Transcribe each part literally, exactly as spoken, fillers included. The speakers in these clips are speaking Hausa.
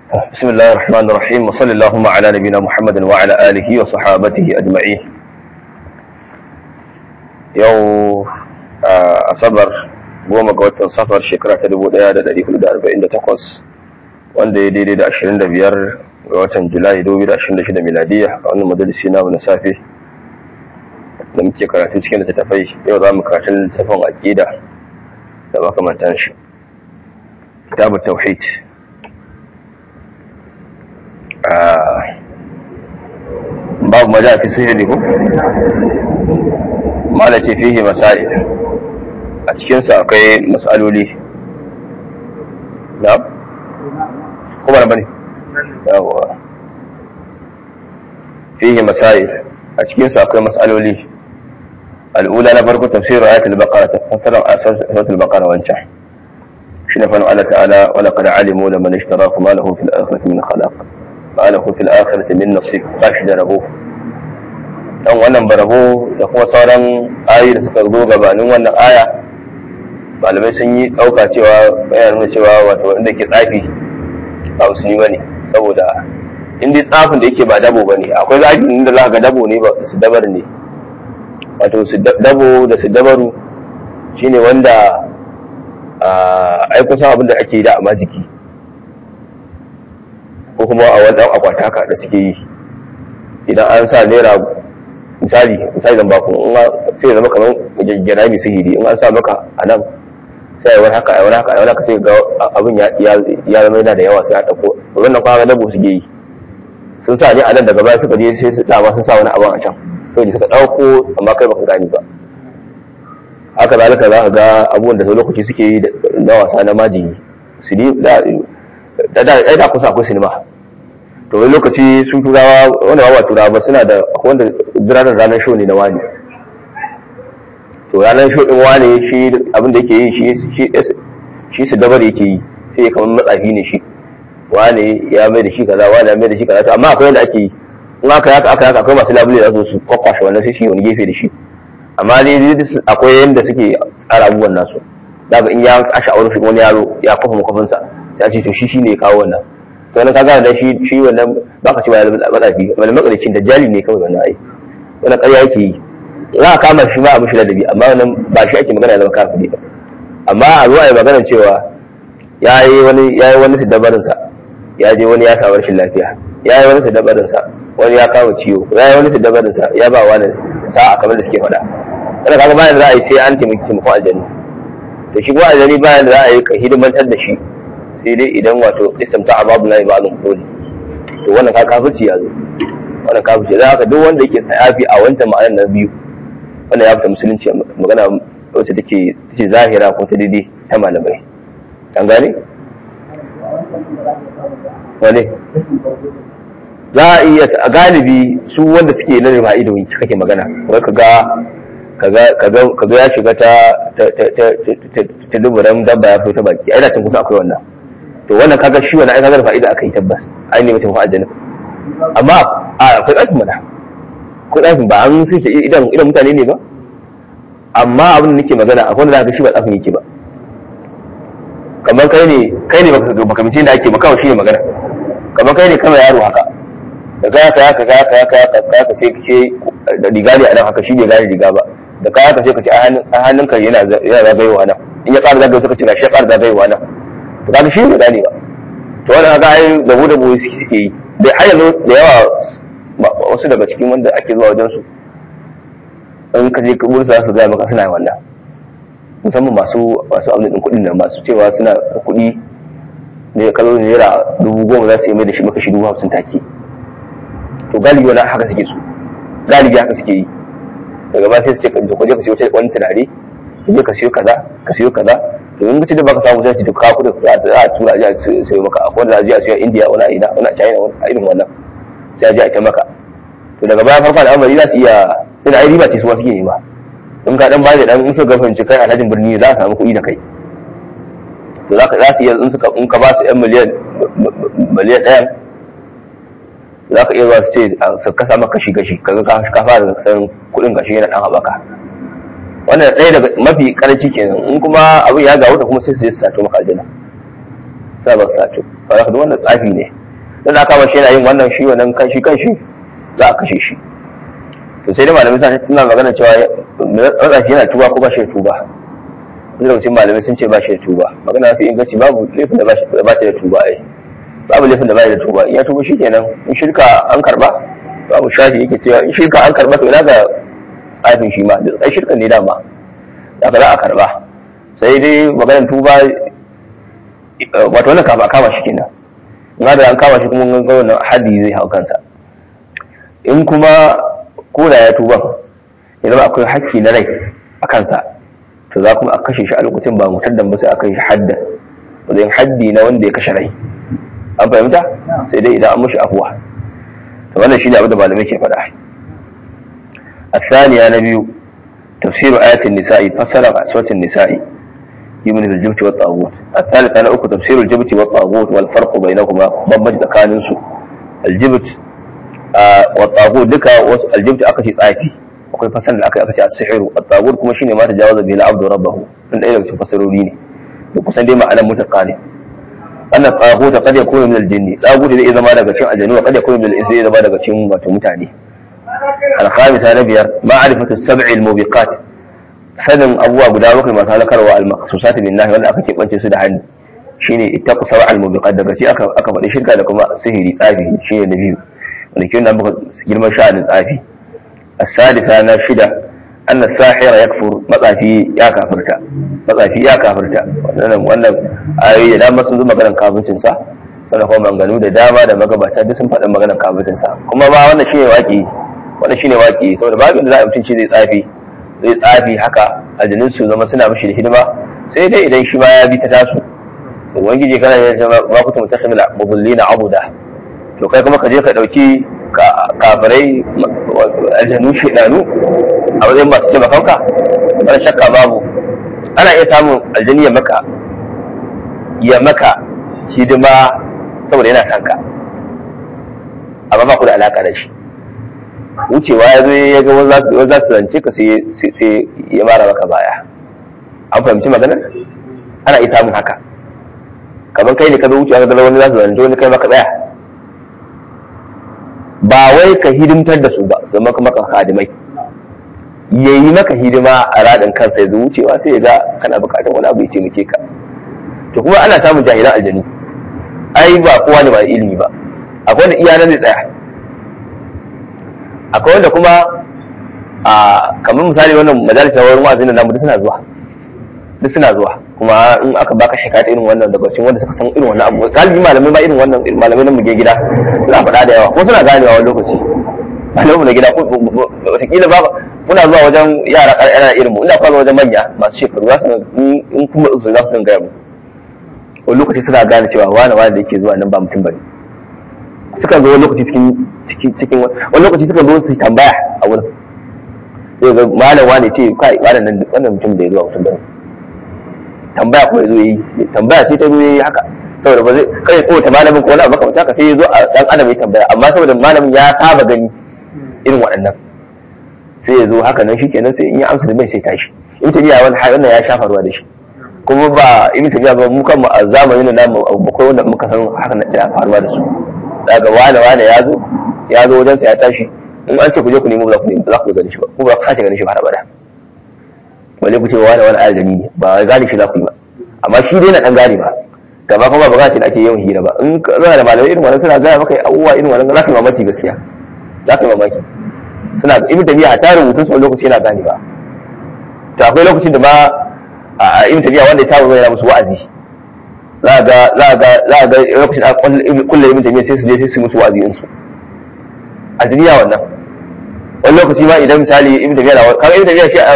بسم الله الرحمن الرحيم وصلى اللهم على نبينا محمد وعلى آله وصحابته أجمعين. يوم أصبر goma ga watan safar shekara ta dubu ɗaya da ɗari hudu da arba'in da takwas wanda ya daidai da ashirin da biyar ga watan julai dubu da ashirin da shida miladiya a wannan majalisi na na safe da muke karatu cikin littattafai. Yau za mu karatu littattafan aqida da makamantan shi. Kitabut tauhid. babu maja fi sihiri ko malace fihi masail, a cikinsa akwai matsaloli na kuma na bane yawa fihi masail, a cikinsa akwai matsaloli. al'ula na farko tafsirin ayatul baqara, tafsirin ayatul baqara wancan shine fa Allah ta'ala wa laqad alimu laman ishtaraku ma lahu fil akhirati min khalaq ma lahu fil akhirati min nasib, bashi da rabo. dan wannan barabo da kuma sauran ayoyi da suka zo gabanin wannan aya, malamai sun yi ɗauka cewa yana nuna cewa wato wanda ke tsafi ba musulmi ba ne, saboda inda tsafin da yake ba dabo ba ne. Akwai zafin inda za ga dabo ne ba su dabar ne, wato su dabo da su dabaru shine wanda ai kusan abin da ake yi da amma jiki ko kuma a wani ɗan akwata haka da suke yi. Idan an sa naira misali misali zan baku, in sai zama kamar gyara mai sihiri, in an sa maka a nan sai wani haka wani haka wani haka sai ga abin ya zama yana da yawa sai a ɗauko. wannan kwa dabo suke yi, sun sa ne a nan daga baya suka je sai su dama sun sa wani abin a can sai suka ɗauko amma kai baka gani ba. haka zalika za ka ga abubuwan da sau lokaci suke yi na wasa na majini su ne da da kusa akwai sinima. to wani lokaci sun turawa wanda ba turawa ba suna da wanda zirarar ranar show ne na wani. to ranar show din wani shi abin da yake yi shi shi su dabar yake yi, sai ya kamar matsafi ne shi, wani ya mai da shi kaza wani ya mai da shi kaza. to amma akwai yadda ake yi, in aka yaka aka yaka akwai masu labule da su su kwakwashe wannan sai shi wani gefe da shi. amma dai akwai yadda suke tsara abubuwan nasu. daga in ya asha aure shi wani yaro ya kafa makwafinsa ya ce to shi shi ne ya kawo wannan. to wannan kaga da shi shi wannan baka cewa ya matsafi, wannan makaricin da jali ne kawai wannan ai, wannan ƙarya yake yi. za a kama shi ma a mishi ladabi, amma wannan ba shi ake magana ya zama kafiri ba. amma a zuwa ya magana cewa ya yi wani ya yi wani siddabarin sa, ya je wani ya samu rashin lafiya, ya yi wani siddabarin sa wani ya kama ciwo, ya yi wani siddabarin sa ya ba wani sa'a kamar da suke faɗa. wannan kaga bayan da za a yi sai an taimaki taimakon aljani. to shi kuma aljani bayan da za a yi ka hidimantar da shi sai dai idan wato istamta babu lahi ba'dun quli, to wannan ka kafirci ya zo. wannan kafirci za ka duk wanda yake tsayafi a wancan ma'anar na biyu wannan ya fita musulunci, magana wacce take take zahira ko ta daidai ta malamai. an gane wani za a iya a galibi su wanda suke na rifa'i da wani kake magana, wai kaga kaga kaga kaga ya shiga ta ta ta ta duburan dabba ya fito ta baki, ai da tun kusa akwai wannan. to wannan kaga shi wannan ai kaga fa'ida akai tabbas, ai ne mutum fa aljanna. amma a akwai ɗakin mana, akwai ɗakin ba an sai ta idan idan mutane ne ba. amma abin da nake magana akwai wanda zaka shi ba ɗakin yake ba, kamar kai ne kai ne baka baka mutum da ake ba, kawai shi ne magana. kamar kai ne kama yaro haka da kaya kaya kaya kaya kaya kaya ka sai kace da riga ne a nan haka, shi ne gane riga ba, da kaya ka sai kace a hannunka yana yana zagayewa nan, in ya ƙara zagayewa suka ce ga shi ya ƙara zagayewa nan. to kaga shi ne gane ba. to wannan kaga ai da bude boye suke yi da ai yanzu da yawa wasu daga cikin wanda ake zuwa wajen su in ka je ka wurin za su ga maka suna wannan, musamman masu masu abin din kuɗin nan, masu cewa suna kuɗi ne ka zo naira dubu goma za su yi mai da shi maka shi dubu hamsin take. to galibi wannan haka suke su, galibi haka suke yi. daga ba sai su ce ka je ka siyo wani turare, ka je ka siyo kaza ka siyo kaza. to in kace da baka samu sai ka kuɗi za a tura a sai maka, akwai wanda za a je a siyo India wani a ina wani a China wani a irin wannan sai a je a kai maka. to daga baya farko al'amari za su iya ina ai riba ce su wasu ke yi ba. in ka dan bayar da dan in suka fahimci kai alhajin birni za ka samu kuɗi da kai, to za ka za su iya in suka in ka ba su yan miliyan miliyan ɗayan za ka iya zuwa su ce su kasa maka kashi kashi kaga ka fara san kuɗin kashi yana dan haɓaka. wannan ɗaya daga mafi karanci kenan. in kuma abin ya gawo da kuma sai su je su sato maka aljanna, sai ba su sato. ba za ka wannan tsafi ne dan aka kama shi yana yin wannan shi wannan kan shi kan shi za a kashe shi. To sai dai malamai suna magana cewa matsashi yana tuba ko ba shi da tuba. Wani lokacin malamai sun ce ba shi da tuba, magana fi inganci babu laifin da ba shi da tuba ai, babu laifin da ba shi da tuba. In ya tuba shi kenan, in shirka an karba babu shafi yake cewa in shirka an karba to ina ga tsafin shi ma, ai shirka ne dama da za a karba. Sai dai maganar tuba wato wannan kama kama shi kenan, ina da an kama shi kuma ga wannan haddi zai hau kansa. In kuma ko da ya tuba ya zama akwai hakki na rai a kansa, to za kuma a kashe shi a lokacin ba mutaddan ba, sai a kai shi hadda wajen haddi na wanda ya kashe rai. An fahimta? Sai dai idan an mushi afuwa. To wannan shine abin da malamai ke faɗa. الثانية نبي تفسير آيات النساء فسر سورة النساء يمن في الجبت والطاغوت. الثالثة أنا أكو تفسير الجبت والطاغوت والفرق بينهما ضمج كان ينسو الجبت آه والطاغوت لك الجبت أكشي آيتي وكيف فسر لك أكشي السحر. الطاغوت كما شيني ما تجاوز به العبد ربه من أين تفسروا ليني وكسن ديما أنا متقاني أن الطاغوت قد يكون من الجن، طاغوت إذا ما دقى شيء الجن وقد يكون من الإنس إذا ما دقى شيء متعني. الخامسة نبير معرفة السبع الموبقات، sanin abubuwa guda bakwai masu halakarwa al-maqsusat bin nahi wanda aka kebance su da hannu shine ittaqu sab'al mubiqat. Daga ci aka aka faɗi shirka da kuma sihiri tsafi shine na biyu wanda ke nan muka girman sha'anin tsafi. as-sadisa na shida anna sahira yakfur, matsafi ya kafirta, matsafi ya kafirta. wannan wannan ayoyi da dama sun zo maganar kafircin sa, sannan kuma maganganu da dama da magabata duk sun faɗi maganar kafircin sa. Kuma ba wannan shine waki, wannan shine waki saboda babin da za a mutunci zai tsafi zai tsafi haka aljinin su zama suna mishi da hidima, sai dai idan shi ma ya bi ta tasu. Ubangiji kana ya ce ba ku mutakhimil mubullina abuda, to kai kuma ka je ka dauki kafirai aljanu shedanu a wajen masu ce makanka, ba shakka babu ana iya samun aljini ya maka ya maka hidima saboda yana son ka, amma ba ku da alaka da shi. Wucewa ya zo ya ga wani za su zance ka sai ya mara maka baya. An fahimci maganar? Ana iya samun haka, kamar kai ne ka zo wucewa ga wani za su zance wani kai maka tsaya, ba wai ka hidimtar da su ba zama ka maka hadimai, ya yi maka hidima a radin kansa ya zo wucewa sai ya ga kana bukatar wani abu ya taimake ka. To kuma ana samun jahilan aljanu, ai ba kowa ne ba ilimi ba, akwai wanda iya nan zai tsaya, akwai wanda kuma a kamar misali wannan majalisar wurin wa'azin da namu duk suna zuwa duk suna zuwa kuma in aka baka shekara irin wannan daga cikin wanda suka san irin wannan abu, galibi malamai ba irin wannan malamai na muge gida suna faɗa da yawa ko suna ganewa wani lokaci. Malamai na gida wataƙila ba kuna zuwa wajen yara ƙarƙara irin mu, ina kwa wajen manya masu shekaru za su in kuma su za su gaya mu wani lokaci suna gane cewa wani wani da yake zuwa nan ba mutum bane. Sukan zo wani lokaci cikin cikin wani lokaci sukan zo su tambaya a wurin, sai ga malam wani ce kai malam nan wannan mutum da ya zuwa mutum bane, tambaya kuma yazo yi tambaya sai ta zo yi haka saboda ba zai kai ko ta malamin ko wani abu kamar haka, sai yazo a dan adam ya tambaya, amma saboda malamin ya saba gani irin waɗannan sai yazo haka nan shikenan sai in ya amsa da bai sai tashi. In ta biya wani wannan ya shafa ruwa da shi, kuma ba in ta biya ba mu kan a zamanin nan mu akwai wanda muka san haka na da faruwa da su. Daga wane wane ya zo ya zo wajen sa ya tashi, in an ce ku je ku nemo za ku nemo za ku gani shi ba, ku ba ku sace ganin shi ba har abada. Wale ku ce wane wane aljani ne ba gane shi za ku yi ba, amma shi dai na dan gane ba, gaba kuma ba za ta ake yawan hira ba. In kana da malamai irin wannan suna gaya maka abubuwa irin wannan za ka yi mamaki gaskiya, za ka yi mamaki. Suna ibn tabiya ta rubutun su lokaci yana gane ba. To akwai lokacin da ma a ibn tabiya wanda ya saba yana musu wa'azi, za ga za ga za ga lokacin da kullu ibn tabiya sai su je sai su musu wa'azi din su a duniya wannan. Wani lokaci ma idan misali ibn tabiya da kan ibn tabiya shi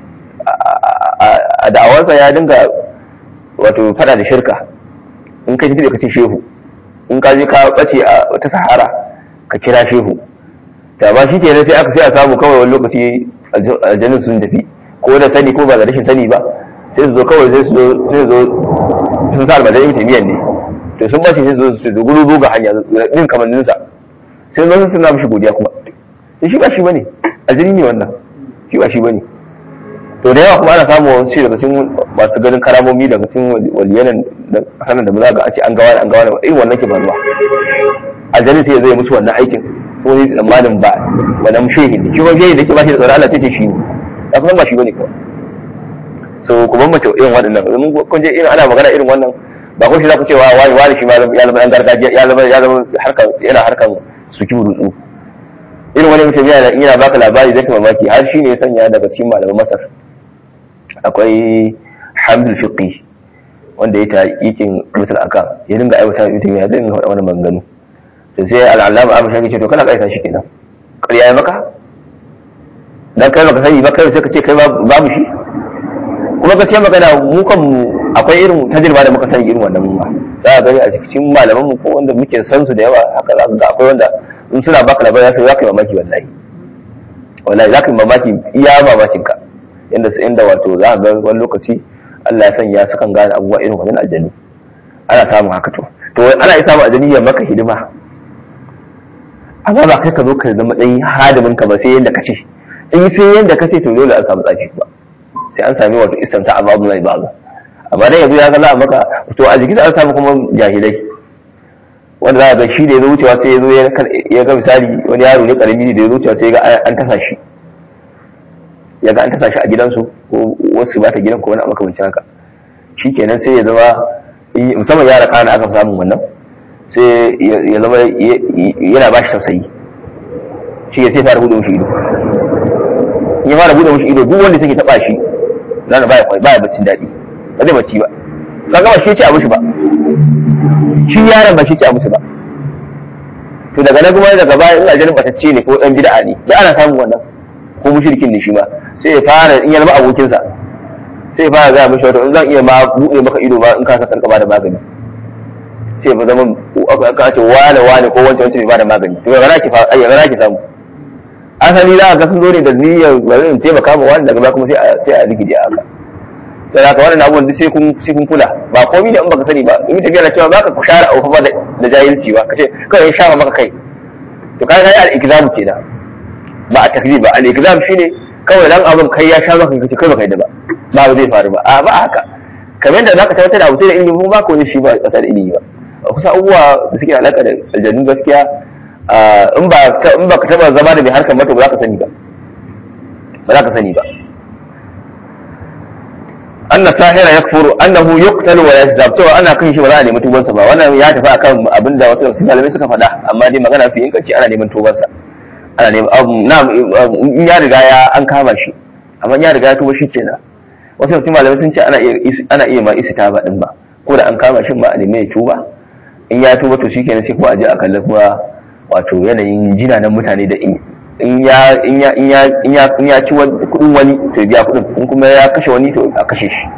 a da'awarsa ya dinga wato fada da shirka. In ka tafi ka ce shehu, in ka je ka bace a wata sahara ka kira shehu, da ba shi kenan sai aka sai a samu kawai wani lokaci aljannin sun tafi ko da sani ko ba da rashin sani ba, sai su zo kawai sai su zo sai su zo sun sa almadan ibn tabiya ne, to sun bace sai su zo su guru ga hanya din kamannin sa, sai zo sun na mishi godiya kuma shi ba shi bane aljini ne wannan, shi ba shi bane. To da yawa kuma ana samu wasu shi daga cikin masu ganin karamomi daga cikin waliyanan da sanan da ba za ga a ce an gawa an gawa irin wannan ke faruwa. aljanin sai ya zo ya musu wannan aikin ko sai tsammanin ba wannan shehin shi ba shehin da ke ba shi da tsoron Allah sai shi ne ya kuma ba shi bane kawai. So ku bambanta irin waɗannan mun kun je irin ana magana irin wannan ba ko shi za ku cewa wani wani shi ma ya zama ɗan gargajiya ya zama ya zama harkan yana harkan suki burutsu irin wani mutum yana yana baka labari zai mamaki har shi ne ya sanya daga cikin malaman Masar akwai Hamdul Fiqi wanda ya ta yakin rutul aka ya dinga aiwata mutum ya zai faɗa wannan maganganu to sai al'allama Abu Shafi ce to kana kaita shi kenan ƙarya ya maka dan kai baka sani ba kai sai ka ce kai babu shi kuma gaskiya magana mu kan akwai irin tajriba da muka sani irin wannan mu za ka gani a cikin malaman mu ko wanda muke san su da yawa haka za ka ga akwai wanda in suna baka labari za ka yi mamaki wallahi wallahi za ka yi mamaki iya mamakin ka inda su inda wato za ka ga wani lokaci Allah ya sanya su kan gane abubuwa irin wannan aljanu ana samun haka to to ana iya samun aljanu ya maka hidima amma ba kai ka zo ka zama ɗan hadimin ka ba sai yanda ka ce in sai yanda ka ce to dole an samu tsafi ba sai an sami wato istamta a babu mai babu amma dai yanzu ya ga maka to a jikin an samu kuma jahilai wanda za a ga shi da ya zo wucewa sai ya zo ya ga misali wani yaro ne karami da ya zo wucewa sai ya ga an tasa shi ya ga an tasa shi a gidansu ko wasu ba ta gidan ko wani makamancin haka shi kenan sai ya zama musamman yara kana aka samun wannan sai ya zama yana ba shi tausayi shi ya sai fara buɗe mushi ido in ya fara buɗe mushi ido duk wanda suke taɓa shi zana baya kwai baya baccin daɗi ba zai bacci ba kaga ba shi ce a mushi ba shi yaron ba shi ce a mushi ba to daga nan kuma daga baya ina jin batacce ne ko ɗan bid'a ne da ana samun wannan ko mushrikin ne shi ma sai ya fara in ya zama abokinsa sai ya fara gaya mishi wato in zan iya ma buɗe maka ido ba in ka san ka bada magani sai ba zama aka ce wane wane ko wancan wancan bai bada magani to ya ki fa ai ya ki samu asali za ka ga sun zo ne da niyyar bari in taimaka ma wani daga baya kuma sai a sai a rigide a haka sai haka wannan abubuwan duk sai kun sai kun kula ba komai da in baka sani ba in tafiya na cewa baka ku share aufa ba da jahilci ba kace kawai shafa maka kai to kai kai al-ikzam kenan ba a takzib ba al-ikzam shine kawai dan abin kai ya sha maka kace kai baka yadda ba ba zai faru ba a ba haka kamar da zaka tabbatar da abu sai da ilimi kuma ba ko ne shi ba tsakar ilimi ba kusa abubuwa da suke alaka da aljannu gaskiya in ba in ba ka taba zama da mai harkar mata ba za ka sani ba ba za ka sani ba anna sahira yakfuru annahu yuqtalu wa yazab to ana kan shi ba za a nemi tubansa ba wannan ya tafi akan abinda wasu malamai suka faɗa amma dai magana fi inganci ana neman tubansa ana neman na in ya riga ya an kama shi amma ya riga ya tuba shi kenan wasu malamai sun ce ana iya ana iya ma isita ba din ba ko da an kama shi ba a nemi ya tuba in ya tuba to shikenan sai kuma a je a kalla kuma wato yanayin jinanan mutane da in in ya in ya in ya in ya in ya ci kudin wani to biya kudin in kuma ya kashe wani to a kashe shi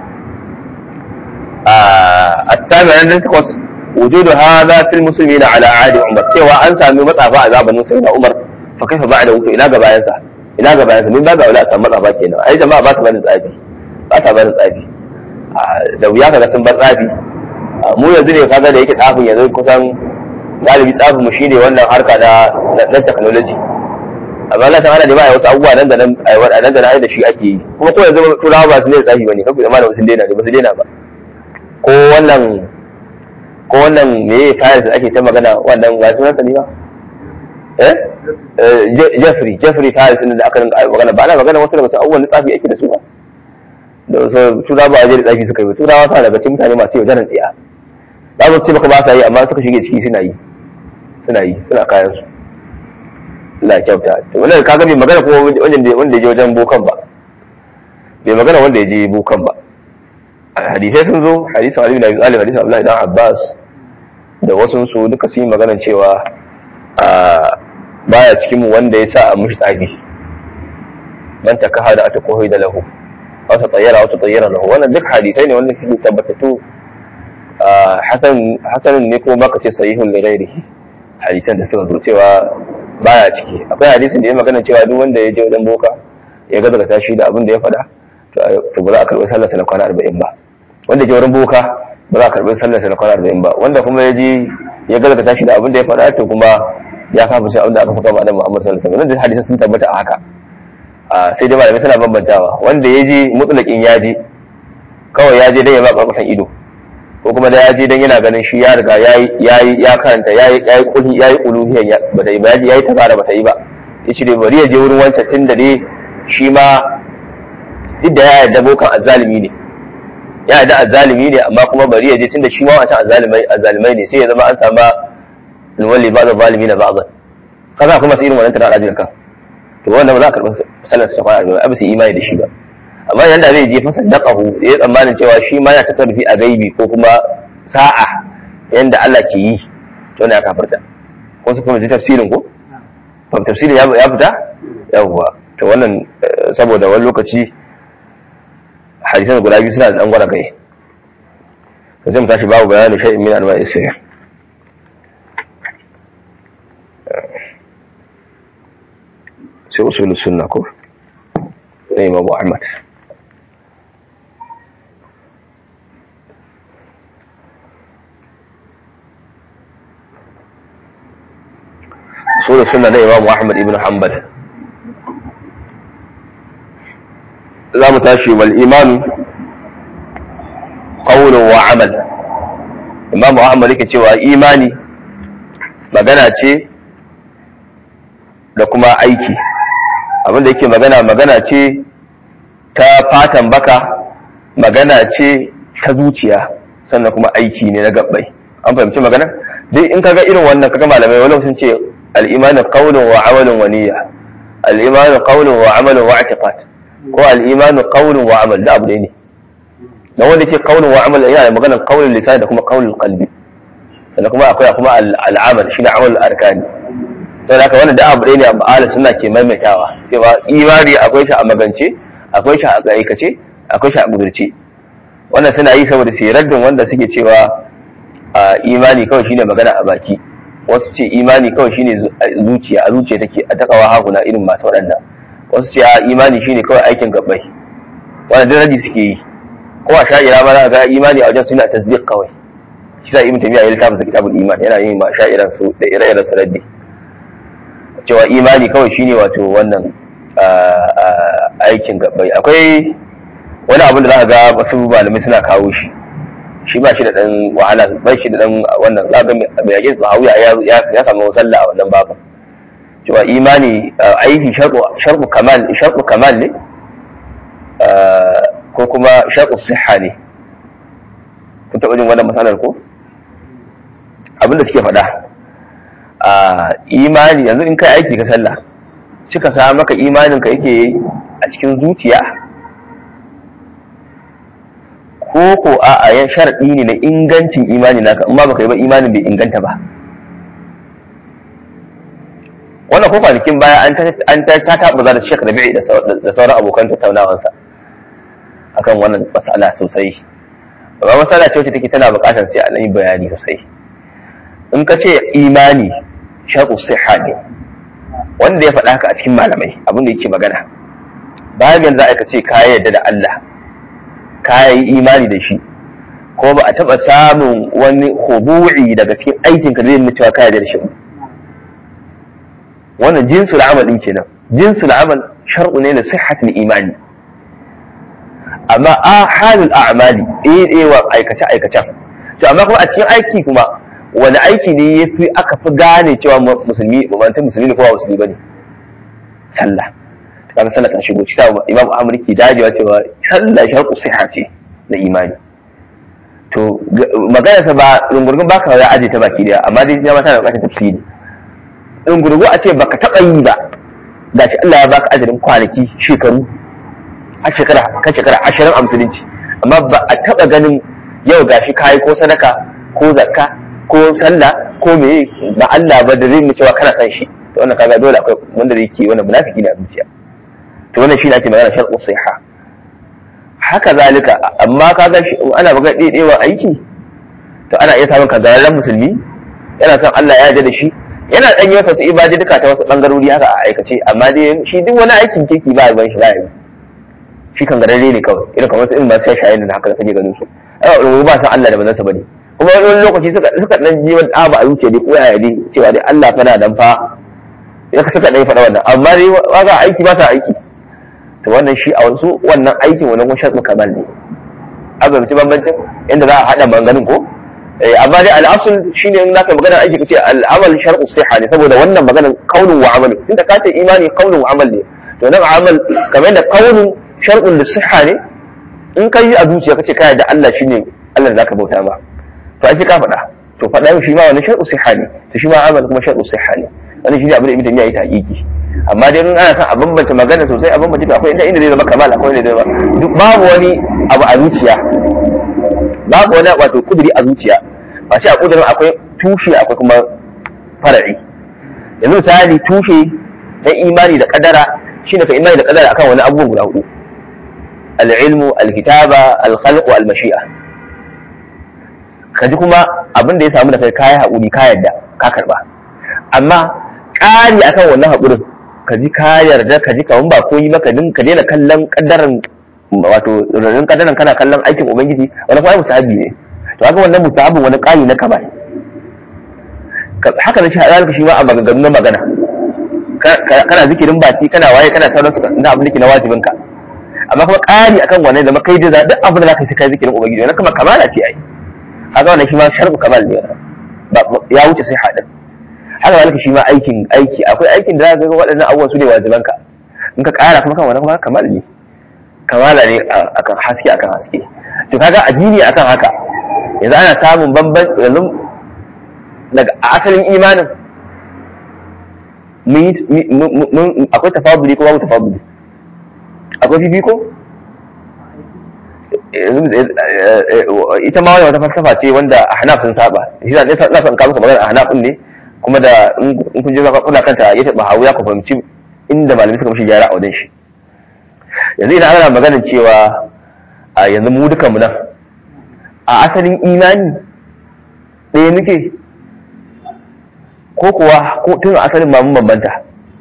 a at-tabi'an da takwas wujudu hadha fil muslimina ala ahdi umar cewa an sami matsafa a zamanin sayyidina umar fa kaifa ba'da wuto ina gabayan sa ina gabayan sa min ba ga wala san matsafa kenan ai jama'a ba su bani tsafi ba ta bani tsafi da wuya kaga sun bar tsafi mu yanzu ne kaga da yake tsafin yanzu kusan galibi tsafin mu shine wannan harka da na technology amma Allah ta'ala ne ba ya wasu abubuwa nan da nan a nan da nan da shi ake yi kuma ko yanzu turawa ba su ne tsafi bane kaga amma da wasu daina ne ba su daina ba ko wannan ko wannan meye fayar da ake ta magana wannan ga sunan sa ne ba eh Jeffrey Jeffrey fayar sun da aka rinka magana ba ana magana wasu daga abubuwan tsafi ake da su ba da wasu turawa ba je da tsafi suka yi turawa sa daga cikin mutane masu yau jaran tsiya za mu ce maka ba sa yi amma suka shige ciki suna yi suna yi suna kayan su Allah ya kyauta to wannan kaga bai magana ko wanda wanda ya je wajen bokan ba bai magana wanda ya je bokan ba hadisai sun zo hadisin Ali bin Abi Talib hadisin Abdullah ibn Abbas da wasu su duka sun yi magana cewa a baya cikin mu wanda ya sa a mushi tsafi man takahada atakohi da lahu wa ta tayyara wa ta tayyara lahu wannan duk hadisai ne wanda suke tabbatatu hasan hasan ne ko maka ce sahihun li ghairihi hadisan da suka zo cewa baya ciki akwai hadisin da ya magana cewa duk wanda ya je wajen boka ya gaza tashi da abin da ya faɗa to ba za a karɓi sallar sa na kwana arba'in ba wanda je wurin boka ba za a karɓi sallar sa na kwana arba'in ba wanda kuma ya je ya gaza tashi da abin da ya faɗa to kuma ya kafa shi abin da aka saka ma annabi Muhammad sallallahu alaihi wasallam wannan hadisin sun tabbata a haka sai dai malamai suna bambantawa wanda ya je mutlaqin ya je kawai ya je dai ya ba karkashin ido ko kuma da ya je dan yana ganin shi ya riga yayi yayi ya karanta yayi yayi kuli yayi uluhiyya ba dai ba yayi tabara ba ta yi ba yace dai bari ya je wurin wancan tunda dai shi ma duk da ya yarda bokan azzalimi ne ya yarda azzalimi ne amma kuma bari ya je tunda shi ma wancan azzalimai azzalimai ne sai ya zama an samu alwali ba'd zalimin ba'd kaza kuma sai irin wannan tana ajin kan to wannan ba za ka karɓi sallar sa kwana ba abu sai imani da shi ba amma yanda zai je fa sadaqahu ya tsammanin cewa shi ma ya tasarrufi a gaibi ko kuma sa'a yanda Allah ke yi to ne ya kafirta ko su kuma ji tafsirin ko fa tafsirin ya fita yawwa to wannan saboda wani lokaci hadisan guda biyu suna da dan gwada kai to sai mu tashi babu bayani shay'in min anwa'i sihir sai usul sunna ko sai Imam Ahmad usul sunna da Imam Ahmad ibn Hanbal za mu tashi wal iman qawlun wa amal. Imam Ahmad yake cewa imani magana ce da kuma aiki. Abinda yake magana magana ce ta fatan baka, magana ce ta zuciya, sannan kuma aiki ne na gabbai. An fahimci magana? Dai in kaga irin wannan kaga malamai wani sun ce al-imanu qawlun wa amalun wa niyya, al-imanu qawlun wa amalun wa i'tiqad, ko al-imanu qawlun wa amal, da abu ne dan wanda ke qawlun wa amal yana da maganar qawlul lisan da kuma qawlul qalbi, sannan kuma akwai kuma al-amal shi ne amal arkani. to da haka wannan da abu ne amma ahli sunna ke maimaitawa cewa imani akwai shi a magance, akwai shi a aikace, akwai shi a gudurce. wannan suna yi saboda sai raddin wanda suke cewa imani kawai shine magana a baki, wasu ce imani kawai shine zuciya, a zuciya take a takawa hakuna irin masu waɗanda, wasu ce a imani shine kawai aikin gabbai. wannan da raddi suke yi, ko a sha'ira ma za ga imani a wajen suna tasdiq kawai. shi da ibn tabi'a ya littafin kitabul iman yana yin ma sha'iran su da ire-iren su raddi cewa imani kawai shine wato wannan aikin gabbai. akwai wani abin da za ga wasu malamai suna kawo shi shi ba shi da dan wahala, ba shi da dan wannan za ga mai yake tsawiya ya ya samu sallah a wannan babu cewa imani aiki sharqu sharqu kamal sharqu kamal ne ko kuma sharqu sihha ne. kun taɓa jin wannan matsalar ko abin da suke faɗa a imani yanzu in kai aiki ka sallah cika sa maka imanin ka yake a cikin zuciya ko ko a ayan sharadi ne na ingancin imani naka, in ma baka yi ba imanin bai inganta ba. wannan ko kwanakin baya an ta an ta ta tabbata da Sheikh Rabi'i da sauran abokan tattaunawansa akan wannan mas'ala sosai. ba mas'ala ce wacce take tana buƙatar sai an yi bayani sosai. in ka ce imani sharqu sihha ne, wanda ya faɗa haka a cikin malamai abin da yake magana bayan yanzu aka ce ka yarda da Allah, ka yi imani da shi, ko ba a taɓa samun wani khudu'i daga cikin aikin ka zai nuna cewa ka yarda da shi. wannan jinsul amal din kenan, jinsul amal shar'u ne da sihhatul imani. amma a halul a'mali eh eh wa aikace aikacen to amma kuma a cikin aiki kuma wani aiki ne yafi aka fi gane cewa musulmi mutum musulmi ne ko ba musulmi bane? sallah. kaga sallah ta shigo cewa Imam Ahmad ke dajewa cewa sallah sharqu sihha ce da imani. to magana ta ba rungurgun baka ya aje ta baki daya, amma dai ya mata da bukatar tafsiri. rungurgu a ce baka taba yi ba, gashi Allah ya baka ajalin kwanaki shekaru a shekara kan shekara ashirin a musulunci, amma ba a taba ganin yau gashi kayi ko sadaka ko zakka ko sallah ko meye ba Allah ba da zai mu cewa kana san shi. to wannan kaga dole akwai wanda da yake wannan munafiki ne a zuciya. to wannan shine ake magana sharqu sihha. haka zalika amma kaga shi ana magana daidaiwa aiki, to ana iya samun kazararren musulmi yana son Allah ya yarda da shi, yana dan yi wasu ibadi duka ta wasu bangarori haka a aikace, amma dai shi duk wani aikin kirki ba ban shi ba yi shi kan gararre ne kawai, irin kamar su in ba su shaye da haka kake ganin su ai ba san Allah da manzon sa bane. kuma wani lokaci suka suka dan ji wani abu a zuciya dai ko ya dai cewa dai Allah fa na dan fa ya suka dai faɗa wannan, amma dai waga aiki ba ta aiki. to wannan shi a wasu wannan aikin wannan kuma sharɗu kamal ne, azumci bambancin inda za a hada maganganun ko eh amma dai al-asl shine in zaka magana aiki kace al-amal shar'u sihha ne saboda wannan maganar qaulun wa amal inda ka ce imani qaulun wa amal ne to nan amal kamar da qaulun shar'un lis-sihha ne in kai a zuciya kace kai da Allah shine Allah da zaka bauta ba to ai sai ka faɗa to faɗa shi ma wannan shar'u sihha ne to shi ma amal kuma shar'u sihha ne wannan shine abin da ibn Taymiyyah ya yi tahqiqi amma dai in ana san a bambanta magana sosai a bambanta to akwai inda inda zai zama kamala akwai inda zai zama duk babu wani abu a zuciya babu wani wato kuduri a zuciya ba shi a kudurin akwai tushe akwai kuma far'i yanzu misali tushe na imani da kadara shine ka imani da kadara akan wani abubuwan guda hudu al-ilmu al-kitaba al-khalq al-mashi'a kaji kuma abin da ya samu da kai kai haƙuri ka yarda ka karba amma ƙari akan wannan haƙurin kaji ka yarda kaji kaman ba koyi maka din ka daina kallon kaddaran wato rarrin kaddaran kana kallon aikin ubangiji wani kuma musahabi ne to haka wannan musahabin wani ƙari na kamal haka ne shi halaka shi ma a maganganun na magana kana zikirin baki kana waye kana sauran su na abin da na wajibin ka amma kuma ƙari akan wannan da makai da duk abin da zaka yi kai zikirin ubangiji wannan kuma kamala ce ai haka wannan shi ma sharbu kamal ne ya wuce sai hadin haka zalika shi ma aikin aiki akwai aikin da zaka ga waɗannan abubuwan su ne wajiban ka in ka ƙara kuma kan wannan kuma kamal ne kamala ne akan haske akan haske to kaga addini akan haka yanzu ana samun bamban yanzu daga asalin imanin mun akwai tafaduli ko babu tafaduli akwai fifiko ita ma wani wata falsafa ce wanda ahnaf sun saba shi da na san ka muka magana ahnaf din ne kuma da in kun je zaka kula kanta ya taba hawu ya ku fahimci inda malami suka mishi gyara a wajen shi yanzu idan ana magana cewa a yanzu mu dukan mu nan a asalin imani ɗaya muke ko kuwa ko tun asalin ma mun bambanta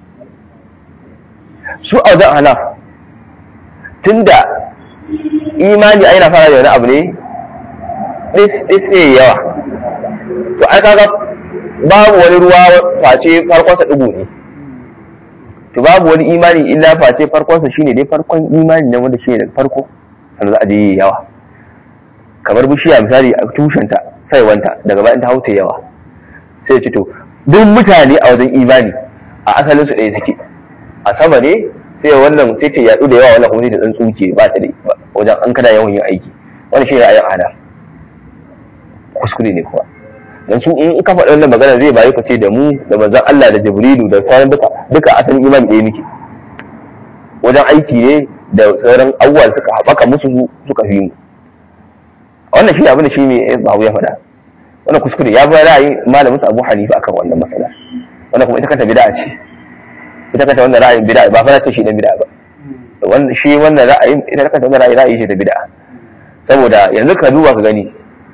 su a wajen ahnaf tunda imani a yana fara da wani abu ne ɗis yawa to ai kaga babu wani ruwa face farkonsa ɗigo ne to babu wani imani illa face farkonsa shine dai farkon imani ne wanda shine da farko sannan za a je yawa kamar bishiya misali a tushenta saiwanta daga bayan ta hauta yawa sai ce to duk mutane a wajen imani a asalin su ɗaya suke a sama ne sai wannan sai ta yaɗu da yawa wannan kuma sai ta tsuke ba ta da wajen an kada yawan yin aiki wannan shi ne ra'ayin ada kuskure ne kuwa dan su in ka faɗa wannan magana zai bayi ka ce da mu da manzon Allah da Jibrilu da sauran duka duka asalin imani ɗaya muke wajen aiki ne da sauran abubuwan suka haɓaka musu suka fi mu wannan shi ne abin da shi ne Bahawu ya faɗa wannan kuskure ya bayar ra'ayin malamin Abu Hanifa akan wannan masala wannan kuma ita kanta bid'a ce ita kanta wannan ra'ayin bid'a ba fa ce shi dan bid'a ba wannan shi wannan ra'ayin ita kanta wannan ra'ayi ra'ayi ce ta bid'a saboda yanzu ka duba ka gani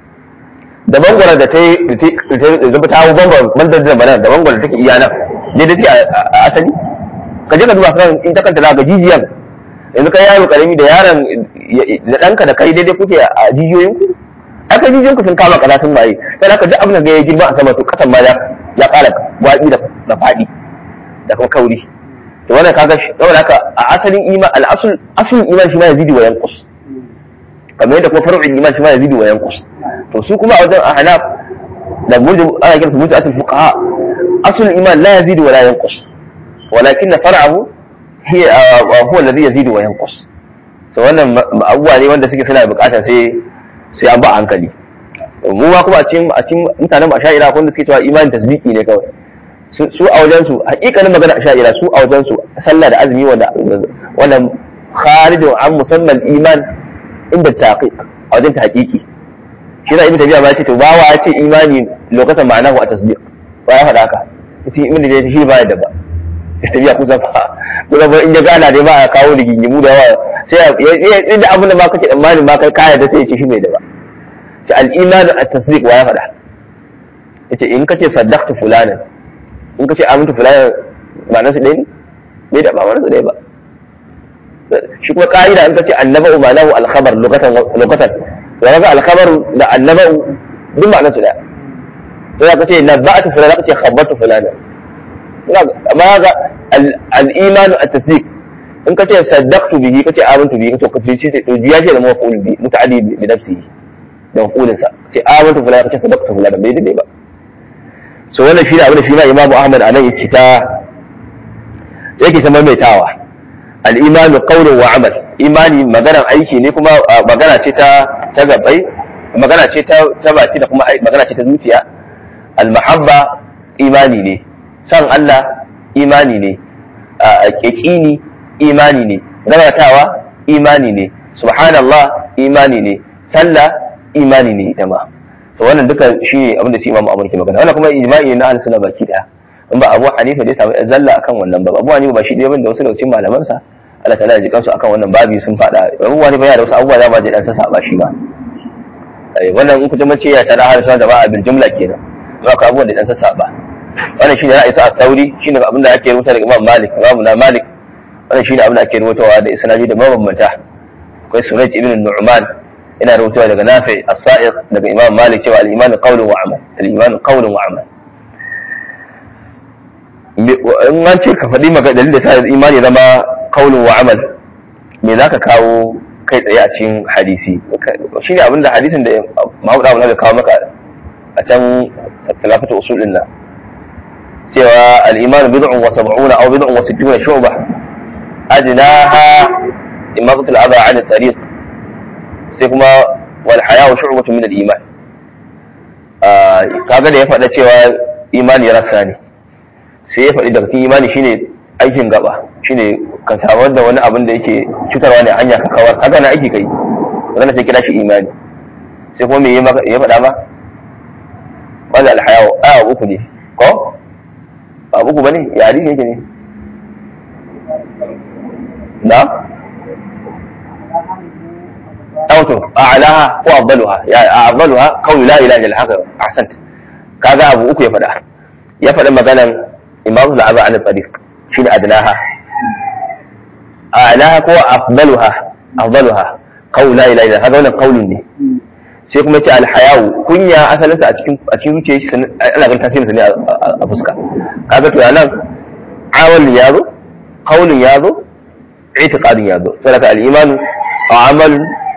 da bangwara da ta yi zaba ta hawo bangwara bandar da bana da bangwara take iya nan ne da ce a asali ka je ka duba kan ita kanta za ga jijiyan yanzu kai yaro karami da yaron da danka da kai daidai kuke a jijiyoyin ku aka jijiyoyin ku sun kama kaza sun baye sai aka duk abin da ya girma a sama to kasan ma ya kara gwabi da fadi da kuma kauri to wannan kaga saboda haka a asalin iman al-asl aslul iman shi ma yazidi wa yanqus kamar yadda kuma far'ul iman shi ma yazidi wa yanqus to su kuma a wajen ahnaf da mujib ana kiransu mujibul fuqaha aslul iman la yazidi wa la yanqus walakin far'ahu hiya huwa alladhi yazidi wa yanqus to wannan abubuwa ne wanda suke suna bukata sai sai an ba hankali mu ma kuma a cikin a cikin mutanen asha'ira wanda suke cewa imani tasbiki ne kawai su a wajensu hakikanin magana a sha'ira su a wajensu sallah da azumi wanda wannan kharijun an musamman iman inda taqiq a wajen ta hakiki shi da ibn tabiya ba ya ce to bawa ya ce imani lokacin ma'anahu a tasdiq ba ya faɗa haka ita ibn tabiya shi ba da ba tabiya ku zafa ko ba in ya gana dai ba a kawo rigingimu da yawa sai ya da abin da ba kake tsammani ba kai kaya da sai ya ce shi bai da ba ce al-iman at-tasdiq wa ya faɗa yace in kace saddaqtu fulanan in ka ce amintu fulani ba nasu ɗaya ne bai da ba nasu ɗaya ba shi kuma ƙa'ida in ka ce annaba'u ma lahu alkhabar lokatan lokatan to kaga alkhabar da annaba'u duk ma nasu ɗaya to ka ce nabba'atu fulani ka ce khabartu fulani amma ga al-iman at-tasdiq in ka ce saddaqtu bihi ka ce amantu bihi to ka ce to ya ce da maf'ul bi muta'addi bi nafsihi da maf'ulin sa sai amantu fulan ka ce saddaqtu fulan bai dade ba so wannan shi ne abin da shi ma Imam Ahmad anan yake ta yake ta maimaitawa al-imanu qawlun wa amal imani maganar aiki ne kuma magana ce ta ta gabai magana ce ta ta baki da kuma magana ce ta zuciya al-mahabba imani ne san Allah imani ne yaqini imani ne gabatawa imani ne subhanallah imani ne sallah imani ne ita ma to wannan duka shi abin da shi Imam Ahmad ke magana wannan kuma ijma'i na ahlus sunna baki daya in ba Abu Hanifa dai samu zalla akan wannan ba Abu Hanifa ba shi dai bane da wasu daga cikin malaman sa Allah ta'ala ya ji kansu akan wannan babi sun fada Abu Hanifa yana da wasu abubuwa da ba je dan sa saba shi ba eh wannan in kuma ce ya tara ahlus sunna da ba bil jumla kenan to akwai abubuwan da dan sa saba wannan shine ra'ayi sa at-Tauri shine abin da ake rubuta daga Imam Malik Imam na Malik wannan shine abin da ake rubutawa da isnadi da mabambanta akwai Surayj ibn Nu'man ina rubutawa daga Nafi as-Sa'iq daga Imam Malik cewa al-iman qawlun wa amal al-iman qawlun wa amal in an ce ka faɗi maka dalilin da sa imani zama qawlun wa amal me zaka kawo kai tsaye a cikin hadisi shine abin da hadisin da Mahmud Abu Nabi kawo maka a can talafatu usulin nan cewa al-iman bid'un wa sab'una aw bid'un wa sittuna shu'bah adnaha imaqatu al-adha 'an at-tariq sai kuma wal haya'u shu'batun min al-iman kaga da ya faɗa cewa imani rassa ne sai ya faɗi daga cikin imani shine aikin gaba shine kan samar da wani abin da yake cutarwa ne hanya ka kawar kaga na aiki kai wannan sai kira shi imani sai kuma me ya faɗa ma wanda al-haya'u a uku ne ko ba uku bane ya hadisi yake ne na auto a'laha ko afdaluha ya afdaluha qawlu la ilaha illa haka ahsant kaga abu uku ya fada ya fada maganan imam al-aba an tariq shi da adnaha a'laha ko afdaluha afdaluha qawlu la ilaha illa haka wannan qawlun ne sai kuma ce al-haya'u kunya asalin sa a cikin a cikin zuciyar shi ana ganin tasirin sa ne a fuska kaga to nan awal yazo qawlun yazo i'tiqadun yazo saboda al-iman amal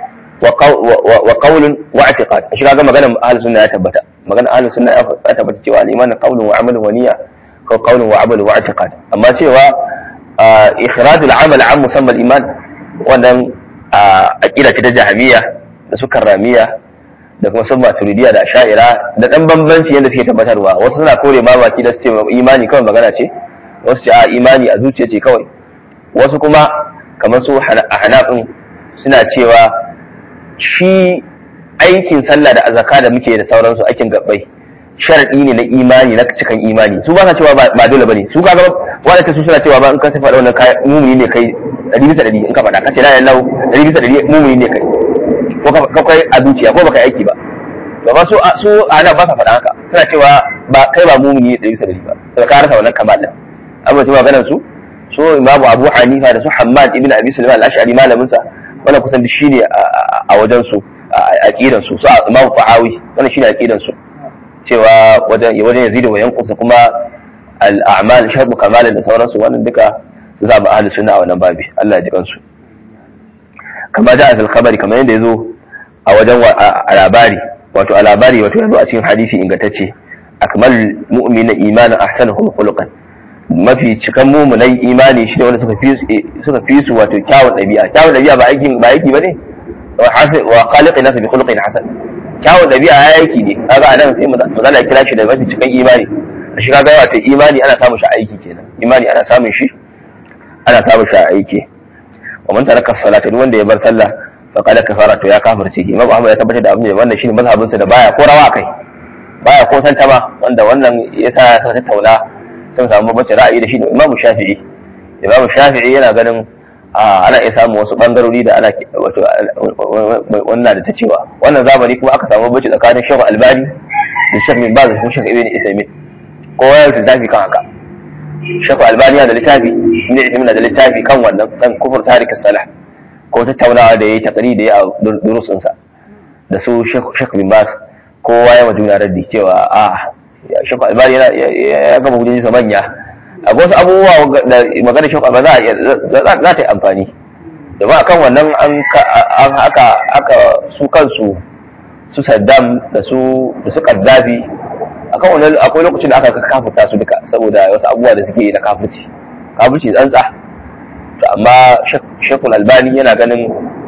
wa qawlun wa i'tiqad shi kaga maganar ahlus sunna ya tabbata maganar ahlus sunna ya tabbata cewa al-iman qawlun wa amalun wa niyya ko qawlun wa amalun wa i'tiqad amma cewa ikhraj al-amal an musamma al-iman wannan aqida ta jahmiyya da su karramiya da kuma sun maturidiya da sha'ira da dan bambanci yadda suke tabbatarwa wasu suna kore ma baki da su ce imani kawai magana ce wasu ce a imani a zuciya ce kawai wasu kuma kamar su hanafin suna cewa shi aikin sallah da azaka da muke da sauransu aikin gabbai sharadi ne na imani na cikan imani su ba sa cewa ba dole bane su kaga wanda ta su suna cewa ba in ka faɗa wannan kai mumuni ne kai ɗari bisa ɗari in ka faɗa ka ce la ilaha illallah ɗari bisa ɗari mumuni ne kai ko ka kai a zuciya ko baka aiki ba to ba su su ana ba sa faɗa haka suna cewa ba kai ba mumuni ne ɗari bisa ɗari ba to ka rasa wannan kamal din amma cewa ganin su so imamu Abu Hanifa da su Hammad ibn Abi Sulaiman al-Ash'ari malamin sa wannan kusan shi ne a wajen su a aqidan su su Imam Fahawi wannan shine aqidan su cewa wajen wajen Yazid wa yanqus kuma al-a'mal sharbu kamal da sauransu wannan duka su za ba ahlus sunna a wannan babi Allah ya ji kansu kama da fil khabari kamar yadda yazo a wajen a labari wato a labari wato yazo a cikin hadisi ingantacce akmal mu'mina imanan ahsanuhum khuluqan mafi cikan mu'minai imani shi ne wanda suka fi suka fi su wato kyawun dabi'a kyawun dabi'a ba aikin ba aiki bane wa hasan wa khaliqin nas bi khuluqin hasan kyawun dabi'a ya aiki ne kaga anan sai magana kira shi da mafi cikan imani shi kaga wato imani ana samun shi aiki kenan imani ana samun shi ana samun shi aiki wa man taraka salata duk wanda ya bar sallah fa qala kafara to ya kafirce Imam Ahmad ya tabbatar da abin da wannan shine mazhabin sa da baya ko rawa kai baya ko tantama wanda wannan yasa ya saka tattauna sun samu bace ra'ayi da shi Imam Shafi'i Imam Shafi'i yana ganin ana iya samu wasu bangarori da ana wato wannan da ta cewa wannan zamani kuma aka samu bace tsakanin Sheikh Albani da Sheikh Bin Baz da Sheikh Ibn Uthaymeen kowa ya tafi kan haka Sheikh Albani da littafi ne ita da littafi kan wannan kan kufur tarik salah ko tattaunawa da yayi takari da ya durusun sa da su Sheikh Bin Baz kowa ya majuna raddi cewa a Sheikh Albani yana ya gaba hujjoji sa manya a wasu abubuwa da magana shi ba za za ta yi amfani da ba akan wannan an aka aka su kansu su Saddam da su da su Gaddafi akan wannan akwai lokacin da aka kafuta su duka saboda wasu abubuwa da suke yi na kafirci kafirci tsantsa amma Sheikhul Albani yana ganin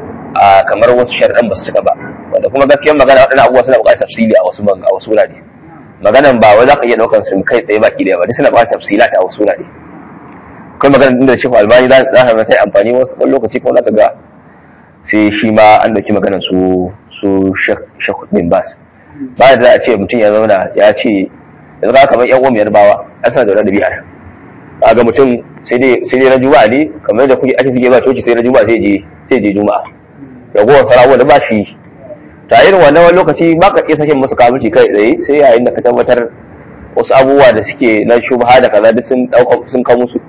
kamar wasu shari'an ba su cika ba wanda kuma gaskiyar magana waɗannan abubuwa suna buƙatar tafsili a wasu a wasu wurare maganan ba wai za ka iya ɗaukar su kai tsaye baki ɗaya ba duk suna buƙatar tafsila ta a wasu wurare akwai maganar inda Sheikhul Albani za ka ga sai amfani wasu lokaci ko za ka ga sai shi ma an dauki maganar su su Sheikh bin Bas ba da za a ce mutum ya zauna ya ce yanzu ka kamar yan uwan yarbawa an sa da wani biyar kaga mutum sai dai sai dai na juma'a ne kamar da kuke ake fige ba coci sai na juma'a sai je sai je juma'a ya gowa sarawa da ba shi ta irin wannan wani lokaci ba ka iya sakin musu kafirci kai tsaye sai yayin da ka tabbatar wasu abubuwa da suke na shubha da kaza duk sun dauka sun kawo musu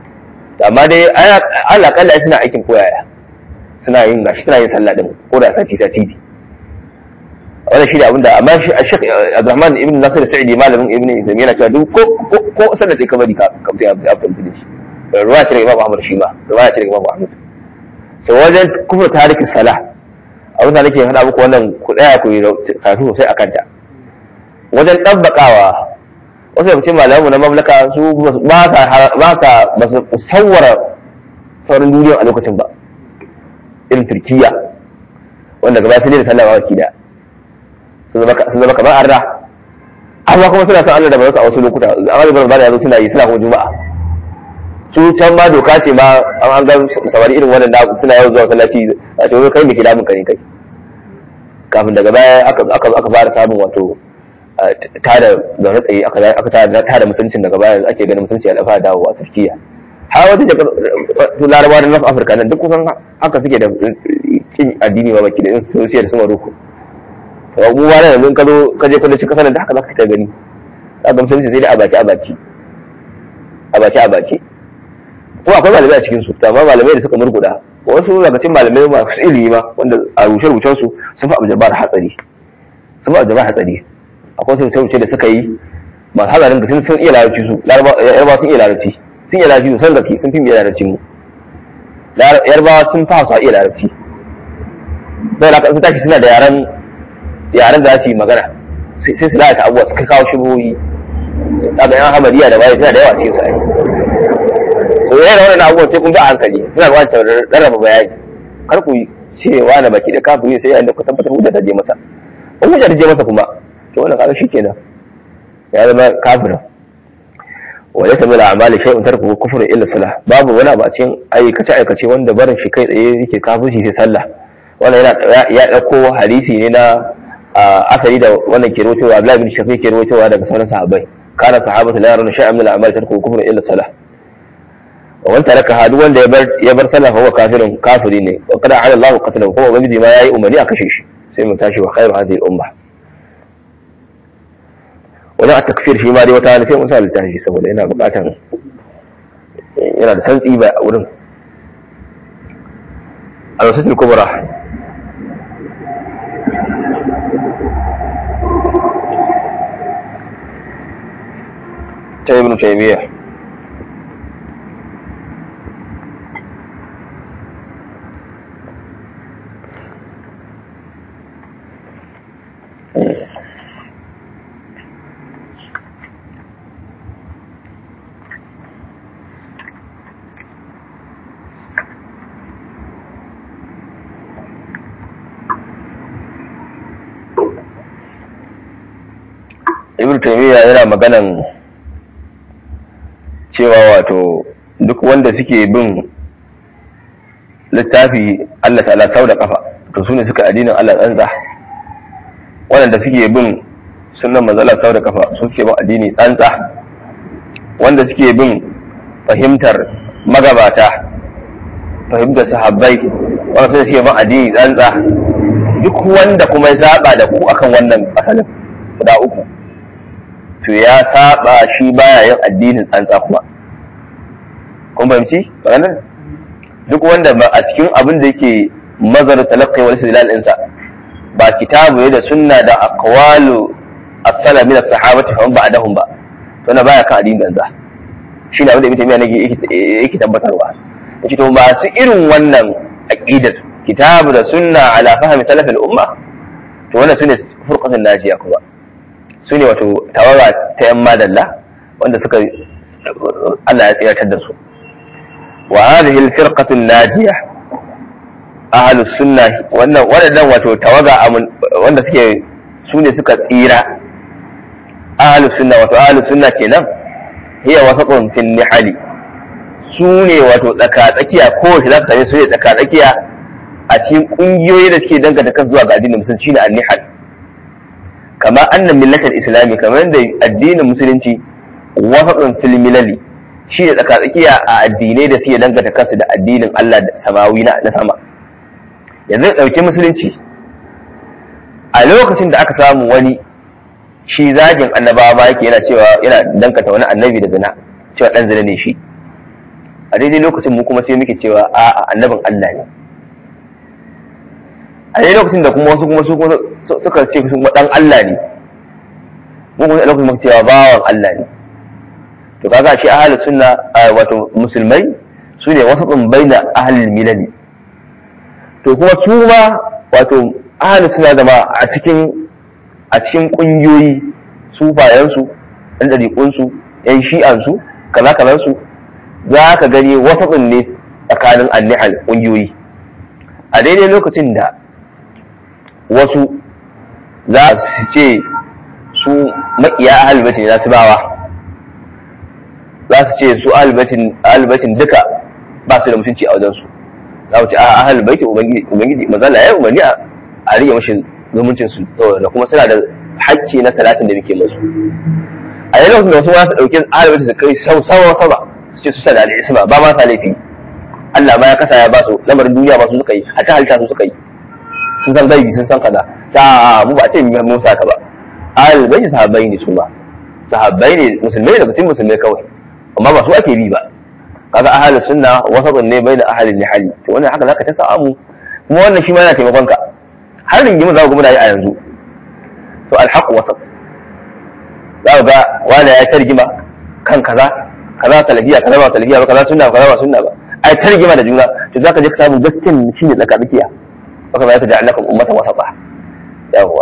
amma dai Allah kalla suna aikin koyaya suna yin gashi suna yin sallah din ko da sati sati ne wannan shi da abinda amma shi Sheikh Abdurrahman ibn Nasir Sa'idi malamin Ibn Taymiyyah yana cewa duk ko ko sallar da ka bari ka ka ya fita da shi ruwa ce Imam Ahmad shi ma ruwa ce Imam Ahmad sai wajen kuma tarikin salah abin da nake hada muku wannan ku daya ku yi karatu sosai akan ta wajen dabbakawa wasu yace malamu na mamlaka su ba sa ba sa ba su sawara sauran duniya a lokacin ba irin Turkiya wanda gaba sai da sallah ba kida sun zama kamar arna amma kuma suna son Allah da barka a wasu lokuta amma da barka ya zo suna yi suna kuma juma'a su can ma doka ce ma an ga samari irin wannan da suna yawan zuwa sallaci a ce kai me ke damun ka ne kai kafin daga baya aka aka aka fara samun wato tada da tsaye aka aka tada tada mutuncin daga baya ake ganin mutunci ya dafa dawo a Turkiya har wata da Larabawa da North Africa nan duk kusan haka suke da kin addini ba baki da su da su Morocco abubuwa da yanzu ka zo ka je kudancin kasar da haka za ka ta gani za ka musulunci sai da abaci abaci abaci abaci ko akwai malamai a cikin su amma malamai da suka murguda wasu daga cikin malamai masu ilimi ma wanda a rushe rubucen su sun fi abjabar hatsari sun fi abjabar hatsari akwai wasu rubuce da suka yi masu hadarin sun sun iya larabci su yarbawa sun iya larabci sun iya larabci sun gaske sun fi iya larabci mu yarbawa sun fa su iya larabci bai da sun tashi suna da yaran yaran da su yi magana sai su lalata abuwa suka kawo shigoyi daga yan hamadiya da bayan suna da yawa cikin su ai so yana wannan abubuwan sai kun bi a hankali suna ba ta rarraba bayani kar ku cewa na baki da kafiri sai yayin da ku tabbatar hujja ta je masa in hujja ta je masa kuma to wannan kaga shikenan ya zama kafirin wa laysa bil a'mali shay'un tarku kufru illa salah babu wani abu a cikin aikace aikace wanda barin shi kai tsaye yake kafirci sai sallah wannan yana ya dauko hadisi ne na asali da wannan ke rawaitowa Abdullah bin Shafiq ke rawaitowa daga sauran sahabbai kana sahabatu la yaruna shay'an min al-a'mal tarku kufru illa salah wa man taraka hadu wanda ya bar ya bar sallah fa huwa kafirun kafiri ne wa qad ala Allah qatlahu kuma ubangiji ma yayi umarni a kashe shi sai mun tashi wa khairu hadhihi al-umma wala at-takfir shi ma dai wata sai mun sa littafi saboda yana bukatan yana da santsi ba a wurin al-wasatul kubra ta ibn Taymiyyah ibn Taymiyyah yana maganan cewa wato duk wanda suke bin littafi Allah ta'ala sau da kafa to su ne suka addinin Allah tsantsa wanda suke bin sunnan manzo Allah sau da kafa su suke bin addini tsantsa wanda suke bin fahimtar magabata fahimtar sahabbai wanda suke bin addini tsantsa duk wanda kuma ya saba da ku akan wannan asalin guda uku to ya saba shi baya yin addinin tsantsa kuma kun fahimci maganar duk wanda ba a cikin abin da yake mazar talaqqi wal istidlal insa ba kitabu ne da sunna da aqwalu as-salaf min as-sahabati fa ba'dahum ba to na baya kan addinin tsantsa shi ne abin da ibn taymiya yake tabbatarwa. yace to masu irin wannan aqidar kitabu da sunna ala fahmi salaf al-umma to wannan sune furqatun najiya kuma sune wato tawaga ta yan madalla wanda suka Allah ya tsiratar da su. wa hadhihi al-firqatu an-najiya ahlus sunnah wannan wadannan wato tawaga wanda suke sune suka tsira ahlus sunna wato ahlus sunna kenan hiya wasatun fil nihali sune wato tsaka tsakiya ko shi zaka same su ne tsaka tsakiya a cikin kungiyoyi da suke danganta kan zuwa ga addinin musulunci da an-nihal kama anna millatul islami kamar da addinin musulunci wasatun fil milali shi ne tsaka tsakiya a addinai da suke danganta kansu da addinin Allah da samawi na sama. yanzu dauki musulunci a lokacin da aka samu wani shi zagin annabawa ma yake yana cewa yana dankata wani annabi da zina cewa dan zina ne shi a daidai lokacin mu kuma sai muke cewa a annabin Allah ne a daidai lokacin da kuma wasu kuma su suka ce su kuma dan Allah ne mu kuma lokacin muke cewa bawan Allah ne. to kaga shi ahlus sunna wato musulmai su ne wasatun baina ahlul milali to kuma su ma wato ahlus sunna zama a cikin a cikin kungiyoyi sufayensu ɗan ɗariƙunsu ‘yan shi'ansu kaza-kazansu za ka gani wasatsun ne tsakanin annihal ƙungiyoyi a daidai lokacin da wasu za su ce su maƙiya ahalbatin na su bawa za su ce su ahalbatin duka ba su da mutunci a wajensu za su ce a ahalbatin ubangiji mazala ya yi umarni a rike mashi zumuncin su da kuma suna da hakki na salatin da muke musu a yanzu da wasu ma su dauki ahalbaiti su kai sau sawa sama su ce su sana da isma ba ma sa laifi Allah ma ya kasa ya ba su lamarin duniya ba su suka yi hatta halitta su suka yi sun san gaibi sun san kaza ta mu ba a ce mu sa ka ba ahalbaiti sahabbai ne su ba sahabbai ne musulmai daga cikin musulmai kawai amma ba su ake bi ba kaga ahlus sunna wasatun ne bai da ahlul nihali to wannan haka zaka ta samu kuma wannan shi ma yana taimakon ka har ringimin za ku muna yi a yanzu to alhaq wasat za ku ga wani ya tarjima kan kaza kaza salafiya kaza ba salafiya ba kaza sunna kaza ba sunna ba ai tarjima da juna to zaka je ka samu gaskiya shine tsaka tsakiya baka ba ta ja'alnakum ummatan wasata yawa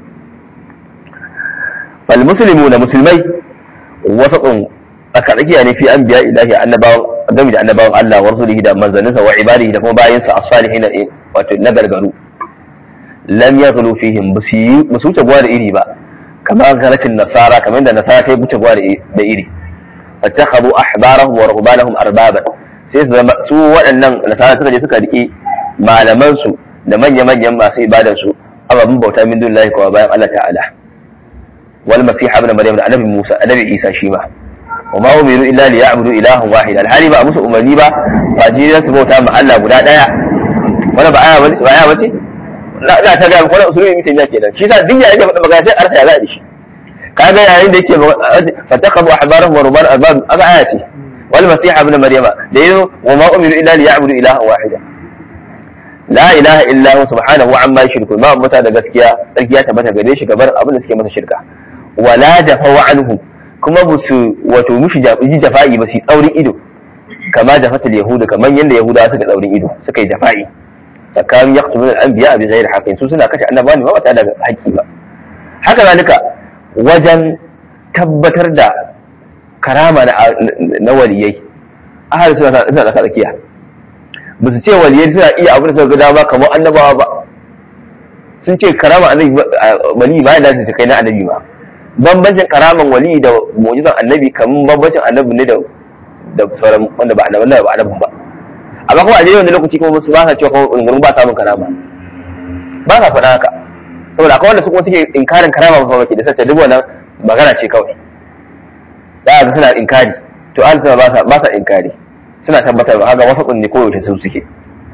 fal muslimuna musulmai wasatun tsaka tsakiya ne fi anbiya ilahi annabawan game da annabawan Allah wa rasulihi da manzanninsa wa ibadihi da kuma bayinsa as-salihin wato na gargaru lam yaghlu fihim busi wuce gwa da iri ba kamar galatin nasara kamar da nasara ta wuce gwa da iri fattakhadhu ahbarahum wa ruhbanahum arbaban sai su zama su waɗannan nasara suka je suka rike malaman su da manya manyan masu ibadan su ababen bauta min dunillahi kuma bayan Allah ta'ala wal masih ibn maryam da annabi Musa annabi Isa shi ma wa ma umiru illa liya'budu ilahan wahid alhali ba musu umarni ba fajiran su bauta ma Allah guda daya wannan ba aya bace ba aya bace za ta ga wani usulun mutum ya kenan shi sa duk yayin da faɗa magana sai arsa ya zaɗi shi kaga yayin da yake fatakabu ahbarahum wa ruban arbab aka aya ce wal masih ibn maryama da yayin wa ma umiru illa liya'budu ilahan wahida la ilaha illa hu subhanahu amma yushrikun ma mata da gaskiya gaskiya ta bata gare shi gabar abin da suke masa shirka wala jafaw anhu kuma busu wato mushi jafi jafa'i ba su tsaurin ido kama jafatul yahuda kaman yanda yahudawa suka tsaurin ido suka yi jafa'i فكانوا يقتلون الانبياء بغير حق su suna kashe annabawa ne ba tare da haƙƙi ba haka zalika wajen tabbatar da karama na waliyai ahli suna suna da tsakiya ba su ce waliyai suna iya abin da suka ga ba kamar annabawa ba sun ce karama annabi wali ba da ta kai na annabi ba bambancin karaman wali da mu'jizan annabi kamar bambancin annabi ne da da sauran wanda ba annabi ba annabi ba amma kuma a daidai wanda lokaci kuma su ba sa cewa kuma ungurin ba samun karama ba sa faɗa haka saboda akwai wanda su kuma suke inkarin karama ba ke da sace duk wannan magana ce kawai da ga suna inkari to an ba sa ba sa inkari suna tabbatar ba haka wasu kunne koyaushe su suke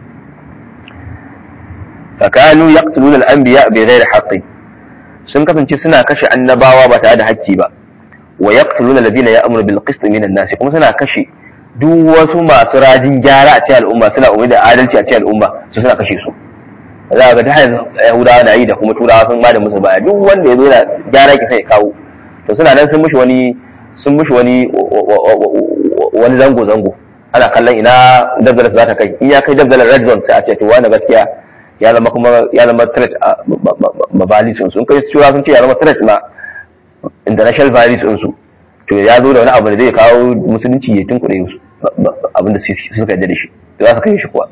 fakanu yaqtuluna al-anbiya bi ghairi haqqin sun kasance suna kashe annabawa ba tare da haƙƙi ba wa yaqtuluna alladhina ya'muru bil qist min an-nas kuma suna kashe duk wasu masu rajin gyara a cikin al'umma suna umar da adalci a cikin al'umma su suna kashe su za ga ta hanyar yahudawa na yi da kuma turawa sun ba da musu baya duk wanda ya zo yana gyara ki sai ya kawo to suna nan sun mushi wani sun mushi wani wani zango zango ana kallon ina dabdalar za ta kai, in ya kai dabdalar red zone sai a ce to wani gaskiya ya zama kuma ya zama threat a mabali sun su in kai shura sun ce ya zama threat ma international values din su to ya zo da wani abu da zai kawo musulunci ya tunkuɗe su abin da suka yarda da shi za su kai shi kuwa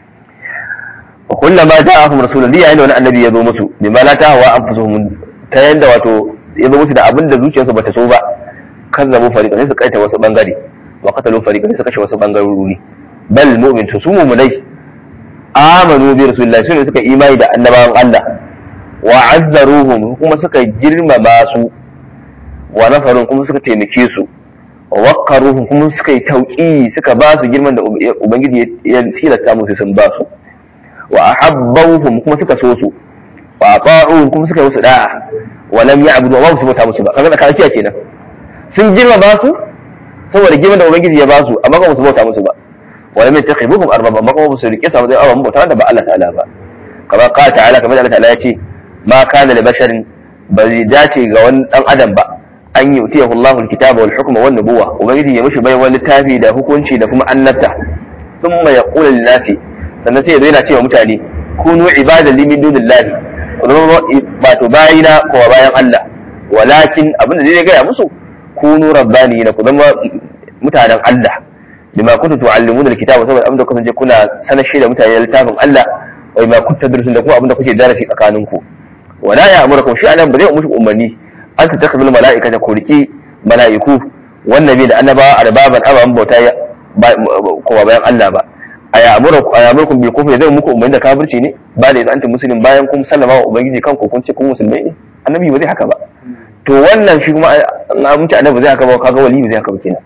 wa kullama ja'ahum rasulun li yayin da wani annabi ya zo musu bima la tahwa anfusuhum ta yanda wato ya zo musu da abin da zuciyarsu bata so ba kazzabu fariqan sai su kaita wasu bangare wa qatalu fariqan sai su kashe wasu bangarori bal mu'min su mu'minai amanu bi rasulillahi sun suka imani da annabawan Allah wa azzaruhum kuma suka girmama su wa nafarun kuma suka taimake su wa waqaruhum kuma suka yi tauqi suka ba su girman da ubangiji ya tilasta musu sun ba su wa ahabbahum kuma suka so su wa ata'uhum kuma suka yi musu da'a wa lam ya'budu wa su bauta musu ba kaga da kaciya kenan sun girma ba su saboda girman da ubangiji ya ba su amma ba su bauta musu ba wa lam yattakhibuhum arbaba amma ba su rike su da awan bauta da ba Allah ta'ala ba kama qala ta'ala kamar Allah ta'ala ya ce ma kana li basharin ba zai dace ga wani dan adam ba an yi utiyahu Allahu al-kitaba wal hukma wan nubuwa ubangiji ya mishi bayan littafi da hukunci da kuma annabta thumma yaqulu lin-nasi sannan sai yana cewa mutane kunu ibadan li min dunillahi ba to bayina ko bayan Allah walakin abinda zai gaya musu kunu rabbaniyina ku zama mutanen Allah bima kuntu tu'allimuna al-kitaba saboda abinda kuka je kuna sanar shi da mutane littafin Allah wa bima kuntu tadrusun da kuma abinda kuke darasi tsakaninku wala ya'murukum shay'an ba zai mushi umarni an ta takbil mala'ika da kurki mala'iku wannan bai da annabawa arbaban ababan bauta kowa bayan Allah ba ayamurkum ayamurkum bil kufri zai muku umarni da kafirci ne ba da antum muslim bayan kun sallama wa ubangiji kanku kun ce kun musulmai ne annabi ba zai haka ba to wannan shi kuma an mutu annabi zai haka ba kaga wali ba zai haka ba kenan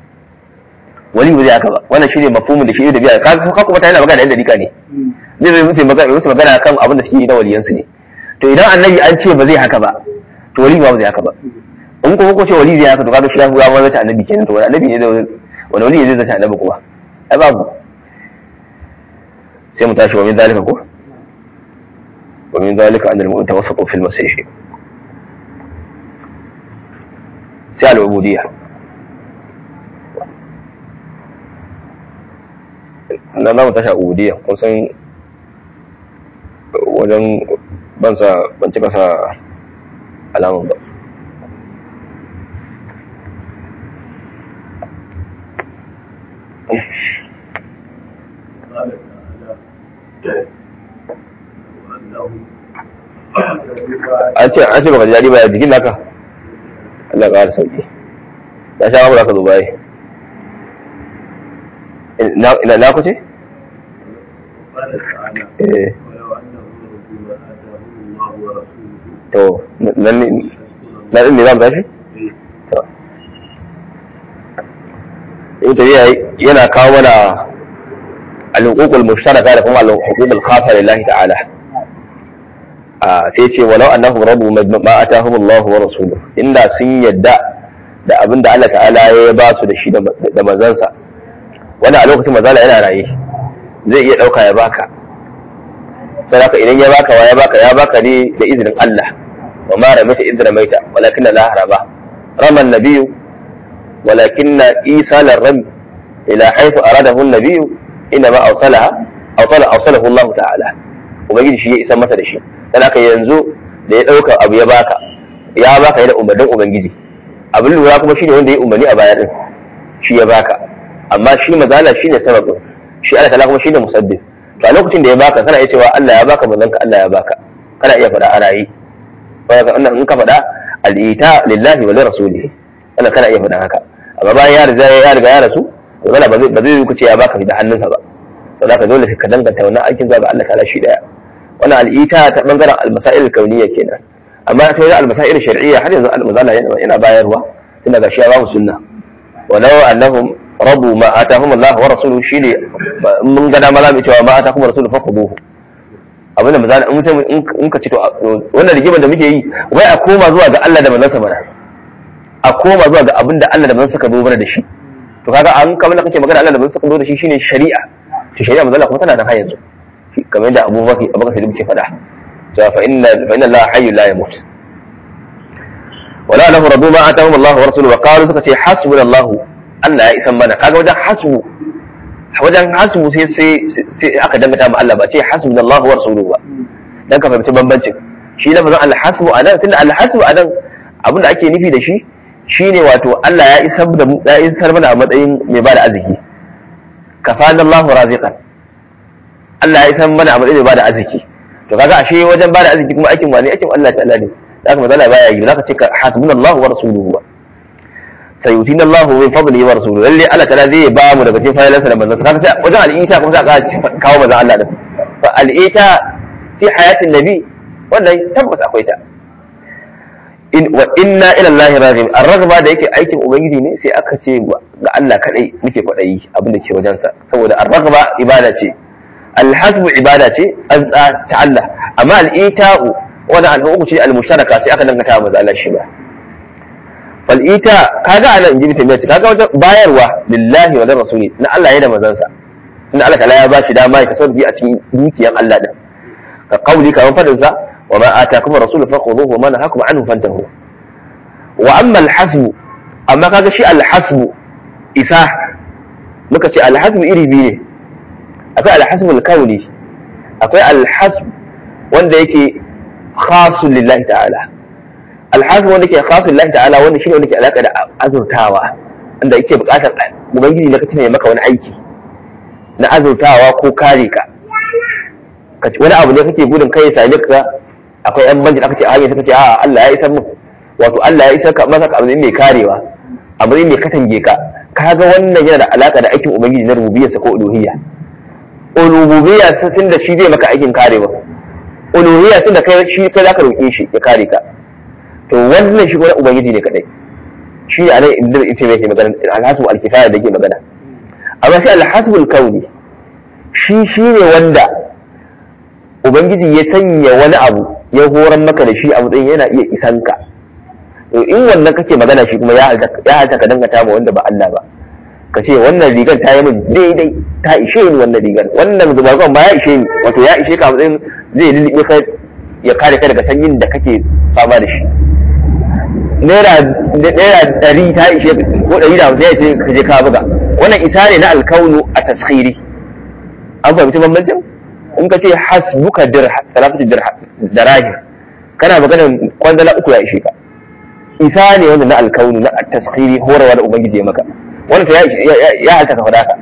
wali ba zai haka ba wannan shine mafhumin da shi da biya kaga ka kuma ta yana magana da dika ne zai zai mutu magana mutu magana kan abin da suke yi na waliyansu ne to idan annabi an ce ba zai haka ba to wali ba zai haka ba in kuma ko ce wali zai haka to kaga shi ya ba zai annabi kenan to wani annabi ne da wani wali zai zai annabi kuma ai babu sai mu tashi wa min zalika ko wa min zalika an al-mu'min tawassatu fil masih sai al-ubudiyya na na mu tashi ubudiyya kun san wajen ban sa ban cika sa alamun ba an ce an ce baka ji daɗi ba ya jikin naka Allah ya ƙara sauki ya sha abu da ka zo baye ina na ku ce? eh to nan ne za mu tashi? ita yana kawo mana al-huququl mushtaraka da kuma al-huququl khassa lillahi ta'ala sai ce walau annahum rabu ma atahum Allah wa rasuluhu inda sun yadda da abinda Allah ta'ala ya ba su da shi da manzansa wanda a lokacin manzala yana raye zai iya dauka ya baka sai haka idan ya baka wa ya baka ya baka ne da izinin Allah wa ma ramita idh ramaita walakin la haraba rama an-nabiy walakin isa lar-ram ila haythu aradahu an-nabiy inma awsalaha awsala awsalahu Allah ta'ala ubangiji shi ya isa masa da shi dan haka yanzu da ya dauka abu ya baka ya baka da umarnin ubangiji abin lura kuma shine wanda ya umarni a baya din shi ya baka amma shi mazala shine sababin shi Allah ta'ala kuma shine musabbib to a lokacin da ya baka kana iya cewa Allah ya baka manzanka Allah ya baka kana iya faɗa a rayi bayan annan in ka faɗa al-ita lillahi wa li rasulihi wannan kana iya faɗa haka amma bayan ya riga ya riga ya rasu wala ba zai ba zai ku ce ya baka da hannunsa ba saboda ka dole ka danganta wannan aikin zuwa ga Allah ta'ala shi daya wannan al-ita ta bangaren al-masail al-kauniyya kenan amma ta yi al-masail shar'iyya har yanzu al-mazala yana bayarwa tunda ga shi ya ba mu sunna walau annahum rabu ma atahum Allah wa rasuluhu shine mun ga dama zamu cewa ma atahum rasuluhu faquduhu abinda mazala in mutum in ka ci to wannan rigimar da muke yi wai a koma zuwa ga Allah da manzansa mana a koma zuwa ga abinda Allah da manzansa ka zo mana da shi to kaga an kamar da kake magana Allah da manzansa ka zo da shi shine shari'a to shari'a mazala kuma tana da har yanzu kamar yadda Abu Bakar Abu Bakar Siddiq ke faɗa cewa fa inna fa inna Allah hayyun la yamut wala lahu radu ma atahum Allah wa rasuluhu wa qalu suka ce hasbunallahu Allah ya isan mana. Kaga wajen hasbu wajen hasbu sai sai sai aka dangata ma Allah ba ce hasbunallahu wa rasuluhu ba, dan ka fahimci bambancin. Shi lafazin alhasbu anan, tunda alhasbu anan abinda ake nufi da shi shine wato Allah ya isar da ya isar mana a matsayin mai bada arziki. Kafanallahu raziqan, Allah ya isar mana a matsayin mai bada arziki. To kaga ashe wajen bada arziki kuma aikin wani aikin Allah ta'ala ne. Zaka mazala baya yi, zaka ce hasbunallahu wa rasuluhu ba. Sayutina Allahu min fadlihi wa rasuluhu, lalle Allah ta'ala zai ba mu daga cikin fadalansa da manzon sa. Kaga wajen al'ita kuma za ka kawo manzon Allah din. Fa al'ita fi hayatin nabi wannan tabbas akwai ta. In wa inna ila Allah raghib, ar-raghba da yake aikin ubangiji ne sai aka ce ga Allah kadai muke kwadayi abin da ke wajen sa, saboda ar-raghba ibada ce, al-hasbu ibada ce an ta Allah, amma al-ita'u wanda al-uku ce al-musharaka sai aka dangata manzon Allah shi ba. Fal'ita kaga anan inji ta kaga wajen bayarwa lillahi wa rasuli na Allah ya da manzansa, inda Allah ta'ala ya ba shi dama ya tasarrufi a cikin dukiyan Allah din, ka kauli kamar fadin sa wa ma atakum rasulu fakhuduhu wa ma nahakum anhu fantahu. Wa amma al-hasbu, amma kaga shi al-hasbu isa muka ce al-hasbu iri biyu ne, akwai al-hasbu al-kauni, akwai al-hasb wanda yake khasun lillahi ta'ala. Alhasu wanda ke khasun lillahi ta'ala, wanda shine wanda ke alaka da azurtawa, inda yake bukatar ubangiji na kace maka wani aiki na azurtawa ko kare ka, wani abu ne kake gudun kai ya same ka, akwai yan banjin aka ce a hanyar kace a Allah ya isar mu, wato Allah ya isar ka maka abu ne mai karewa, abu ne mai katange ka. Kaga wannan yana da alaka da aikin ubangiji na rububiyarsa ko uluhiyya. Uluhiyya sun da shi zai maka aikin karewa, uluhiyya sun da kai shi kai zaka roke shi ya kare ka. To wannan shi wani ubangiji ne kadai, shi ne anan inda ita mai magana alhasbu alkifaya da ke magana. Amma shi alhasbu alkauni shi shine wanda ubangiji ya sanya wani abu ya horan maka da shi a matsayin yana iya isan ka. To in wannan kake magana shi kuma ya halta ka dangata ma wanda ba Allah ba, ka ce wannan rigar ta yi min daidai, ta ishe ni wannan rigar, wannan zubargon ba ya ishe ni, wato ya ishe ka a matsayin zai lulluɓe ka ya kare ka daga sanyin da kake fama da shi. Naira ɗari ta ishe ko ɗari da hamsin ya ce ka je ka buga, wannan isa ne na alkaunu a taskhiri. An fahimci bambancin? In ka ce hasbuka salafatu dirahim, kana maganar kwandala uku ya ishe ka. Isa ne wanda na alkaunu na taskhiri, horarwa da ubangiji ya maka, wannan to ya halta ka faɗa ka.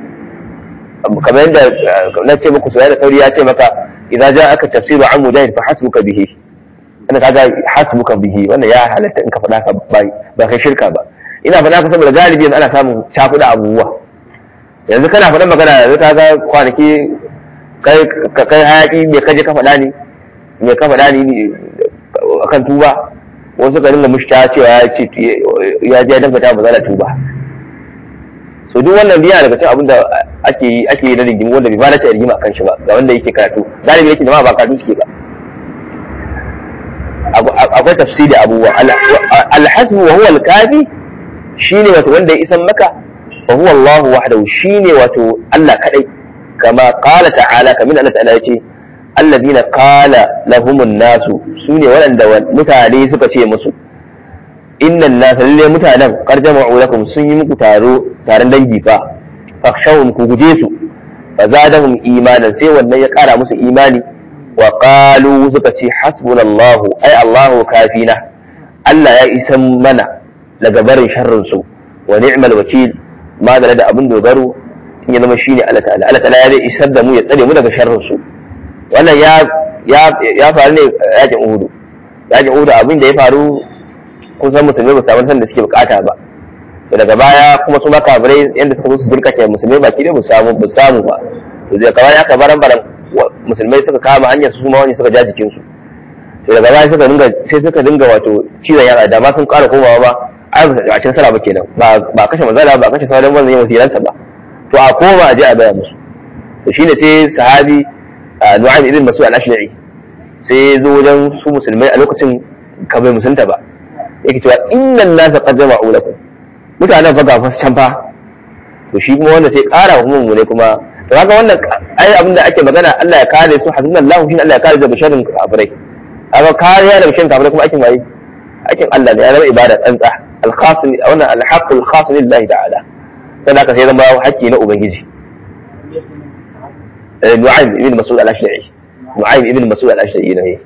Kamar yadda na ce muku soyayya da sauri ya ce maka idza ja'aka tafsiru an mujahid fa hasbuka bihi, ana kaga hasbuka bihi wannan ya halatta in ka faɗa ka ba kai shirka ba. Ina faɗa ka saboda galibi yanzu ana samun cakuɗa abubuwa. Yanzu kana faɗan magana yanzu ka ga kwanaki kai kai hayaki me kaje ka faɗa ni me ka faɗa ni akan tuba, wasu ka dinga mushta cewa ya ce ya je dangata ba za tuba. So duk wannan biya daga cikin abin da ake yi ake yi na rigimi wanda bai ba na ta rigima akan shi ba ga wanda yake karatu, galibi yake jama'a ba karatu suke ba. Akwai tafsiri abubuwa. Alhasbu wa huwa alkafi shine wato wanda ya isan maka, wa huwa Allah wahdahu shine wato Allah kadai, kama qala ta'ala, kamin Allah ta'ala yace alladhina qala lahumun nasu, sune waɗanda mutane suka ce musu innan nasa lalle mutanen qad jama'u lakum, sun yi muku taro taron dangi fa fakhshawhum, ku guje su, fa zadahum imanan, sai wannan ya kara musu imani. Wa qalu suka ce hasbunallahu, ai Allahu kafina, Allah ya isan mana daga barin sharrin su, wa ni'mal wakil, ma da abin dogaro in ya zama shine Allah ta'ala. Allah ta'ala ya zai isar da mu ya tsare mu daga sharrin su. Wannan ya ya ya faru ne yakin Uhud. Yakin Uhud abin da ya faru kun san musulmai ba samu san da suke bukata ba. Daga baya kuma su ma kafirai yanda suka zo su dirkake musulmai baki dai ba samu ba samu ba. To zai kamar ya kabaran baran musulmai suka kama hanyar su ma wani suka ja jikin su. To daga baya suka dinga sai suka dinga wato cizon yara da ma sun ƙara komawa ba ai ba a cikin sara ba kenan, ba ba kashe manzala ba kashe sauran wannan yawan siransa ba. To a koma a je a baya musu. To shine sai sahabi Nu'aym ibn Mas'ud al-Ashja'i sai zo wajen su musulmai a lokacin ka bai musunta ba, yake cewa innan nasa qad jama'u lakum, mutanen fa ga fa can fa. To shi kuma wanda sai ƙara wa mu ne kuma, to kaga wannan ai abin da ake magana Allah ya kare su, hasbunallahu shi Allah ya kare daga sharrin kafirai. Kaga kariya daga sharrin kafirai kuma aikin waye? Aikin Allah ne, ya zama ibada tsantsa. Al-khas wannan al-haqq al-khas lillahi ta'ala. sannan aka sai zama haƙƙi na ubangiji. Nu'aym ibn Mas'ud al-Ashja'i Nu'aym ibn Mas'ud al-Ashja'i ne.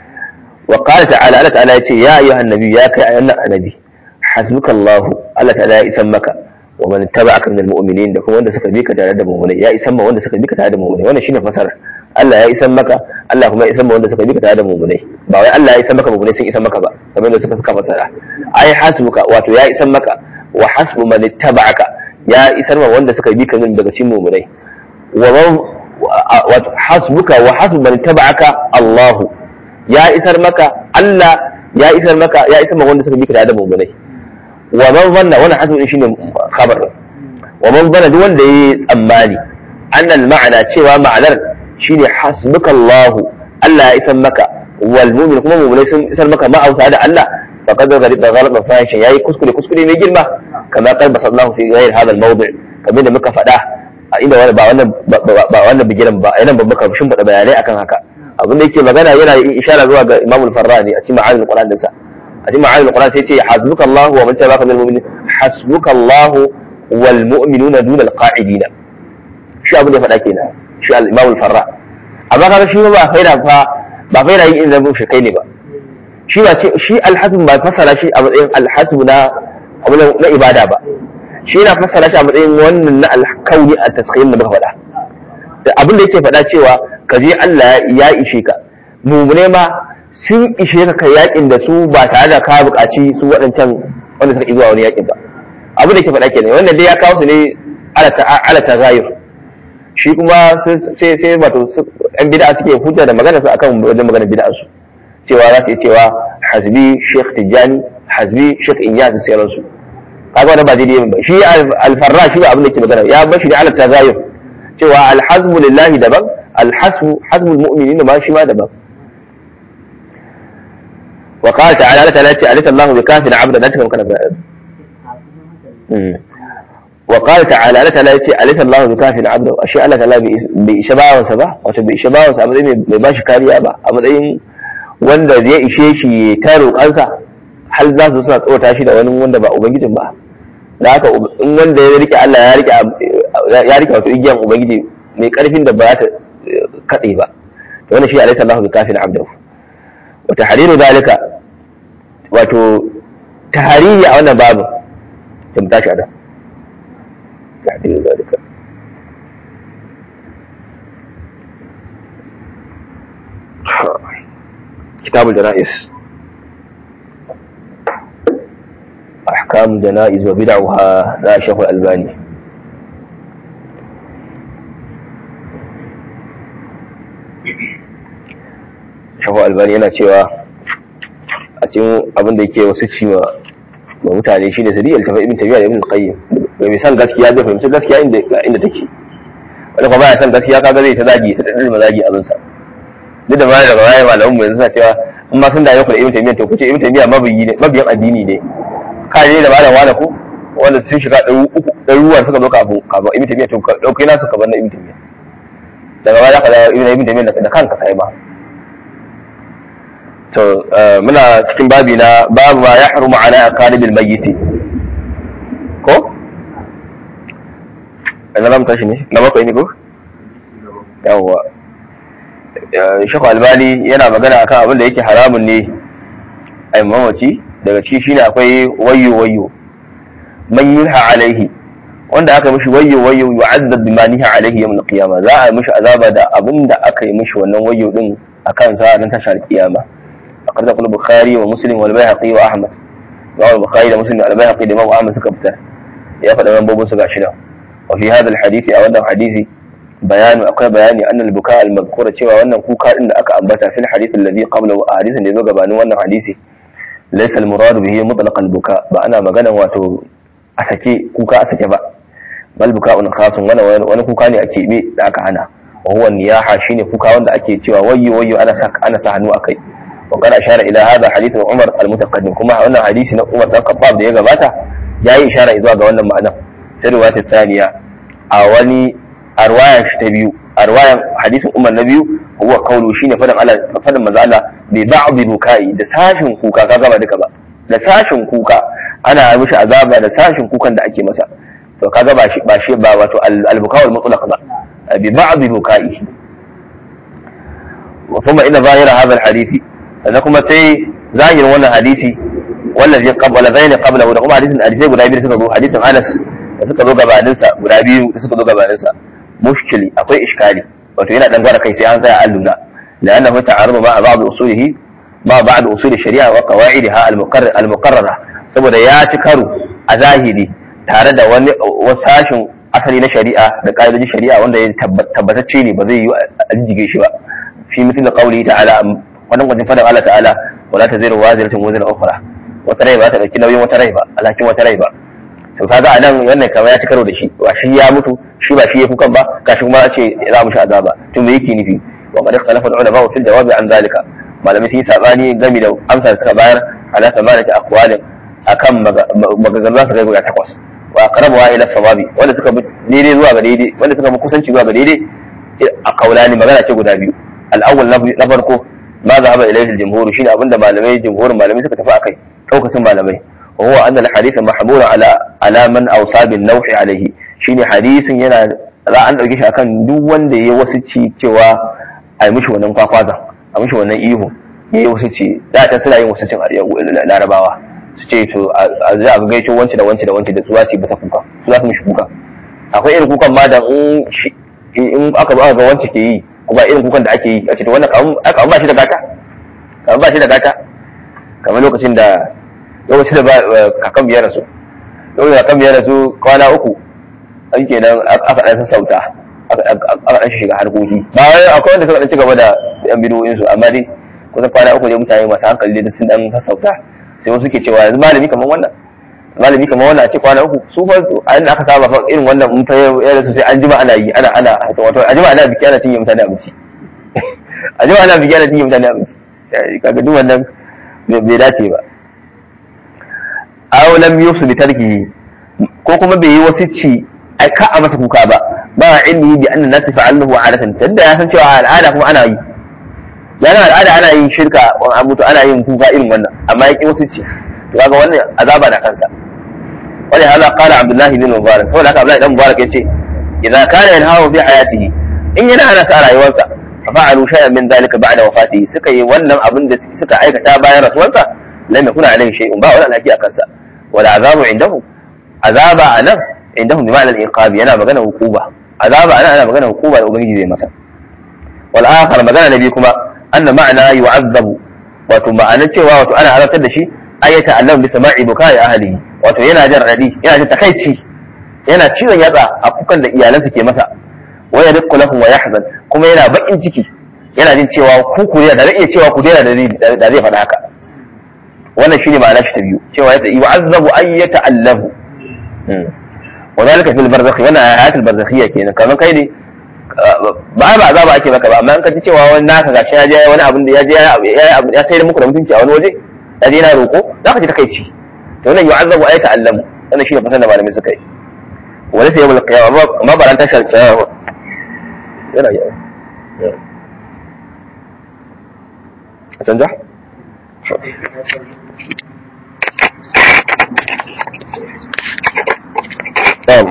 wa qala ta'ala Allah ta'ala yace ya ayyuhan nabi ya kai ayyuhan annabi hasbukallahu Allah ta'ala ya isan maka wa man taba'aka minal mu'minin da kuma wanda suka bi ka tare da mu'minai ya isan ma wanda suka bi ka tare da mu'minai wannan shine fasara Allah ya isan maka Allah kuma ya isan ma wanda suka bi ka tare da mu'minai ba wai Allah ya isan maka mu'minai sun isan maka ba kamar da suka suka fasara ai hasbuka wato ya isan maka wa hasbu man taba'aka ya isar ma wanda suka bi ka min daga cikin mu'minai wa man wato hasbuka wa hasbu man taba'aka Allah ya isar maka Allah ya isar maka ya isar ma wanda suka bi ka tare da mu'minai wa man zanna wannan hasbu din shine khabar wa man zanna duk wanda yayi tsammani annal ma'ana cewa ma'anar shine hasbuka Allah Allah ya isar maka wal mu'min kuma mu'minai sun isar maka ma'auta da Allah faqad ghaliba ghalaba fahisha yayi kuskure kuskure mai girma kama qala sallallahu fi ghayr hadha al-mawdi' kamar da muka faɗa a inda wani ba wannan ba wannan bigiran ba yana babba ka shin faɗa bayanai akan haka abin da yake magana yana ishara zuwa ga Imam al-Farrani a cikin ma'anil Qur'an dinsa a cikin ma'anil Qur'an sai ce hasbuka Allah wa man tabaka minal mu'minin hasbuka Allah wal mu'minuna duna al-qa'idina shi abin da faɗa kenan shi al-Imam al-Farra amma kaga shi ba faida fa ba faida yin inda mun kai ne ba shi ba ce shi al-hasb ba fasara shi a matsayin al-hasb na abu na ibada ba shi yana fassara shi a matsayin wannan na al-kauni at-taskhir da muka faɗa da abin da yake faɗa cewa ka je Allah ya ishe ka mumune ma sun ishe ka kai yakin da su ba tare da ka buƙaci su waɗancan wanda suka zuwa wani yakin ba abin da yake faɗa kenan wannan dai ya kawo su ne ala tagayur shi kuma sai sai wato ɗan bid'a suke hujja da magana su akan wajen magana bid'a su cewa za su yi cewa hasbi Sheikh Tijjani hasbi Sheikh Inyas sai ransu kaga wannan ba daidai ba shi al-Farra shi ba abin da yake magana ya bashi da ala tagayur cewa al-hasbu lillahi daban al-hasbu hasbul mu'minin ma shi ma daban wa qala ta'ala la ta'ala alisa Allahu bi kafin 'abda da take kana bayan wa qala ta'ala la ta'ala yace alisa Allahu bi kafin 'abda ashe Allah ta'ala bai ishe bawansa ba wato bai ishe bawansa a matsayin bai bashi kariya ba a matsayin wanda zai ishe shi ta roƙansa hal za su suna tsota shi da wani wanda ba ubangijin ba da haka in wanda ya rike Allah ya rike ya rike wato igiyan ubangiji mai karfin da ba za ta kade ba to wannan shi alaysa Allahu bikafin abdahu wa tahriru dalika wato tahriri a wannan babu kin tashi ada tahriru dalika kitabul janaiz أحكام الجنائز وبدعها لا شيخ الألباني شيخ الألباني yana cewa a cikin abin da yake wasu ciwa ga mutane shine sadi al-tafa ibn tabiya da ibn al-qayyim ga mai san gaskiya zai fahimci gaskiya inda inda take wanda kuma baya san gaskiya kaga zai ta zagi ta dadin mazagi abin sa duk da bayan daga bayan malamin mu yanzu suna cewa in ma sun da yau da ibn tabiya to kuce ibn tabiya mabiyi ne mabiyan addini ne kaje da malam wala ko wanda sun shiga ɗari uku ɗaruruwa suka zo kafin kafin ibn taymiya to dauke nasu ka bar na ibn taymiya daga baya ka dawo ibn ibn taymiya da kanka kai ba to muna cikin babi na babu ma yahrumu ala aqaribil mayyit ko ana lam tashi ne na bakwai ne ko yawa Sheikh Albani yana magana akan abin da yake haramun ne ai mamaci daga ciki shine akwai wayyo wayyo man yunha alaihi wanda aka mishi wayyo wayyo yu'azzab bima niha alaihi yawm al-qiyamah za a mishi azaba da abinda aka yi mishi wannan wayyo din akan sa ran tashar kiyama akar da Bukhari wa Muslim wal Baihaqi wa Ahmad wa Bukhari da Muslim da Baihaqi da Imam Ahmad suka fita ya faɗa lambobin su gashi nan wa fi hadha al-hadith a wannan hadisi bayanu akwai bayani annal buka al-madhkura cewa wannan kuka din da aka ambata fil hadith alladhi qablahu hadisin da yazo gabanin wannan hadisi laysa al-murad bihi mutlaq al-buka ba ana magana wato a sake kuka a sake ba bal buka'un khasun wani wani kuka ne a kebe da aka hana wa huwa niyaha shine kuka wanda ake cewa wayyo wayyo ana sa ana sa hannu akai wa kana ishara ila hada hadith Umar al-mutaqaddim kuma wannan hadisi na Umar dan Khattab da ya gabata yayi ishara zuwa ga wannan ma'ana sai riwayat tsaniya a wani arwayan shi ta biyu arwayan hadisin Umar na biyu huwa qawlu shine fadan Allah fadan manzo Allah bi ba'd bukai da sashin kuka kaga ba duka ba da sashin kuka ana mishi azaba da sashin kukan da ake masa to kaga ba shi ba shi ba wato al-buka wal mutlaq ba bi ba'd buka'i wa thumma inna zahira hadha al-hadisi sannan kuma sai zahirin wannan hadisi wallazi qabla zaini qablahu da kuma hadisin hadisi guda biyu suka zo hadisin Anas da suka zo gabanin sa guda biyu da suka zo gabanin sa mushkili akwai iskali wato yana dan gwara kai sai an tsaya an lura لأنه تعارض مع بعض أصوله مع بعض أصول الشريعة وقواعدها المقرر المقررة saboda ya ci karo a zahiri tare da wani wasashin asali na shari'a da ƙa'idojin shari'a wanda ya tabbatacce ne ba zai yi a jijjige shi ba fi mutum da ƙauli ta'ala wannan gwajin fadan Allah ta'ala wala taziru waziratun wazira ukhra wata rai ba ta dauki nauyin wata rai ba alhakin wata rai ba to kaga anan wannan kamar ya ci karo da shi ba shi ya mutu shi ba shi ya kukan ba kashi kuma a ce za mu sha azaba to me yake nufi وقد اختلف العلماء في الجواب عن ذلك malamai sun yi sabani game da amsar suka bayar ala samanati aqwalin akan maganganu za su kai guda takwas wa aqrabuha ila sawabi wanda suka bi daidai zuwa ga daidai wanda suka bi kusanci zuwa ga daidai a kaulani magana ce guda biyu al-awwal na farko ma zahaba ilayhi al-jumhur shine abinda malamai jumhurin malamai suka tafi akai daukacin malamai wa huwa anna al-hadith mahmula ala ala man awsa bin nawhi alayhi shine hadisin yana za an dauke shi akan duk wanda yayi wasu ci cewa a yi mishi wannan kwakwazan a mishi wannan ihu ya yi wasu ce da ta suna yin wasu cin larabawa su ce to a zai a gaito wance da wance da wance da su za su yi bata kuka su za su mishi kuka akwai irin kukan ma da in aka ba ga wance ke yi kuma irin kukan da ake yi a ce to wannan kamar ba shi da gata kamar ba shi da gata kamar lokacin da lokacin da kakan biyar su lokacin da kakan biyar su kwana uku an kenan aka ɗan sassauta aka ɗan shiga harkoki ba wai akwai wanda suka ɗan ci gaba da yan bidiyoyin su amma dai kusan kwana uku ne mutane masu hankali da sun ɗan sassauta sai wasu ke cewa yanzu malami kamar wannan malami kamar wannan a ce kwana uku su fa a yanda aka saba fa irin wannan mun fa yara su sai an jima ana yi ana ana wato a jima ana biki ana cinye mutane abinci a jima ana biki ana cinye mutane abinci kaga duk wannan bai dace ba aw lam yusu bi tarkihi ko kuma bai yi wasicci ai ka a masa kuka ba ba ilmi bi anna nas fa'aluhu adatan tunda ya san cewa al'ada kuma ana yi yana al'ada ana yin shirka an mutu ana yin kuka irin wannan amma yake wasu ce to kaga wannan azaba na kansa wani hala qala abdullahi bin mubarak saboda haka abdullahi dan mubarak yace idza kana yanhawu bi hayatihi in yana ana sa rayuwarsa fa fa'alu shay'an min dhalika ba'da wafatihi suka yi wannan abin da suka aikata bayan rasuwarsa lam yakuna alayhi shay'un ba wala alhaki akan sa wala azabu indahu azaba anan indahum bi ma'na al-iqab yana magana hukuba azaba anan ana magana hukuba da ubangiji zai masa wal akhar magana nabi kuma anna ma'ana yu'azzabu wato ma'anar cewa wato ana azabtar da shi ayata Allah bi sama'i bukai ahli wato yana jin radi yana jin takaici yana cizon yatsa a kukan da iyalansa ke masa wa yadqu lahum wa yahzan kuma yana bakin ciki yana jin cewa ku ku da zai iya cewa ku daina da zai faɗa haka wannan shine ma'anar shi ta biyu cewa yu'azzabu ayyata allahu wa zalika fil barzakh wannan ayatul barzakhiyya kenan kamar kai ne ba ba azaba ake maka ba amma an kace cewa wani naka gashi ya je wani abin da ya je ya sai da muku da mutunci a wani waje ya je yana roko zaka ji takeici to wannan yu'azzabu ayata allamu wannan shine fasan da malamin suka yi wala sai yawmul qiyamah amma ba ran tashar qiyamah yana yi a canja طيب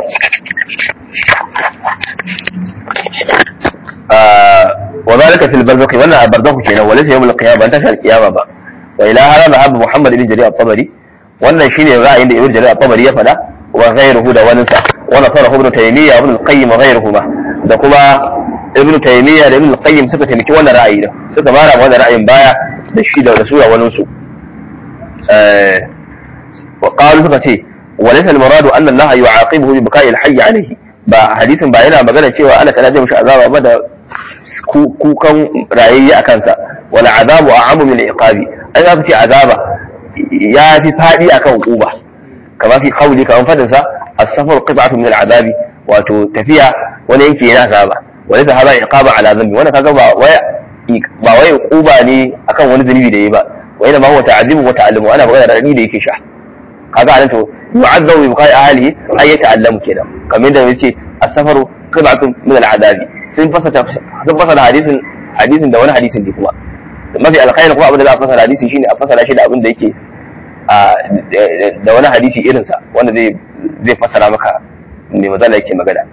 وذلك في البرزخ وانا البرزخ كنا وليس يوم القيامه انتهى القيامه بقى والى هذا ذهب محمد بن جرير الطبري wannan shine ra'ayin da Ibn Jarir al-Tabari ya fada wa ghayruhu da wani sa wa nasarahu Ibn Taymiyyah Ibn al-Qayyim wa ghayruhuma da kuma Ibn Taymiyyah da Ibn al-Qayyim suka taimaki wannan ra'ayi da suka mara wannan ra'ayin baya da shi da rasul wani su eh wa qalu suka ce walaysa al-muradu anna Allah yu'aqibuhu bi buka'i al-hayy alayhi ba hadisin ba yana magana cewa Allah ta zai mishi azaba ba da kukan rayayye akan sa wala azabu a'amu min al-iqabi ai za ku ce azaba ya fi faɗi akan uquba kamar fi qawli kamar fadin sa as-safar qit'atun min al-'adabi wato tafiya wani yanki yana azaba wani da hada iqaba ala dhanbi wani kaga ba wai ba wai uquba ne akan wani zunubi da yayi ba wai da ma huwa ta'azimu wa ta'allumu ana magana da radi da yake sha kaga anan to yu'azzabu bi bukai ahlihi ay yata'allamu kenan kamar da yace as-safar qit'atun min al-'adabi sun fasata sun fasara hadisin hadisin da wani hadisin ne kuma mafi alkhairi kuma abin da za a fasara hadisi shine a fasara shi da abin da yake da wani hadisi irinsa wanda zai zai fasara maka me mazala yake magana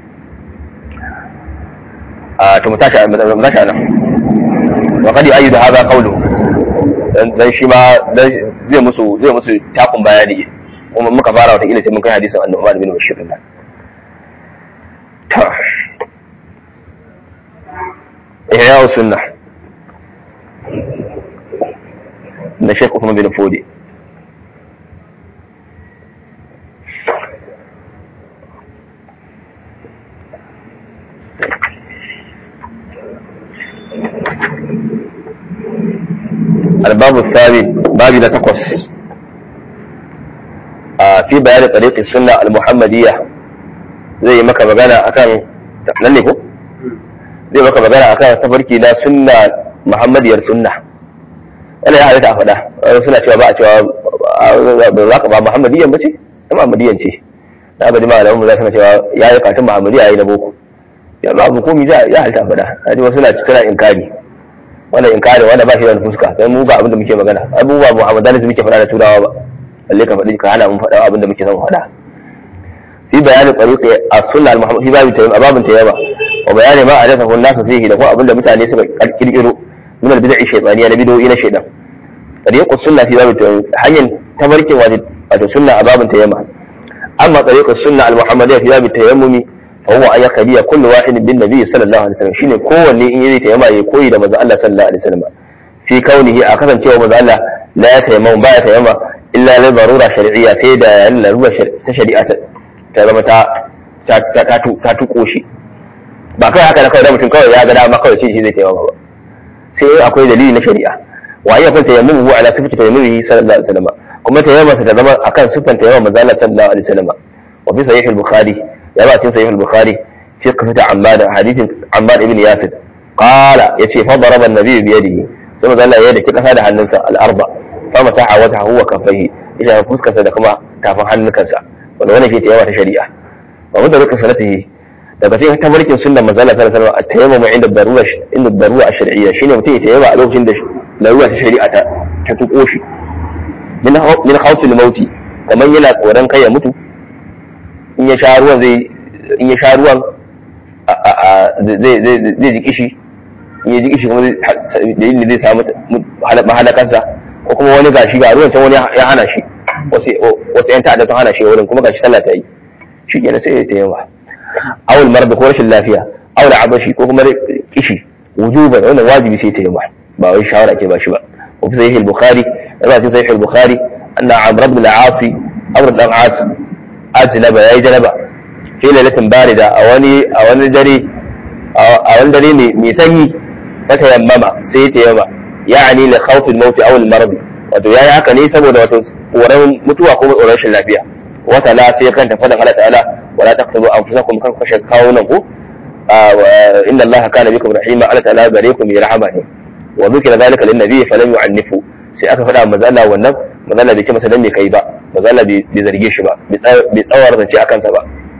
a to mutashi mutashi nan wa qad yu'ayyidu hadha qawluhu dan shi ma zai musu zai musu takun bayani kuma muka fara wata kila sai mun kai hadisin annabi bin Bashir din ta ihya sunnah na Sheikh Uthman bin Fodi الباب الثاني باب لا تقص في بيان طريق السنة المحمدية زي ما كما قال أكان نلقوا زي ما كما قال أكان تفركي لا سنة محمدية السنة ولا يحدث أفدا سنة شوابا شوابا محمدية بشي محمدية شي na bari ma alamun za su na cewa ya yi katun Muhammadu ya yi na boko ya ba mu komi ya halta fada a ji wasu na cikin inkari wannan inkari wanda ba shi da fuska dan mu ba abin da muke magana abubuwa Muhammadani su muke fada da turawa ba balle ka faɗi ka hana mun faɗa abin da muke son faɗa fi bayani tariqi as-sunna al-muhammadi babu tayyib babun tayyaba wa bayani ma adathahu an-nas fihi da kuma abin da mutane suka kirkiro min al-bid'i shaytaniyya da bid'o'i na shaytan tariqu sunna fi babu tayyib hanyar tabarkin wajib wato sunna a babun tayyama amma tariqu sunna al-muhammadiyya fi babu tayammumi fa huwa an yaqdiya kullu wahidin bin nabiy sallallahu alaihi wasallam shine kowanne in yayi tayyama yayi koyi da manzo Allah sallallahu alaihi wasallam fi kaunihi a kasancewa manzo Allah la ya tayammama ba ya tayammama illa la darura shar'iyya sai da larura ta shari'a ta zama ta ta ta tuko shi ba kai haka da kawai da mutum kawai ya ga dama kawai shi zai tayammama ba sai akwai dalili na shari'a wa ya kwanta yammu ala sifati tayammuhi sallallahu alaihi wasallam kuma tayammama ta zama akan sifan tayammama manzo Allah sallallahu alaihi wasallam wa fi sahih al-bukhari ya ba cikin sahih al-bukhari fi qissati ammad hadithin ammad ibn yasir qala yace fa daraba an-nabi bi yadihi sai manzo Allah ya da kida da hannunsa al-arba fama sa'a wata huwa kafai ita fuskarsa da kuma tafin hannunsa wanda wannan ke tayawa ta shari'a wa wanda ruka salatihi daga cikin tabarkin sunnar manzo Allah sallallahu alaihi wasallam at-tayammum inda darura inda darura ash-shar'iyya shine mutum ya tayawa a lokacin da darura ta shari'a ta ta tuko shi min min khawfil mauti kaman yana tsoron kai ya mutu in ya sha ruwan zai in ya sha ruwan zai zai zai ji kishi in ya ji kishi kuma zai samu mahalakansa ko kuma wani gashi ga ruwan can wani ya hana shi wasu yan ta'adda sun hana shi wurin kuma gashi sallah ta yi shi kenan sai ya tayawa awul marad ko rashin lafiya awul abashi ko kuma kishi wujuban wannan wajibi sai tayawa ba wai shawara ke ba shi ba wa fi sahih al-bukhari yana cikin sahih al-bukhari anna amr ibn al-aas amr ibn al-aas ajnaba yayi janaba fi lailatin barida a wani a wani dare a wani dare mai sanyi ta tayammama sai ya tayawa يعني لخوف الموت او المرض wato yayi haka ne saboda wato tsoron mutuwa ko tsoron rashin lafiya wata la sai kanta fadan Allah ta'ala wala taqtulu anfusakum kan kashe kawunan ku inna Allah kana bikum rahima Allah ta'ala gare ku mai rahama ne wa zikra zalika lin nabiy falam yu'annifu sai aka fada manzo Allah wannan manzo Allah bai ce masa dan me kai ba manzo Allah bai zarge shi ba bai tsawar zance akan sa ba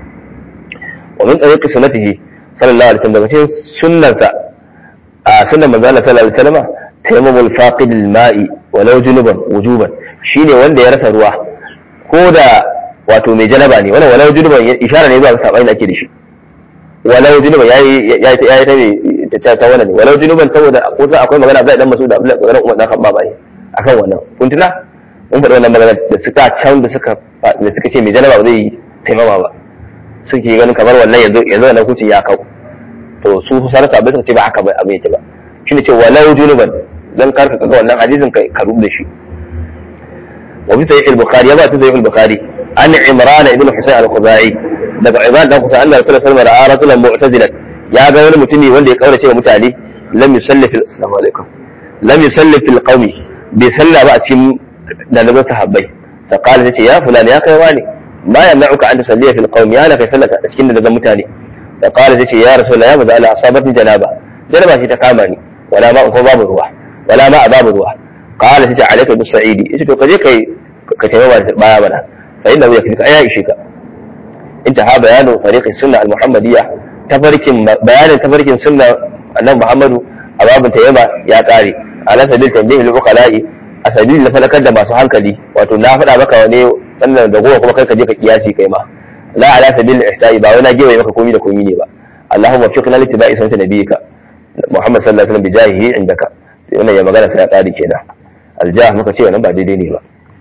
wa min tariqi sunnatihi sallallahu alaihi wasallam cikin sunnansa a sunnan manzo Allah sallallahu alaihi wasallam tayammum al-faqid al-ma'i walau junuban wujuban shine wanda ya rasa ruwa ko da wato mai janaba ne wannan walau junuban ishara ne zuwa sabani ake da shi walau junuban yayi yayi yayi ta ne ta ta wannan walau junuban saboda ko sai akwai magana zai dan masu da Abdullahi ibn Umar dan Khattab bai akan wannan kun tuna mun faɗi wannan magana da suka can da suka da suka ce mai janaba ba zai taimama ba suke ganin kamar wannan yanzu yanzu wannan hukuncin ya kau to su sarar sabai suka ce ba haka ba abin yake ba shine ce walau junuban dan karka kaga wannan hadisin kai ka rubuta shi wa bi sahih al-bukhari ya ba ta sahih al-bukhari an imran ibn husayn al-khuzai daga imran dan husayn Allah sallallahu alaihi wasallam ra'a rajulan mu'tazilan ya ga wani mutumi wanda ya kaurace wa mutane lam yusalli fil assalamu alaikum lam yusalli fil qawmi bi salla ba a cikin daliban sahabbai fa qala tace ya fulani ya kai wani ma yamna'uka an tusalli fil qawmi ya la kai sallata a cikin daliban mutane fa qala tace ya rasulullah ya maza Allah asabatni janaba janaba shi ta kama ni wala ma ko babu ruwa wala ma babu ruwa qala tace alayka bis sa'idi ita to kaje kai ka tayawa da baya bana fa inda ya kika aya ishe ka intaha bayanu tariqi sunna al-muhammadiyya tafarkin bayanin tafarkin sunna annabi Muhammadu a babin tayyama ya kare ala sabil tanbih al-uqala'i asabil la falakar da masu hankali wato na faɗa maka wane sannan da gowa kuma kai ka je ka kiyasi kai ma la ala sabil ihsa'i ba wai na gewaye maka komai da komai ne ba Allahumma fiqna li tibai sunnati nabiyika Muhammad sallallahu alaihi wasallam bijahihi indaka wannan ya magana sai ya tsari kenan aljah muka ce wannan ba daidai ne ba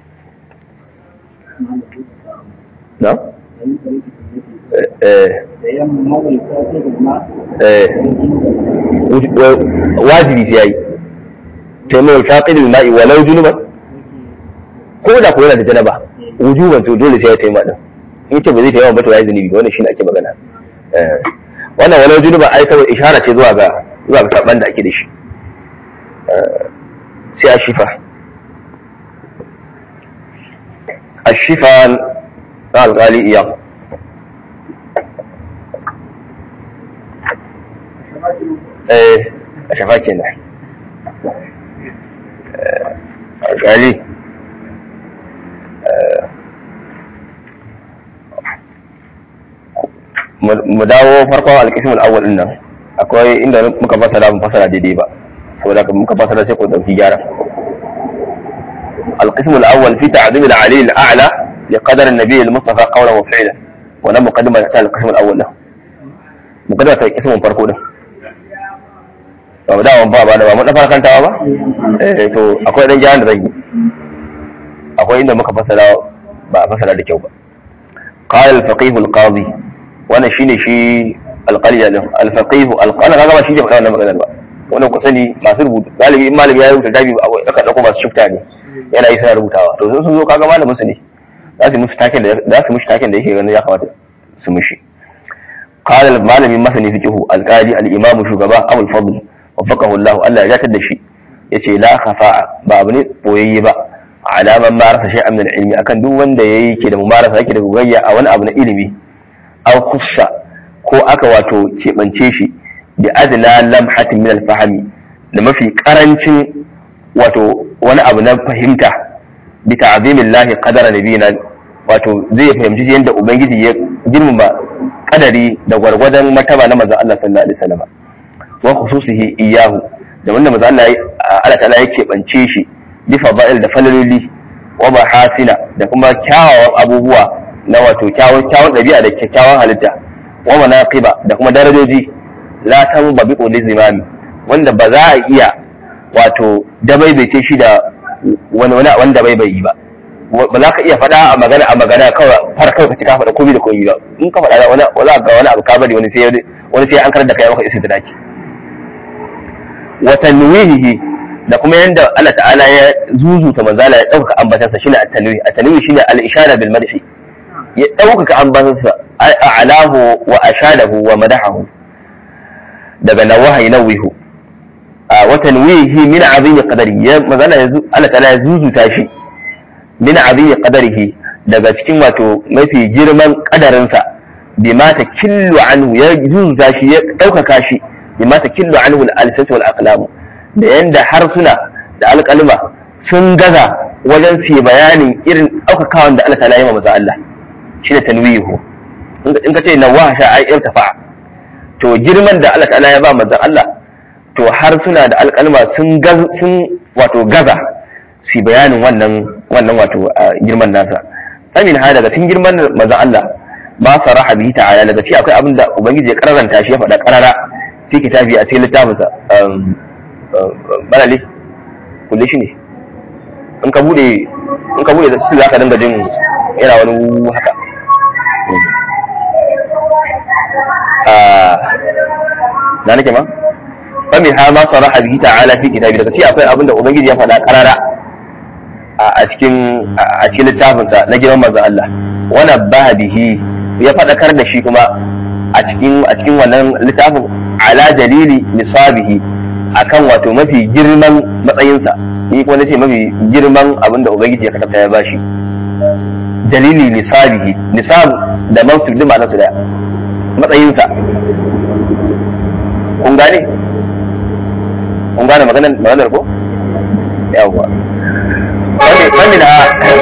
na eh eh wajibi sai yayi taimul faqid al-ma'i walau junuban ko da ko yana da janaba wujuban to dole sai ya taima din in ce ba zai taima ba to yayi zunubi wannan shine ake magana eh wannan walau junuban ai kawai ishara ce zuwa ga zuwa ga saban da ake da shi sai a shifa a shifa na alƙali iya eh a shafa kenan alƙali mu dawo farkon alƙismul awwal din nan akwai inda muka fasara mun fasara daidai ba saboda muka fasara sai ku dauki gyara alqismul awwal fi ta'zim al-ali al-a'la li qadar an-nabi al-mustafa qawlan wa fi'lan wa lam muqaddima ta alqism al-awwal lahu muqaddima ta ismun farko din ba da wan ba ba da ba mun fara kantawa ba eh to akwai dan gyaran da zan yi akwai inda muka fasara ba fasara da kyau ba qala al-faqih al-qadi wannan shine shi alƙaliya din alfaqihu alqala kaga ba shi ke faɗa wannan maganar ba wannan ku sani masu rubutu galibi in malami ya rubuta dabi aka dauko masu shifta ne yana yi suna rubutawa to sun zo kaga malamin su ne za su musu taken da za su mushi taken da yake ganin ya kamata su mushi qala malamin masani fiqhu alqadi al-imam shugaba abul fadl wafaqahu Allah Allah ya jatar da shi yace la khafa'a ba abu ne boyayye ba alaman marasa shay'an min al-ilmi akan duk wanda yayi ke da mumarasa yake da gogayya a wani abu na ilimi aw khussa ko aka wato keɓance shi da adla lamhatin min al-fahmi da mafi karancin wato wani abu na fahimta bi ta'zimillahi qadara nabiyina wato zai fahimci yadda ubangiji ya girmama kadari da gwargwadon martaba na manzon Allah sallallahu alaihi wasallam wa khususihi iyahu da wanda manzon Allah Allah ta'ala ya keɓance shi bi fadail da falaloli wa mahasina da kuma kyawawan abubuwa na wato kyawun kyawun dabi'a da kyakkyawan halitta wa manaqiba da kuma darajoji la tanbabiqu lizimami wanda ba za a iya wato dabaibaice shi da wani wani wanda bai bai ba ba za ka iya faɗa a magana a magana kawai har kawai ka ci ka faɗa komai da komai ba in ka faɗa wani wani ga wani abu ka bari wani sai wani sai an karar da kai maka istidraki wa tanwihihi da kuma yanda Allah ta'ala ya zuzuta manzala ya dauka ambatansa shine at-tanwih at-tanwih shine al-ishara bil madhi ya dauka ambatansa a'lahu wa ashadahu wa madahahu daga nawaha yanawihu a wa tanwihi min azimi qadari ya manzala ya Allah ta'ala ya zuzuta shi min azimi qadarihi daga cikin wato mafi girman kadarinsa bima takillu anhu ya zuzuta shi ya dauka shi bima takillu anhu al-alsat wal aqlam da yanda harsuna da alƙalma sun gaza wajen su bayanin irin ɗaukakawan da Allah ta layi maza Allah shi da tanwihu in ka ce na wahasha ai irtafa to girman da Allah ta'ala ya ba maza Allah to harsuna da alƙalma sun gaza sun wato gaza su bayanin wannan wannan wato girman nasa amin ha daga cikin girman maza Allah ba saraha bihi ta'ala daga ci akwai abin da ubangiji ya karanta shi ya faɗa karara fi kitabi a cikin littafinsa balale kulle shi ne in ka bude in ka bude su za ka dinga jin yana wani haka na nake ma fami ha ma saraha bihi ta'ala fi kitabi daga ci akwai abinda ubangiji ya faɗa karara a cikin a cikin littafinsa na girman manzo Allah wana baha bihi ya faɗakar da shi kuma a cikin a cikin wannan littafin ala dalili nisabihi akan wato mafi girman matsayinsa ni kuma nace mafi girman abinda ubangiji ya kasafta ya bashi dalili nisabihi nisab da mansub din ma'anar su da matsayinsa kun gane kun gane maganar maganar ko yawa wani wani na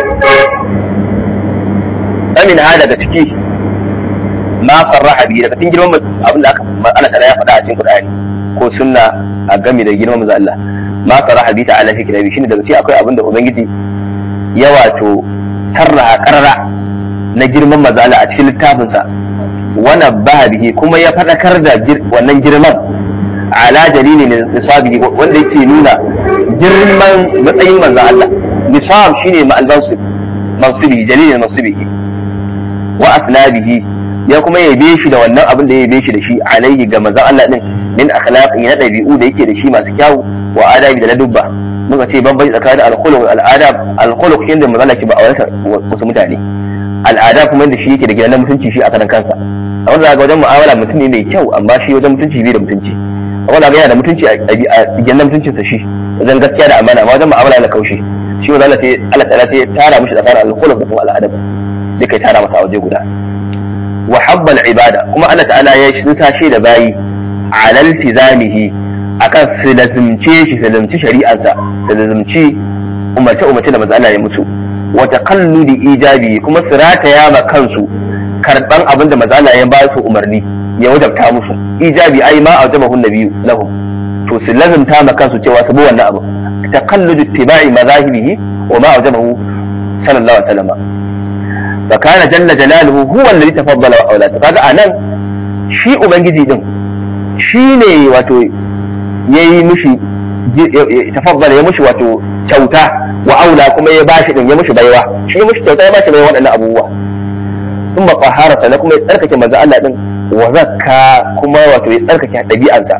wani na daga ciki ma sarraha bi daga cikin girman abinda aka Allah ta ya faɗa a cikin Qur'ani ko sunna a game da girman manzo Allah ma saraha bi ta'ala fi kitabi shine daga cikin akwai abin da ubangiji ya wato sarraha qarara na girman mazala a cikin littafinsa wa nabbaha bihi kuma ya fadakar da wannan girman ala dalilin nisabihi wanda yake nuna girman matsayin manzon Allah. Nisab shine ma'al mansib mansibi jalilin mansibihi wa asnabihi ya kuma yabe shi da wannan abin da ya yabe shi da shi alaihi ga manzon Allah din min akhlaqi na dabi'u da yake da shi masu kyau wa adabi da ladubba. muka ce bambanci tsakanin al-khuluq al-adab al-khuluq shi da manzon Allah ke ba a wasu mutane, al'ada kuma da shi yake da gidan mutunci shi a karan kansa. a wanda ga wajen mu'amala mutum ne mai kyau amma shi wajen mutunci bai da mutunci. a wanda ga yana da mutunci a gidan mutuncinsa shi wajen gaskiya da amana amma wajen mu'amala na kaushi shi wanda Allah sai Allah ta'ala sai tara mushi tsakanin al-khuluq da kuma al-adab sai kai tara masa a waje guda. wa habbal ibada kuma Allah ta'ala ya shi tashi da bayi alal tizamihi akan su lazimce shi su lazimci shari'arsa su lazimci umarce umarce da manzo Allah ya mutu. wa taqalludi ijabi kuma su rataya ma kansu karban abin da manzo Allah ya ba su umarni ya wajabta musu. ijabi ai ma ajabahu nabiyyu lahum to su lazimta ma kansu cewa su bi wannan abu. taqalludu ittiba'i mazahibihi wa ma ajabahu sallallahu alaihi wasallam. fa kana jalla jalaluhu huwa alladhi tafaddala wa awla. kaga anan shi ubangiji din shine wato yayi mishi tafaddala ya mishi wato kyauta wa aula kuma ya bashi din ya mishi baiwa. shi ya mishi kyauta ya bashi baiwa waɗannan abubuwa. sun ba fahara sannan kuma ya tsarkake manzo Allah din wa zakka kuma wato ya tsarkake ɗabi'ansa.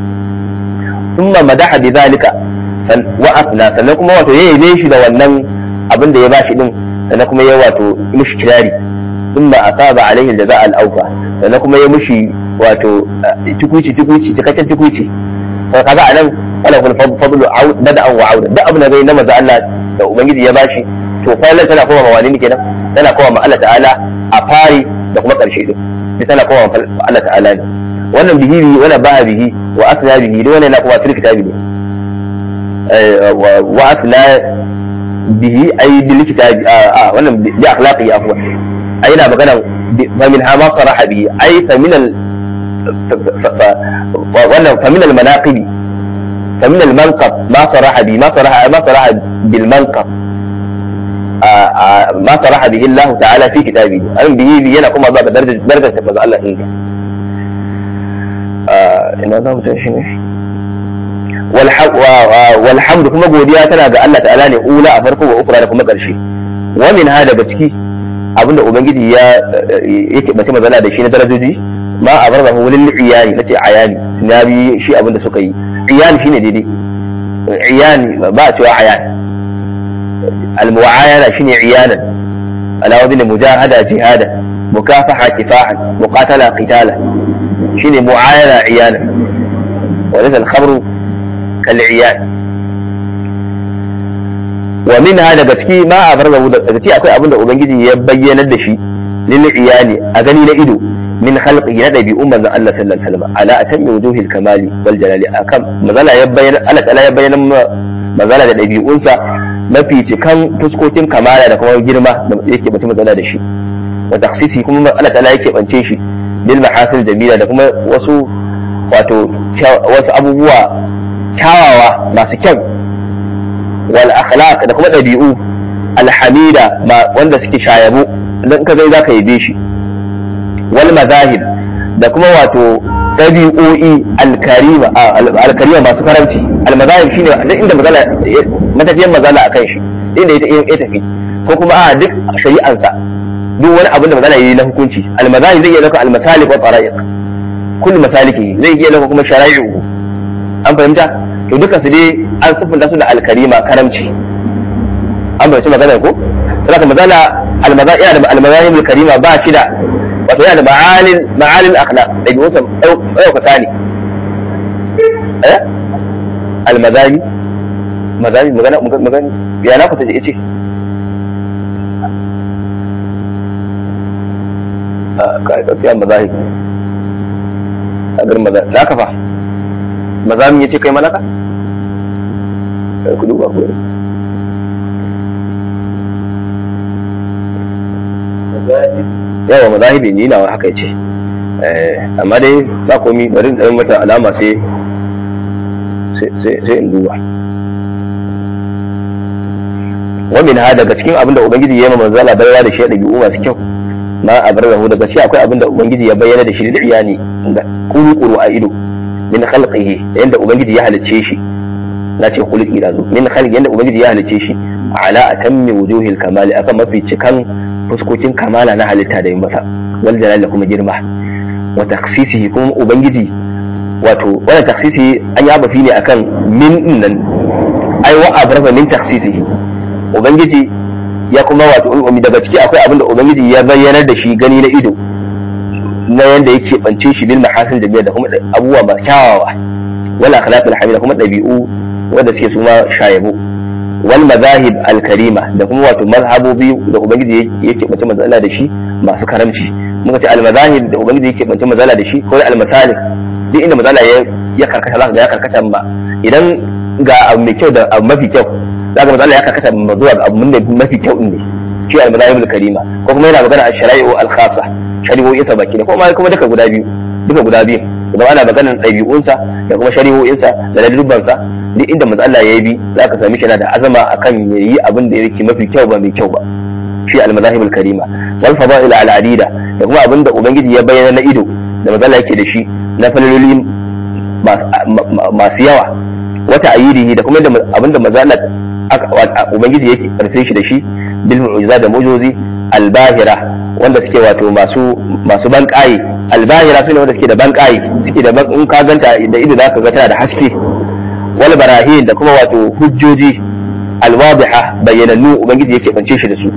sun ma madaha bi zalika wa asna sannan kuma wato ya yabe shi da wannan abin da ya bashi din sannan kuma ya wato mishi kirari. sun ma asaba alaihi jaza al-awfa sannan kuma ya mishi wato tukuci tukuci cikakken tukuci. sai kaga anan wala kul fadlu bada'an wa auda duk abin da zai na manzo Allah da ubangiji ya bashi to fa Allah tana kowa mawani kenan tana kowa ma Allah ta'ala a fari da kuma karshe din sai tana kowa ma Allah ta'ala ne. wannan bihi wala ba'a bihi wa asna bihi da wannan na kuma fil kitabi ne wa asna bihi ay bil kitabi a wannan bi akhlaqi afwa ai na magana fa min ha ma saraha bihi ai fa min al wannan fa min al manaqibi فمن المنقب ما صرح به ما صرح ما صرح بالمنقب ما صرح به الله تعالى في كتابه أن به ينا كما ذا بدرجة درجة تفضل الله إنك إن هذا متشين والحمد كما godiya tana ga Allah ta'ala ne ula a farko wa ukra da kuma karshe. wa min hada baciki abinda ubangiji ya yake bace mazala da shi na darajoji ma abarrahu lil iyani nace ayani na bi shi abinda suka yi. عيان شنو دي دي عيان بات وعيان المعاينة شنو عيانا على وزن مجاهدة جهادا مكافحة كفاحا مقاتلة قتالا شنو معاينة عيانا وليس الخبر كالعيان. ومن هذا بسكي ما أبرزه بسكي أكوي أبن أبنجي يبين الدشي للعيان أغني لإدو من خلقه ندبي أمة الله صلى الله عليه وسلم على أتم وجوه الكمال والجلال أكم مازال يبين ألا تعالى يبين مازال ندبي أنثى ما في كان تسكوتين كمالا da kuma girma da yake mutum mazala da shi wa takhsisi kuma Allah ta'ala yake bance shi bil mahasin jamila da kuma wasu wato wasu abubuwa kyawawa masu kyau wal akhlaq da kuma dabi'u alhamida wanda suke shayabu dan ka zai zaka yabe shi wal mazahib da kuma wato tabi'o'i al-karima al-karima masu karanci. al-mazahib shine duk inda mazala matafiyan mazala akan shi inda ya tafi ko kuma a duk shari'an sa duk wani abin da mazala yayi na hukunci. al-mazahib zai iya dauka al-masalik wa tara'iq kullu masaliki zai iya dauka kuma shara'i'u an fahimta. to duka su dai an siffanta su da al-karima karamci an bayyana magana ko saboda mazala al-mazahib al-mazahib al-karima ba shi da wato yana da ma'alin ma'alin akhlaq da ke wasan ɗaukaka ne. eh almazani mazani magana magana ya na kuta ce a kai ka siya mazahi a garin mazani na kafa mazami yace kai malaka kai ku duba ku yawa mazahibi ni na haka yace amma dai ba komi bari da mata alama sai sai sai in duba. wa min hada daga cikin abinda ubangiji ya yi manzala bayar da shi da bi'u masu kyau ma abrahu daga shi akwai abinda ubangiji ya bayyana da shi da iyani da kuru a ido min khalqihi yanda ubangiji ya halicce shi na ce khuluqi da zo min khalqi yanda ubangiji ya halicce shi ala atammi wujuhil kamali akan mafi cikan fuskokin kamala na halitta da yin masa wal jalal kuma girma wa taksisihi kuma ubangiji wato wannan taksisihi an yaba fi ne akan min nan ai wa abrafa min taksisihi ubangiji ya kuma wato umi daga ciki akwai abinda ubangiji ya bayyanar da shi gani na ido na yanda yake bance shi bil mahasin da da kuma abubuwa ba kyawawa wala akhlaqul hamida kuma dabi'u wanda suke suma shayabu wal mazahib al karima da kuma wato mazhabobi da ubangiji yake bace mazala da shi masu karamci muka ce al mazahib da ubangiji yake bace mazala da shi ko al masalik duk inda mazala ya ya karkata zaka ga ya karkata ba idan ga abu mai kyau da abu mafi kyau zaka mazala ya karkata zuwa ga abu mafi kyau din ne shi al mazahib al karima ko kuma yana magana al shara'i'u al khassa shari'o'insa baki da kuma kuma duka guda biyu duka guda biyu idan ana maganar ɗabi'unsa da kuma shari'o'insa da ladubbansa duk inda manzo Allah ya bi za ka sami shi yana da azama akan yayi abin da yake mafi kyau ba mai kyau ba shi al-mazahib al-karima wal fada'il al-adida da kuma abin da ubangiji ya bayyana na ido da manzo Allah yake da shi na falaloli masu yawa wata ayidihi da kuma abin da manzo Allah ubangiji yake karfe shi da shi bil mu'jiza da mu'jizi al-bahira wanda suke wato masu masu banƙaye al-bahira sune wanda suke da banƙaye suke da in ka ganta da ido zaka ga tana da haske wal barahin da kuma wato hujjoji alwadiha bayyanannu ubangiji yake bance shi da su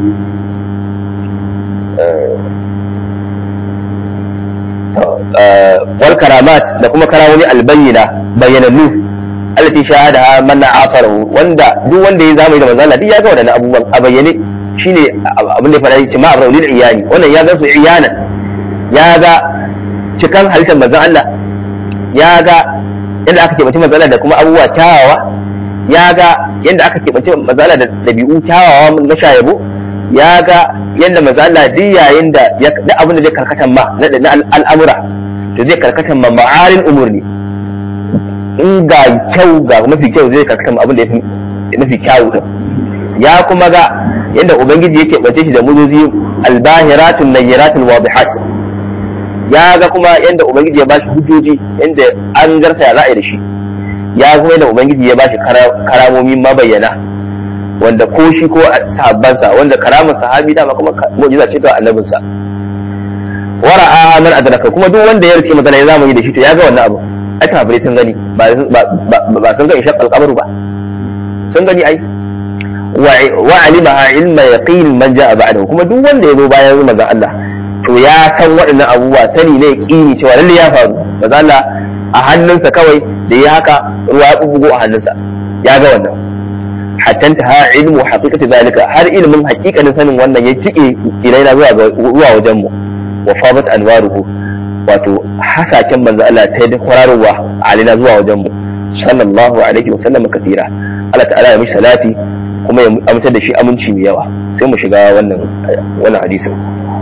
wal karamat da kuma karamomi albayyina bayyanannu allati shahadaha man asarahu wanda duk wanda ya zamani da manzo Allah duk ya ga wadannan abubuwan a bayyane shine abin da ya fara yace ma abra'ul iyani wannan ya ga su iyana ya ga cikan halittar manzo Allah ya ga yadda aka keɓance matsala da kuma abubuwa kyawawa ya ga yadda aka keɓance matsala da ɗabi'u kyawawa na shayabo ya ga yadda matsala duk yayin da duk abin da zai karkatan ma na al'amura to zai karkatan ma ma'arin umurni in ga kyau ga mafi kyau zai karkatan ma abin da ya mafi kyawu din ya kuma ga yadda ubangiji yake ɓance shi da muzuzi albahiratun nayyiratul wadihat ya ga kuma yadda ubangiji ya bashi hujjoji yadda an garsa ya za'a da shi ya kuma yadda ubangiji ya bashi karamomi mabayyana wanda ko shi ko sahabbansa wanda karamin sahabi dama kuma mu'jiza ce ta annabinsa wara'a man adraka kuma duk wanda ya rike magana ya zamani da shi to ya ga wannan abu ai kafirai sun gani ba ba sun ga ishaq al-qabr ba sun gani ai wa alimaha ilma yaqin man ja'a ba'dahu kuma duk wanda ya zo bayan manzon Allah to ya san waɗannan abubuwa sani ne ƙini cewa lalle ya faru maza Allah a hannunsa kawai da ya haka ruwa ya bugo a hannunsa ya ga wannan hatta ta ha ilmu haqiqati zalika har ilmin haƙiƙanin sanin wannan ya cike ilaina zuwa zuwa wajen mu wa fadat anwaruhu wato hasaken manzo Allah ta da kwararowa alina zuwa wajen mu sallallahu alaihi wa sallam katira Allah ta'ala ya mishi salati kuma ya amince da shi aminci mai yawa sai mu shiga wannan wannan hadisin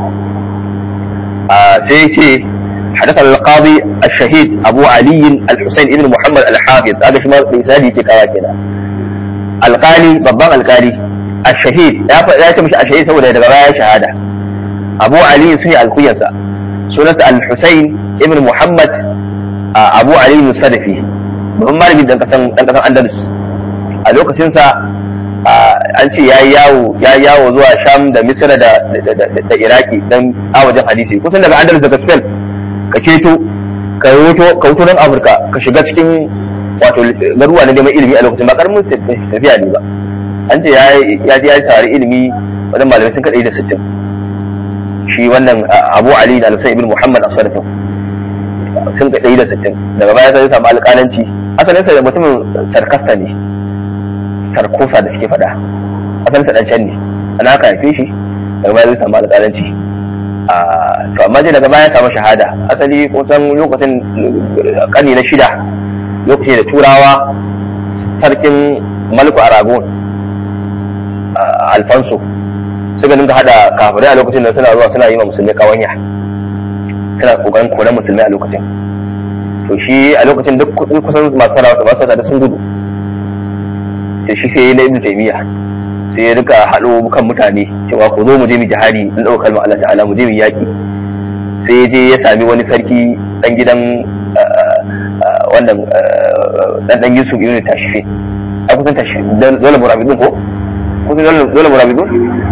سيتي حدثنا القاضي الشهيد أبو علي الحسين ابن محمد الحافظ هذا شما بإسنادي في كواكنا القالي ببان القالي الشهيد لا يتمشي الشهيد سوى ذلك غاية شهادة أبو علي سني القيسة سنة الحسين ابن محمد أبو علي الصدفي محمد بن دنكسن أندلس الوقت سنسى an ce ya yawo ya yawo zuwa Sham da Misra da da Iraki dan a wajen hadisi kusan daga Andalus daga Spain ka keto ka wuto ka wuto nan Afirka ka shiga cikin wato garuwa na neman ilimi a lokacin ba karamin tafiya ne ba an ce ya ya ya sari ilimi wajen malamai sun kada da sittin shi wannan Abu Ali da Al-Husayn ibn Muhammad as-Sadiq sun kada da sittin daga baya sai ya samu alƙalanci asalin sa da mutumin sarkasta ne sarkofa da suke fada asalin sa dan can ne ana aka haife shi daga baya zai samu alƙalanci a to amma dai daga baya ya samu shahada asali kusan lokacin karni na shida lokacin da turawa sarkin Maliku Aragon Alfonso suka dinga hada kafirai a lokacin da suna zuwa suna yi wa musulmai kawanya suna kokarin koran musulmai a lokacin to shi a lokacin duk kusan masu sarauta masu sarauta sun gudu sai shi sai na Ibn Taymiyyah sai ya rika haɗo kan mutane cewa ku zo mu je mu jihadi in ɗauka kalmar Allah ta'ala mu je mu yaƙi. Sai ya je ya sami wani sarki ɗan gidan wannan ɗan ɗan Yusuf ibn Tashfin. A kusan Tashfin dole murabidun ko? Kusan dole murabidun?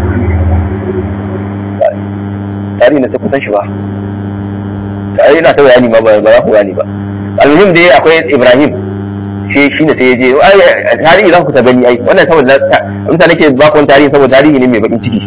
Tarihi na sai kusan shi ba. Tarihi na ta bayani ma ba za ku gani ba. Almuhim dai akwai Ibrahim. shi shi ne sai ya je tarihi za ku ta gani ai wannan saboda mutane ke ba ku tarihi saboda tarihi ne mai bakin ciki.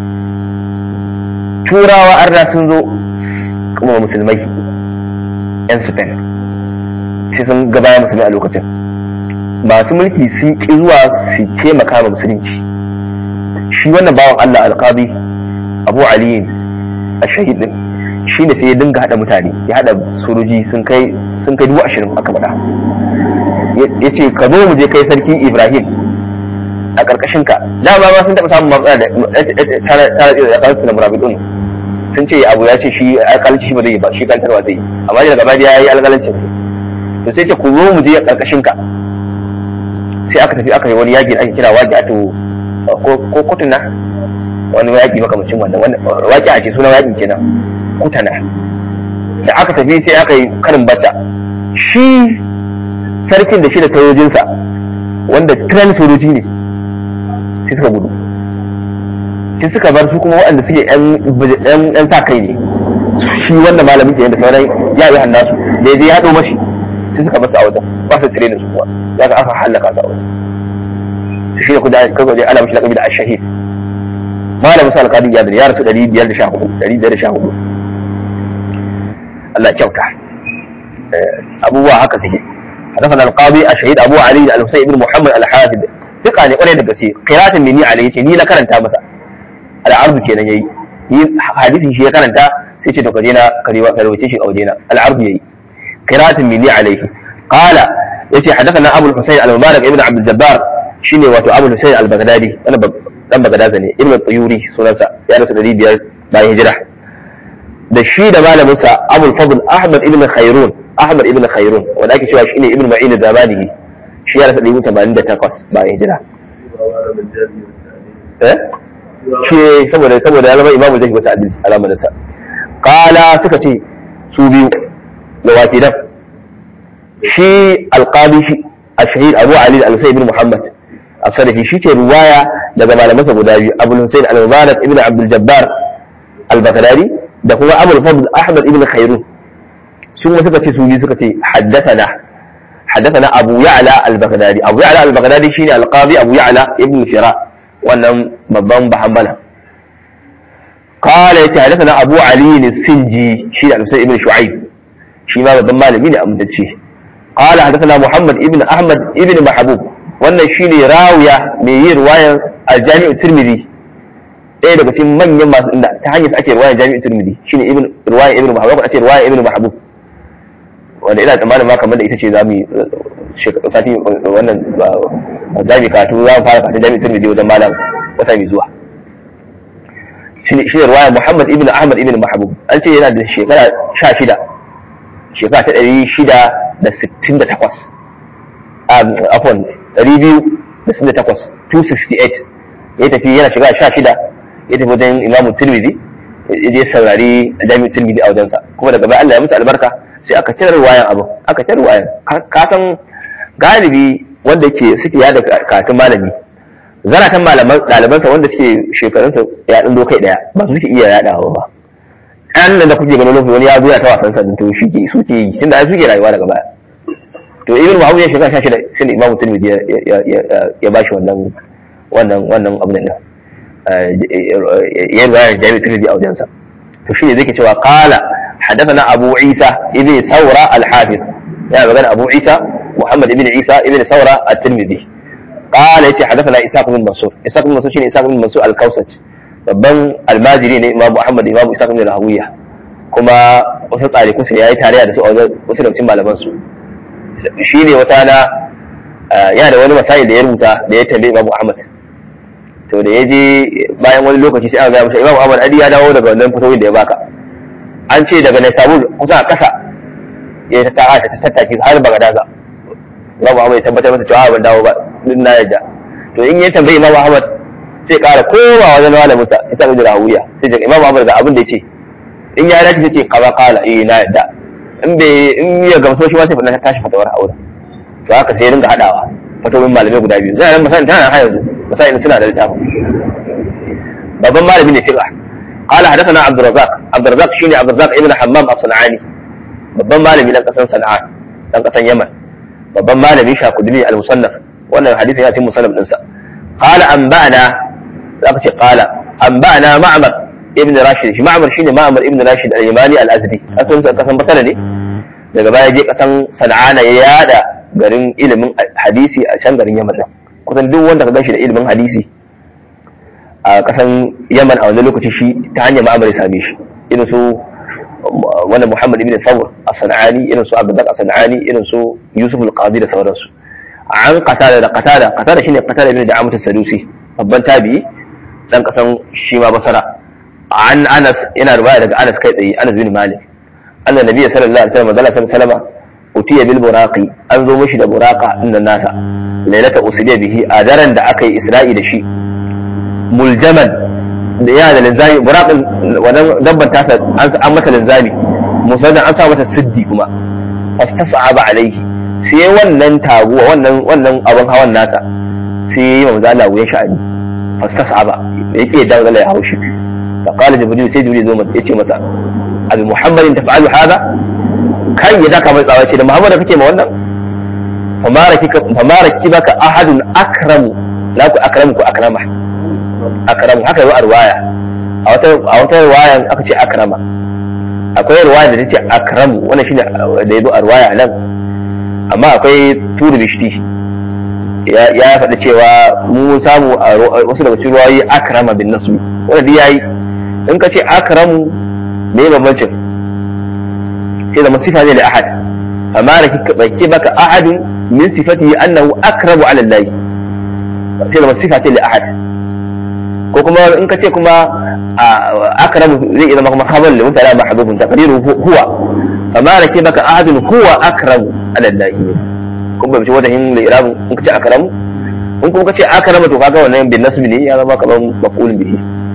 Turawa arna sun zo kuma musulmai yan Spain sai sun gabaya musulmai a lokacin. Masu mulki sun ki zuwa su taimaka ma musulunci. Shi wannan bawan Allah alqabi Abu Ali ash-Shahid din shi ne sai ya dinga hada mutane ya hada sojoji sun kai sun kai dubu ashirin aka faɗa. Ya ce ka zo mu je kai sarki Ibrahim a ƙarƙashin ka. Dama ma sun taɓa samun matsala da tara da kansu da murabidun sun ce abu ya ce shi alƙalanci shi ba zai yi ba shi kantarwa zai yi amma daga baya ya yi alƙalancin to sai ce ku zo mu je a ƙarƙashin ka. Sai aka tafi aka yi wani yaƙi da ake kira waƙi ato ko kutuna wani yaƙi makamacin wannan waƙi a ce sunan yaƙin kenan kutana. Da aka tafi sai aka yi karin bata shi sarkin da shi da sojojinsa wanda tren sojoji ne sai suka gudu sai suka bar su kuma waɗanda suke yan sa kai ne shi wanda malamin ke yadda sauran ya yi hannasu da ya je ya haɗo mashi sai suka basu a wajen ba su tire da su kuwa za ka aka hallaka su a wajen shi ne kuda kaga je ana mashi laƙabi da ashahid. Malamin sa alƙadi ya da ya rasu ɗari biyar da sha hudu ɗari biyar da sha hudu. Allah kyauta abubuwa haka suke. حدثنا القاضي الشهيد ابو علي الحسين بن محمد الحافظ ثقه ne kwarai da gaske qira'atan minni alayhi ce ni na karanta masa al-ardu kenan yayi ni hadisi shi ya karanta sai ce to kaje na karewa karwace shi a waje na al-ardu yayi qira'atan minni alayhi qala yace hadathana abu al-husayn al-mubarak ibn abd al-jabbar shine wato abu al-husayn al-baghdadi wannan dan bagadaza ne ibn al-tuyuri sunansa ya rasu ɗari biyar bayan hijira da shi da malamin sa abu al-fadl ahmad ibn khairun Ahmad ibn Khairun wanda ake cewa shine Ibn Ma'in az-Zabani shi ya rasa ɗari tamanin da takwas bayan hijira. Eh? Shi saboda saboda ya zama imamu zai wata hadisi alamarin sa. Qala suka ce su biyu da wakilan shi alqadi shi al-shahid Abu Ali al-Husayn ibn Muhammad as-Sadafi shi ke riwaya daga malamansa guda biyu Abu Husayn al-Mubarak ibn Abdul Jabbar al-Baghdadi da kuma Abu al-Fadl Ahmad ibn Khairun. ثم سكت سوجي سكت حدثنا حدثنا أبو يعلى البغدادي أبو يعلى البغدادي شيني القاضي أبو يعلى ابن فراء وأنهم مضم بحمله قال حدثنا أبو علي السنجي شيني الحسين ابن شعيب شيما مضم مالي مين أمدد شيه قال حدثنا محمد ابن أحمد ابن محبوب وأن شيني راوية من رواية الجامع الترمذي ɗaya daga cikin manyan masu inda ta hanyar ake riwayar jami'in Tirmidhi shine ibn riwaya ibn Mahbub ko ake riwaya ibn Mahbub wanda ina tsammanin ma kamar da ita ce zamu sati wannan zamu karatu za mu fara karatu jami'in Tirmidhi wajen malam wata mai zuwa shine shine riwaya Muhammad ibn Ahmad ibn Mahbub an ce yana da shekara sha shida shekara ta ɗari shida da sittin da takwas afwan ɗari biyu da sittin da takwas two sixty eight ya tafi yana shiga sha shida ya tafi wajen imamu Tirmidhi ya je saurari jami'in Tirmidhi a wajensa kuma daga baya Allah ya musu albarka sai aka cire ruwayan abu aka cire ruwayan ka san galibi wanda ke suke yada katun malami zaratan malaman dalibansa wanda suke shekarunsa ya dan dokai daya ba su suke iya yadawa ba an nan da kuke ganin lokaci wani ya zo ya ta wasan sa to shi ke suke yi tunda ai suke rayuwa daga baya to ibn Muhammad ya shiga sha shida sai imamu Tirmidhi ya ya bashi wannan wannan wannan abin nan ya riwaya jami'in Tirmidhi a wajensa to shine zai ke cewa qala hadathana Abu Isa ibn Sawra al-Hafiz ya magana Abu Isa Muhammad ibn Isa ibn Sawra at-Tirmidhi qala yace hadathana Isa ibn Mansur Isa ibn Mansur shine Isa ibn Mansur al-Kausaj babban almajiri ne Imam Muhammad Imam Isa ibn Rahawiya kuma wasu tsarikun sa yayi tarayya da su a wasu daga cikin malaman su shine wata na yana da wani masail da ya rubuta da ya tambaye Imam Ahmad to da ya je bayan wani lokaci sai aka gaya masa Imam Ahmad Adi ya dawo daga wannan fitowin da ya baka an ce daga Naisabur kusa a kasa ya ta ta ta tattaki har Bagadaza Imam Ahmad ya tabbatar masa cewa ban dawo ba din na yadda to in ya tambayi Imam Ahmad sai ƙara koma wajen malamin sa ita ga rawiya sai ga Imam Ahmad ga abin da yace in ya dace sai ce kaza kala eh na yadda in bai in ya gamso shi ma sai fada tashi fatawar aure to haka sai dinga hadawa fatawin malamai guda biyu zai nan masan tana har yanzu masayin suna da littafin babban malami ne fiqh قال حدثنا عبد الرزاق عبد الرزاق شيني عبد الرزاق ابن حمام الصنعاني babban malami dan kasan Sana'a dan kasan Yaman babban malami Shakudini al-Musannaf wannan hadisi ya cikin musannaf din sa qala anba'ana zaka ce qala anba'ana Ma'mar ibn Rashid shi Ma'mar shine Ma'mar ibn Rashid al-Yamani al-Azdi asalin kasan Basra ne daga baya je kasan Sana'a ya yada garin ilimin hadisi a can garin Yaman kusan duk wanda ka ganshi da ilimin hadisi a kasan Yaman a wani lokaci shi ta hanyar Ma'mar ya same shi irin su wannan Muhammad ibn Thawr as-San'ani irin su Abdullah as-San'ani irin su Yusuf al-Qadi da sauransu an qatada da qatada qatada shine qatada ibn Da'amat as-Sadusi babban tabi'i dan kasan shi ma Basra an Anas yana riwaya daga Anas kai tsaye Anas bin Malik annabi Nabi sallallahu alaihi wasallam sallallahu alaihi wasallam utiya bil buraqi an zo mishi da buraqa inda nasa lailata usidiya bihi a daren da aka yi Isra'i da shi muljaman da yana da linzami buraqin wannan dabban tasa an mata linzami musamman an sa mata siddi kuma fastasaba alaihi sai wannan taguwa wannan wannan abin hawan nasa sai manzo Allah ya sha'ani fastasaba yake da Allah ya haushi fa qala jibril sai jibril zo masa yace masa abi muhammadin taf'alu hada kai ya daka mai tsawace da muhammad kake ma wannan fama rakika fama rakibaka ahadun akramu la ku akramu ku akrama akramu haka yi arwaya a wata a wata riwayan aka ce akrama akwai riwaya da tace akramu wannan shine da yazo arwaya nan amma akwai turbishti ya ya faɗa cewa mu samu wasu daga cikin riwayoyi akrama bin nasu wanda dai yayi in ka ce akramu me bambancin sai da masifa ne da ahad amma da baka ahadun min sifatihi annahu akramu ala Allah sai da masifa ce da ahad ko kuma in ka ce kuma akramu zai iya zama kuma khabar da mutala mahdhufun taqdiru huwa amma da baka ahadun huwa akramu ala Allah kun ba ce wajen da irabun in ka ce akramu in kuma ka ce akramu to kaga wannan bin nasbi ne ya zama kaman maf'ul bihi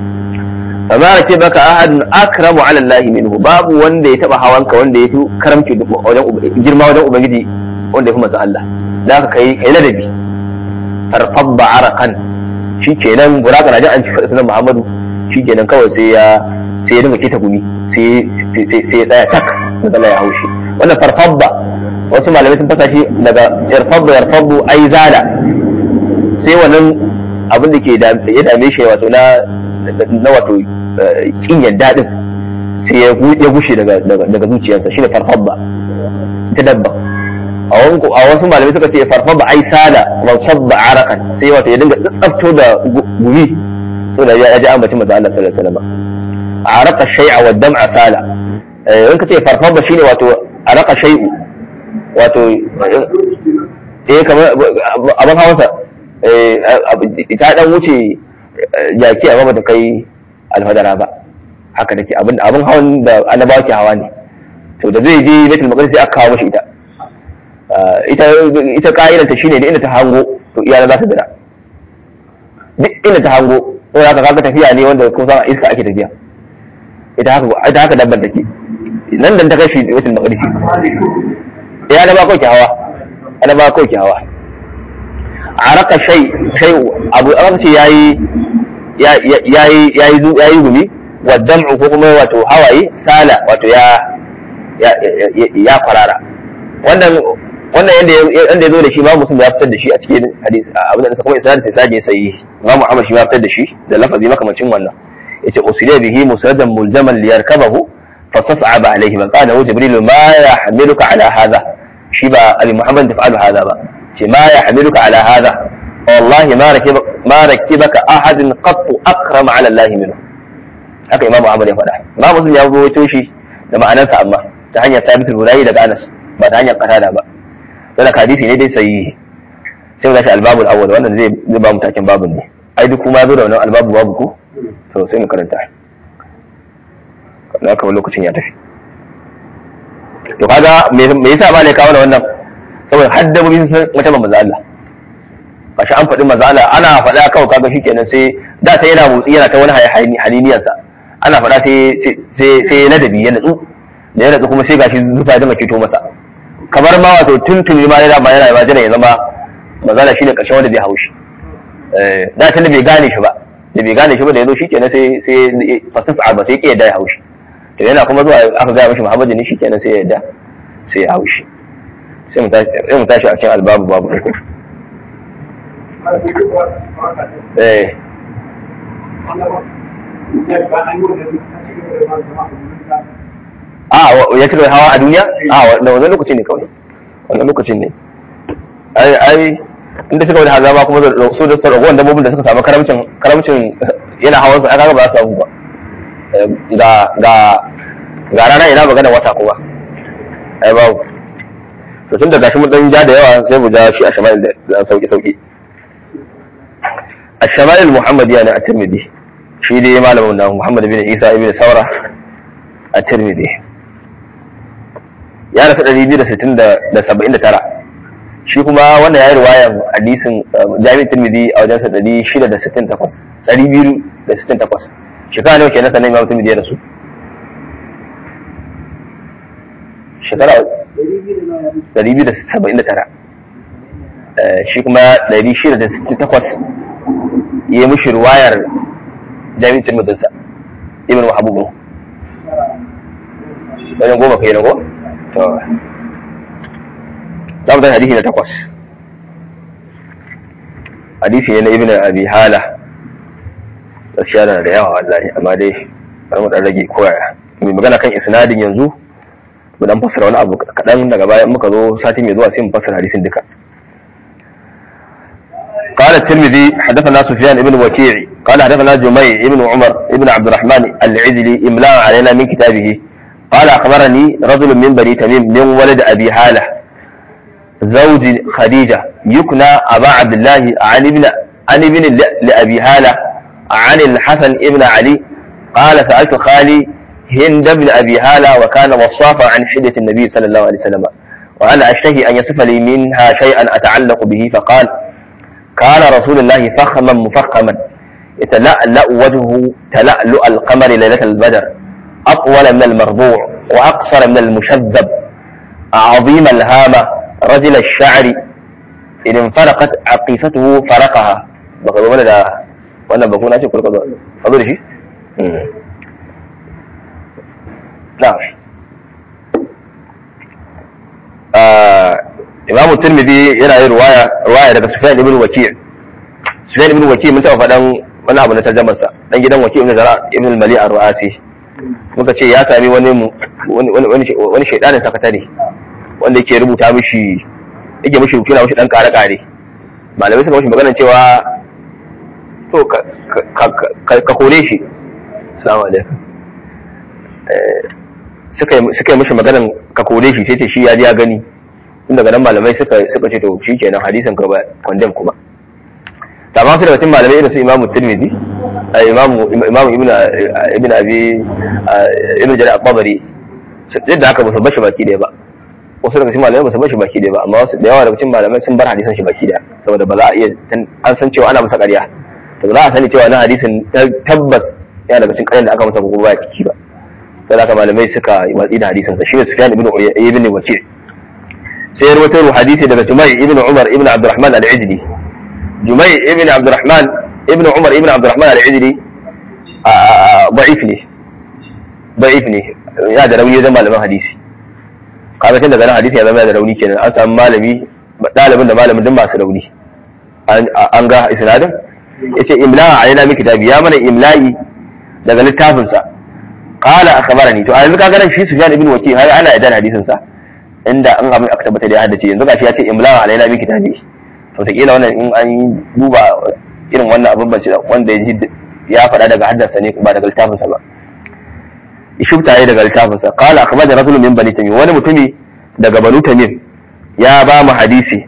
amma da baka ahadun akramu ala Allah minhu babu wanda ya taba hawanka wanda ya fi karamci wajen girma wajen ubangiji wanda ya fi masa Allah da ka kai kai ladabi tarfabba arakan shi kenan buraka na ji an ci faɗi sunan Muhammadu shi kenan kawai sai ya sai ya dinga kita gumi sai sai ya tsaya tak da Allah ya haushi wannan farfabba wasu malamai sun fasa shi daga yarfabba yarfabbu ai zala sai wannan abin da ke ya dame shi wato na na wato kin yadda din sai ya gushe daga daga zuciyarsa shine farfabba ita dabba a wasu malamai suka ce farfabba ai sala wa sabba arakan sai wato ya dinga tsafto da gumi to da ya ji ambacin manzo Allah sallallahu alaihi wasallam araka shay'a wa dam'a sala in ka ce farfabba shine wato araka shay'u wato eh kamar abin hawansa eh ta dan wuce jaki amma bata kai alfadara ba haka take abin abin hawan da annabawa ke hawa ne to da zai je Baitul Maqdis sai aka kawo mashi ita ita ita ka'idar ta shine da inda ta hango to iyana za ta dira duk inda ta hango to haka kaga tafiya ne wanda ko san iska ake tafiya ita haka ita haka dabban take nan dan ta kai shi Baitul Maqdis ya da ba ko ki hawa ana ba ko ki hawa araka shay shay abu ce yayi yayi yayi yayi gumi wa dam'u ko kuma wato hawaye sala wato ya ya farara wannan wannan yanda yanda yazo da shi ma musulmi ya fitar da shi a cikin hadisi abin da kuma isnad sai saje sai Imam Muhammad shi ya fitar da shi da lafazi makamancin wannan yace usila bihi musradan mulzaman liyarkabahu fasas'aba alayhi man qala jibril ma yahmiluka ala hadha shi ba ali Muhammad taf'alu hadha ba ce ma yahmiluka ala hadha wallahi ma rakib ma rakibaka ahadun qattu akrama ala Allah minhu haka Imam Muhammad ya faɗa Imam Muslim ya rawaito shi da ma'anarsa amma ta hanyar Thabit al-Bunani daga Anas ba ta hanyar Qatada ba sai hadisi ne dai sai sai ga shi al-babu al-awwal wannan zai zai ba mu takin babun ne ai duk kuma zo da wannan al-babu babu ko to sai mu karanta kana kawai lokacin ya tafi to kaga me me yasa ba ne kawo wannan saboda haddabobin san wata manzo Allah ba gashi an faɗi manzo Allah ana faɗa kawai kaga shikenan sai da ta yana motsi yana ta wani haliniyarsa ana faɗa sai sai sai ladabi ya natsu da ya natsu kuma sai gashi zufa ya dinga fito masa kamar ma wato tuntuni ma yana ma yana ma jira ya zama manzo Allah shine karshen wanda zai haushi eh da tunda bai gane shi ba da bai gane shi ba da yazo shikenan sai sai fasas ba sai ke da ya haushi to yana kuma zuwa aka ga mishi Muhammadu ne shikenan sai ya yadda sai ya haushi sai mu tashi sai mu tashi a cikin albabu babu uku eh a ya cire hawa a duniya a wannan lokacin ne kawai wannan lokacin ne ai ai inda suka wani hazama kuma su da su ragowar dabbobin da suka samu karamcin karamcin yana hawan su aka ga ba za su samu ba ga ga ga rana ina magana wata kuma ai babu to tun da gashi mun dan ja da yawa sai mu ja shi a shama'il da sauki sauki a shama'il muhammadiya na at-tirmidhi shi dai malamin nan Muhammad bin Isa ibn Saura at-tirmidhi ya rasu ɗari biyu da sittin da saba'in da tara shi kuma wanda ya yi riwayan hadisin jami'in tirmidhi a wajensa ɗari shida da sittin da takwas ɗari biyu da sittin da takwas shekara nawa kenan sannan imam tirmidhi ya rasu shekara ɗari biyu da saba'in da tara shi kuma ɗari shida da sittin da takwas ya yi mishi riwayar jami'in tirmidhinsa ibn wahabu wajen goma kai na go? to za mu zai hadisi na takwas hadisi ne na ibn abi hala gaskiya da da yawa wallahi amma dai bari mu dan rage koyaya mai magana kan isnadin yanzu mu dan fassara wani abu kadan daga bayan muka zo sati mai zuwa sai mu fassara hadisin duka قال الترمذي حدثنا سفيان بن وكيع قال حدثنا جميع بن عمر بن عبد الرحمن العجلي املاء علينا من كتابه قال اخبرني رجل من بني تميم من ولد ابي هاله زوج خديجه يكنى ابا عبد الله عن ابن عن ابن لابي هاله عن الحسن ابن علي قال سالت خالي هند بن ابي هاله وكان وصافا عن حده النبي صلى الله عليه وسلم وانا اشتهي ان يصف لي منها شيئا اتعلق به فقال كان رسول الله فخما مفخما يتلألأ وجهه تلألؤ القمر ليلة البدر أطول من المربوع وأقصر من المشذب عظيم الهامة رجل الشعر إن انفرقت عقيصته فرقها بقى وانا دا وانا بكون أشوف كل قضاء أقول شيء نعم آه إمام الترمذي يرى رواية رواية daga Sufyan ibn Waki' Sufyan ibn Waki' mun taba fadan wani abu na tarjumar sa dan gidan Waki' ibn Zara ibn al-Mali ar-Ru'asi muka ce ya sami wani wani wani wani shedanin sakatare wanda yake rubuta mishi yake mishi rubuta mishi dan kare kare malamai suka mishi magana cewa to ka kore shi assalamu alaikum eh suka suka mishi maganan ka kore shi sai ce shi ya ji ya gani tun daga nan malamai suka suka ce to shikenan hadisin ka ba condemn kuma ta ba su daga cikin malamai irin su Imam Tirmidhi Imam Imam Ibn Ibn Abi Ibn Jarir al-Tabari yadda haka ba su bashi baki daya ba wasu daga cikin malamai ba su bashi baki daya ba amma wasu da yawa daga cikin malamai sun bar hadisin shi baki daya saboda ba za a iya an san cewa ana masa ƙarya to ba za a sani cewa na hadisin tabbas yana daga cikin ƙaryar da aka masa ko ba ya ciki ba sai haka malamai suka watsi da hadisin sa shi ne Sufyan ibn ibn Waki' sai rawaito hadisi daga Jumay ibn Umar ibn Abdurrahman al-Ijli Jumay ibn Abdurrahman ibn Umar ibn Abdurrahman al-Ijli da'if ne da'if ne ya da rauni da malamin hadisi kaga tun daga nan hadisi ya zama da rauni kenan an samu malami dalibin da malamin din masu rauni an ga isnadin yace imla'a alaina min kitabi ya mana imla'i daga littafin sa qala akhbarani to a yanzu kaga nan shi Sufyan ibn Waki' har ana yadda hadisin sa inda an abin aka tabbata da ya haddace yanzu gashi ya ce imla'a alaina bi kitabi to ta kila wannan in an duba irin wannan abin bace wanda ya ya faɗa daga haddarsa ne ba daga littafin sa ba ishubta yayi daga littafin sa qala akhbara rajulun min bani tamim wani mutumi daga banu tamim ya ba mu hadisi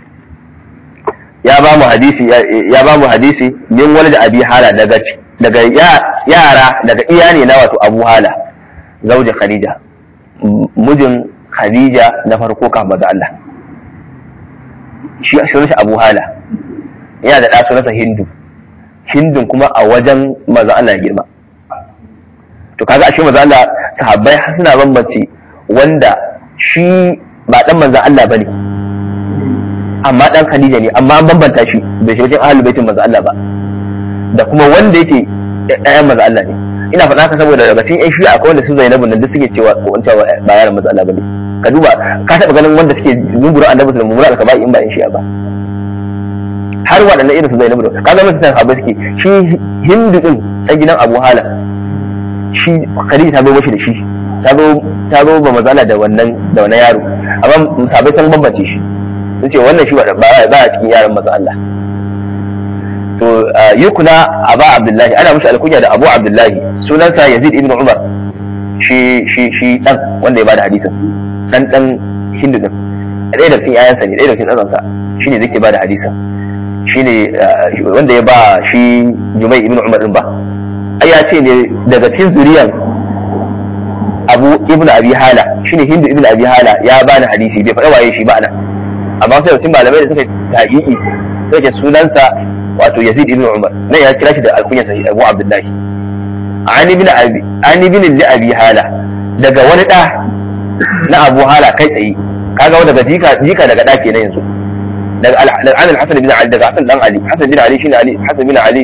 ya ba mu hadisi ya ba mu hadisi min wani da abi hala daga daga yara daga iyane na wato abu hala zauji khadija mujin Khadija na farko kafin da Allah shi a shirin Abu Hala yana da ɗa sunansa Hindu Hindun kuma a wajen manzo Allah ya girma to kaga ashe manzo Allah sahabbai suna bambance wanda shi ba dan manzo Allah bane amma dan Khadija ne amma an bambanta shi bai shi wajen ahlul baitin manzo Allah ba da kuma wanda yake ɗayan manzo Allah ne ina faɗa haka saboda daga cikin ƴan shi'a akwai wanda su Zainabu nan duk suke cewa ko wanta ba yaran manzo Allah bane ka duba ka taɓa ganin wanda suke zungura annabi sallallahu alaihi wasallam in ba ƴan shi'a ba har waɗannan irin su Zainabu ka ga mutum sahabbai suke shi Hindu din ta gidan Abu Hala shi Khadija ta zo mashi da shi ta zo ta zo ba manzo Allah da wannan da wannan yaro amma sahabbai sun bambance shi sun ce wannan shi ba ba a cikin yaran manzo Allah to yukuna Aba Abdullahi ana mushi alkunya da Abu Abdullahi sunansa Yazid ibn Umar shi shi shi dan wanda ya bada hadisin dan dan Hindu din ɗaya da cikin yayansa ne ɗaya da cikin ɗansa shine zai bada hadisin shine wanda ya ba shi Jumai ibn Umar din ba ai ya ce ne daga cikin zuriyan Abu ibn Abi Hala shine Hindu ibn Abi Hala ya bani hadisi bai faɗa waye shi ba nan amma sai mutum malamai da suka taqiqi sai ke sunansa wato Yazid ibn Umar ne ya kira shi da alkunya sai Abu Abdullahi ani ibn Abi ani ibn Abi Hala daga wani da na Abu Hala kai tsaye kaga daga jika jika daga da kenan yanzu daga al-Hasan ibn Ali daga Hasan dan Ali Hasan bin Ali shine Ali Hasan bin Ali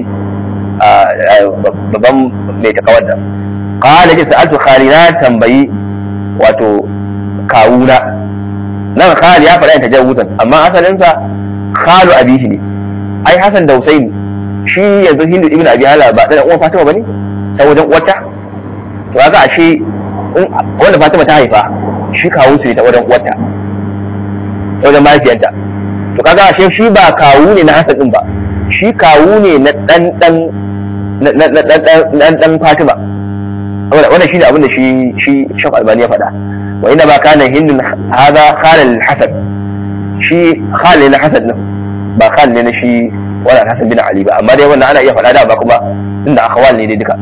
babban mai takawadda qala ji sa'altu khalina tambayi wato kawuna nan khali ya fara tajawuzan amma asalin sa khalu abihi ne ai Hasan da Husaini shi yanzu Hindu ibn Abi Hala ba dan uwan Fatima bane ta wajen uwarta to kaga ashe wanda Fatima ta haifa shi kawu su ne ta wajen uwarta ta wajen mahaifiyarta to kaga ashe shi ba kawu ne na Hasan din ba shi kawu ne na dan dan na dan dan Fatima wannan shi ne abin da shi shi Shaykh Albani ya faɗa wa inna ma kana Hindu hada khalal Hasan shi khalal na Hasan din ba khal ne na shi wala Hasan bin Ali ba amma dai wannan ana iya faɗa da ba kuma inda akhwal ne dai duka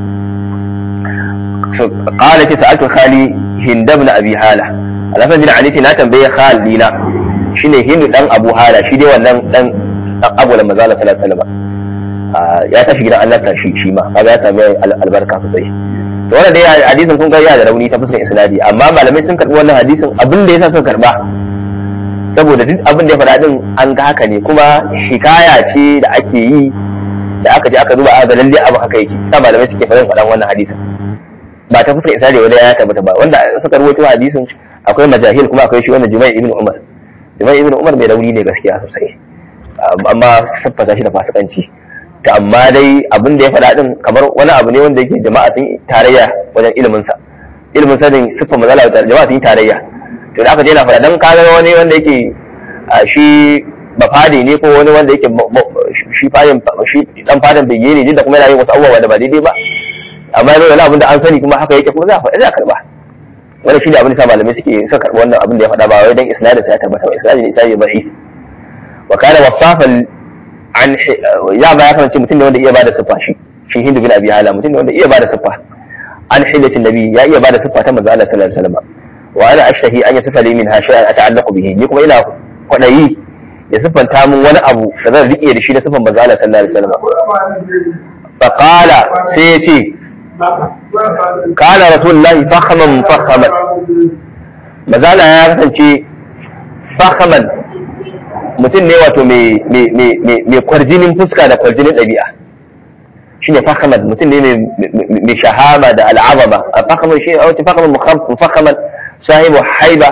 qala ki sa'altu khali Hind ibn Abi Hala Hasan bin Ali na tambaye khal dina shine Hind dan Abu Hala shi dai wannan dan dan Abu da manzo sallallahu alaihi wasallam ya tashi gidan Allah ta shi shi ma kaga ya sami albarka sosai to wannan dai hadisin kun ga ya da rauni ta fuskar isnadi amma malamai sun karbi wannan hadisin abin da yasa sun karba saboda duk abin da ya faɗa din an ga haka ne kuma hikaya ce da ake yi da aka je aka zuba a ga lalle abu haka yake sa malamai suke faɗin faɗan wannan hadisin ba ta fuskar isnadi wanda ya tabbata ba wanda suka rawaito hadisin akwai majahil kuma akwai shi wannan Jumai ibn Umar Jumai ibn Umar mai rauni ne gaskiya sosai amma saffata shi da fasikanci ta amma dai abin da ya faɗa din kamar wani abu ne wanda yake jama'a sun tarayya wajen ilimin sa ilimin sa din siffar mazala jama'a sun yi tarayya to da aka je na faɗa dan kaga wani wanda yake shi bafade ne ko wani wanda yake shi fadin shi dan fadan bege ne da kuma yana yin wasu abubuwa da ba daidai ba amma yanzu wani abin da an sani kuma haka yake kuma za a faɗa za a karba wani shi ne abin da sa malamai suke suka karɓi wannan abin da ya faɗa ba wai dan isnadin sa ya tabbata ba isnadin isnadin ba'i wa kana wasafan an ya ba ya kasance mutum ne wanda iya bada siffa shi shi Hindu bin Abi Hala mutum ne wanda iya bada siffa an hillatin nabi ya iya bada siffa ta manzo Allah sallallahu alaihi wasallam wa ana ashtahi an yasifa li minha shay'an ata'allaqu bihi ni kuma ina kwadayi ya siffanta min wani abu da zan rike da shi da siffan manzo Allah sallallahu alaihi wasallam fa qala sai ya ce qala rasulullahi fakhaman fakhaman manzo Allah ya kasance fakhaman mutum ne wato mai kwarjinin fuska da kwarjinin ɗabi'a shi ne fakaman mutum ne mai shahama da al'azama a fakaman shi a wata fakaman mufakaman sahibu haiba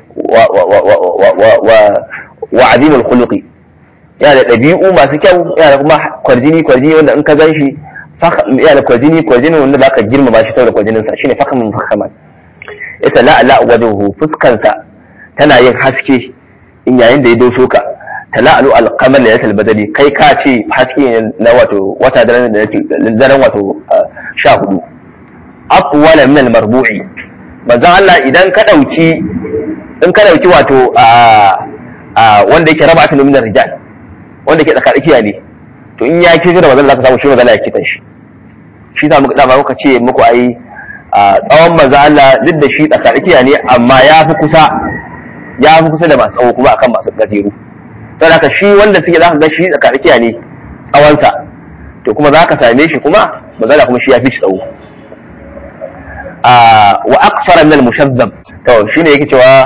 wa azimul khuluqi yana da ɗabi'u masu kyau yana da kuma kwarjini kwarjini wanda in ka gan shi yana da kwarjini kwarjini wanda za ka girmama shi saboda kwarjininsa shi ne fakaman mufakaman ita la'ala wajen fuskansa tana yin haske in yayin da ya doso ka tala'alu alqamar da yatal badali kai ka ce haske na wato wata daren da yake daren wato sha hudu aqwala min almarbu'i manzon Allah idan ka dauki in ka dauki wato a wanda yake rabatu min rijal wanda yake tsakarikiya ne to in ya kira manzon Allah ka samu shi manzon Allah ya kitan shi shi za mu dama muka ce muku ai tsawon manzon Allah duk da shi tsakarikiya ne amma ya fi kusa ya fi kusa da masu tsawo kuma akan masu gajeru sai haka shi wanda suke za ka ga shi tsakarikiya ne tsawonsa to kuma za ka same shi kuma mazala kuma shi ya fi tsawo wa aqsara min al-mushazzab to shine yake cewa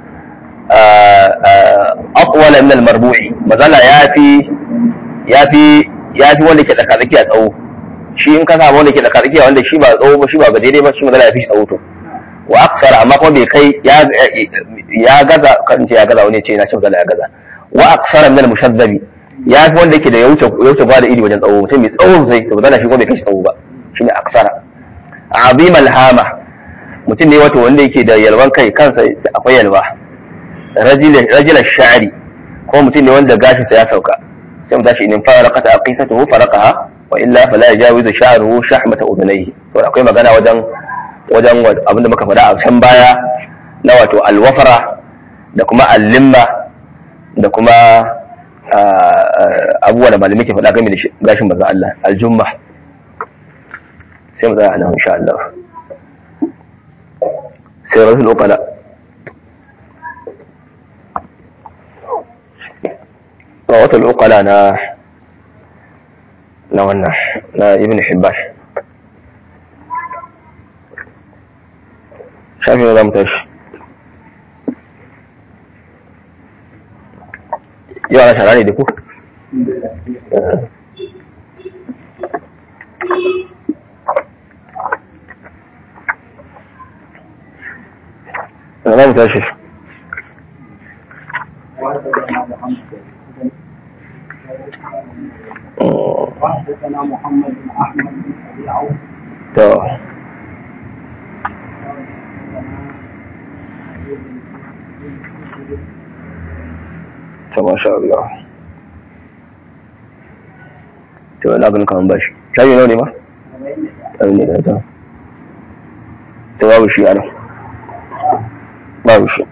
aqwala min al-marbu'i mazala yafi yafi yafi wanda ke tsaka tsakiya tsawo shi in ka samu wanda ke tsaka tsakiya wanda shi ba tsawo ba shi ba daidai ba shi mazala yafi tsawo to wa aqsara amma kuma bai kai ya ya gaza kan ce ya gaza wani ce na ce mazala ya gaza wa aqsara min al-mushazzabi yafi wanda yake da ya wuce ya wuce ba da iri wajen tsawo mutum mai tsawo sai to mazala shi kuma bai kai tsawo ba shine aqsara azim al-hama mutum ne wato wanda yake da yalwan kai kansa akwai yalwa rajul sha'ri ko mutum ne wanda gashinsa ya sauka sai mu tashi in faraqata aqisatuhu faraqaha wa illa fala yajawizu sha'ruhu shahmata udunayhi to akwai magana wajen wajen abinda muka faɗa a can baya na wato alwafara da kuma allimma da kuma abubuwa da malamai ke faɗa game da gashin manzon Allah aljumma sai mu tsaya a nan insha Allah sai rasul uqala wa wata uqala na na wannan na ibn hibban shafi na zamu tashi yau ana shara ne da ku أنا متأسف وحدثنا محمد بن أحمد بن أبي عوف ما شاء الله تو أنا أقول لكم باش شايف لوني ما أبني ده تو تو أبو شيء أنا babu shi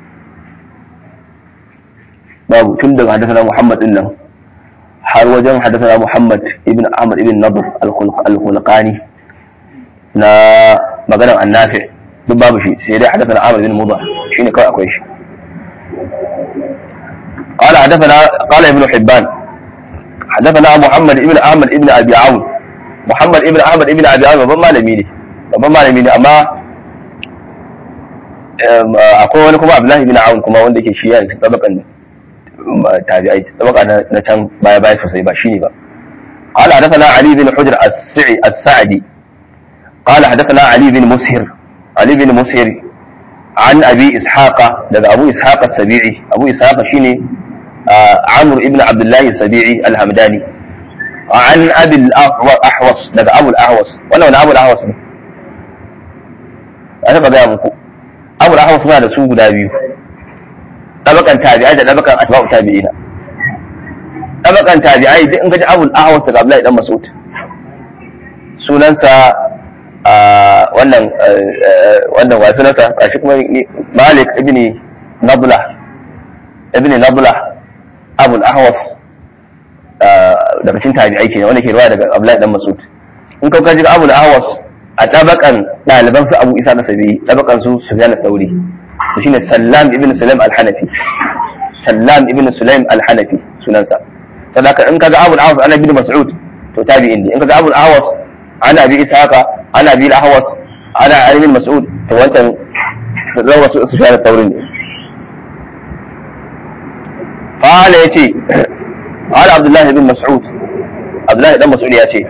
babu tun daga hadasana Muhammad din nan har wajen hadasana Muhammad ibn Ahmad ibn Nadr al-Khulqani na maganar annafi duk babu shi sai dai hadasana Ahmad ibn Mudar shine kawai akwai shi قال حدثنا قال ابن حبان حدثنا محمد ابن احمد ابن ابي عون محمد ابن احمد ابن ابي عون babban malami ne babban malami ne amma akwai wani kuma Abdullahi bin Aun kuma wanda ke shiya da tabakan tabi'ai tabaka na can baya baya sosai ba shine ba qala hadathana Ali bin Hujr as-Sa'i as-Sa'di qala hadathana Ali bin Mushir Ali bin Mushir an Abi Ishaq daga Abu Ishaq as-Sabi'i Abu Ishaq shine Amr ibn Abdullah as-Sabi'i al-Hamdani an Abi al-Ahwas daga Abu al-Ahwas wannan Abu al-Ahwas ne ana ba ga muku abu da hawa suna da su guda biyu tabakan tabi'ai da tabakan atba'u tabi'ina tabakan tabi'ai duk in ka ji abu al-ahwas daga Abdullahi dan Mas'ud sunansa wannan wannan wa sunansa kashi kuma Malik ibn Nabla ibn Nabla abu al-ahwas daga cikin tabi'ai kenan wanda ke riwaya daga Abdullahi dan Mas'ud in ka ji abu al-ahwas a tabakan ɗaliban su Abu Isa na Sabi tabakan su Sufyan al-Thawri to shine Sallam ibn Sulaim al-Hanafi Sallam ibn Sulaim al-Hanafi sunansa sadaka in kaga Abu al-Ahwas ana bin Mas'ud to tabi'in ne in kaga Abu al-Ahwas ana bi Ishaqa ana bi al-Ahwas ana Ali bin Mas'ud to wancan zawa su Sufyan al-Thawri ne qala yace qala Abdullah ibn Mas'ud Abdullah ibn Mas'ud yace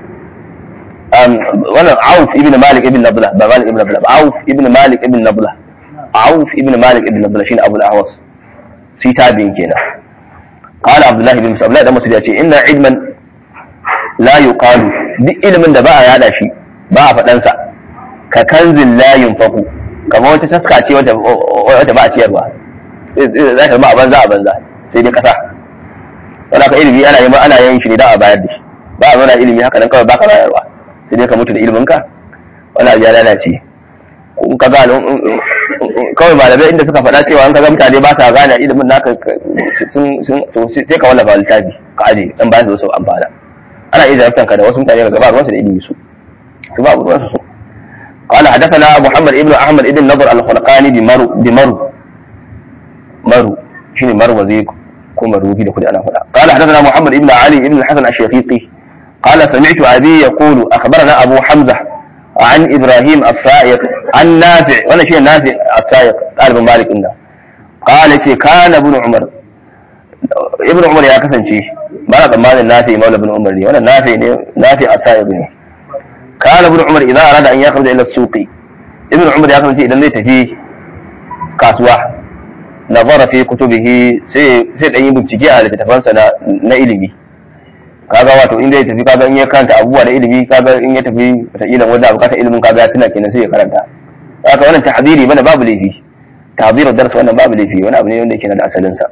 wannan Auf ibn Malik ibn Nabla ba Malik ibn Nabla Auf ibn Malik ibn Nabla Auf ibn Malik ibn Nabla shine Abu al-Ahwas sai tabi'in kenan qala Abdullah ibn Mas'ud da Mas'ud yace inna ilman la yuqalu duk ilimin da ba a yada shi ba a fadan sa ka kanzin la yunfaqu kamar wata taska ce wata wata ba a ciyarwa za ta ma a banza a banza sai dai kasa wala ka ilimi ana yi ana yin shi ne da a bayar da shi ba a zana ilimi haka nan kawai ba ka bayarwa sai dai ka mutu da iliminka wani abu ya lalace in ka gane kawai malamai inda suka faɗa cewa in ka ga mutane ba sa gane ilimin naka sun sai ka wallafa littafi ka aje dan bayan su amfana ana iya zartan ka da wasu mutane ga gaba ruwansu da ilimi su su ba ruwansu su قال حدثنا محمد ابن احمد ابن نضر الخلقاني بمرو بمرو مرو شنو مرو وزيك ko maruhi da kudi ana faɗa qala hadathana muhammad ibn ali ibn hasan ash-shafiqi qala sami'tu abi yaqulu akhbarana abu hamza an ibrahim as-sa'iq an nafi' wannan shi nafi' as-sa'iq talib malik inda qala ce kana ibn umar ibn umar ya kasance ba na tsammanin nafi' maula ibn umar ne wannan nafi' ne nafi' as-sa'iq ne kana ibn umar idan arada an yakhruja ila as-suqi ibn umar ya kasance idan zai tafi kasuwa nazara fi kutubihi sai sai dan yi bincike a littafansa na na ilimi kaga wato inda ya tafi kaga in ya karanta abubuwa da ilimi kaga in ya tafi wata ilimin wanda bukatar ilimin kaga ya tuna kenan sai ya karanta haka wannan tahdiri bana babu laifi tahdhiru dars wannan babu laifi wani abu ne wanda yake da asalin sa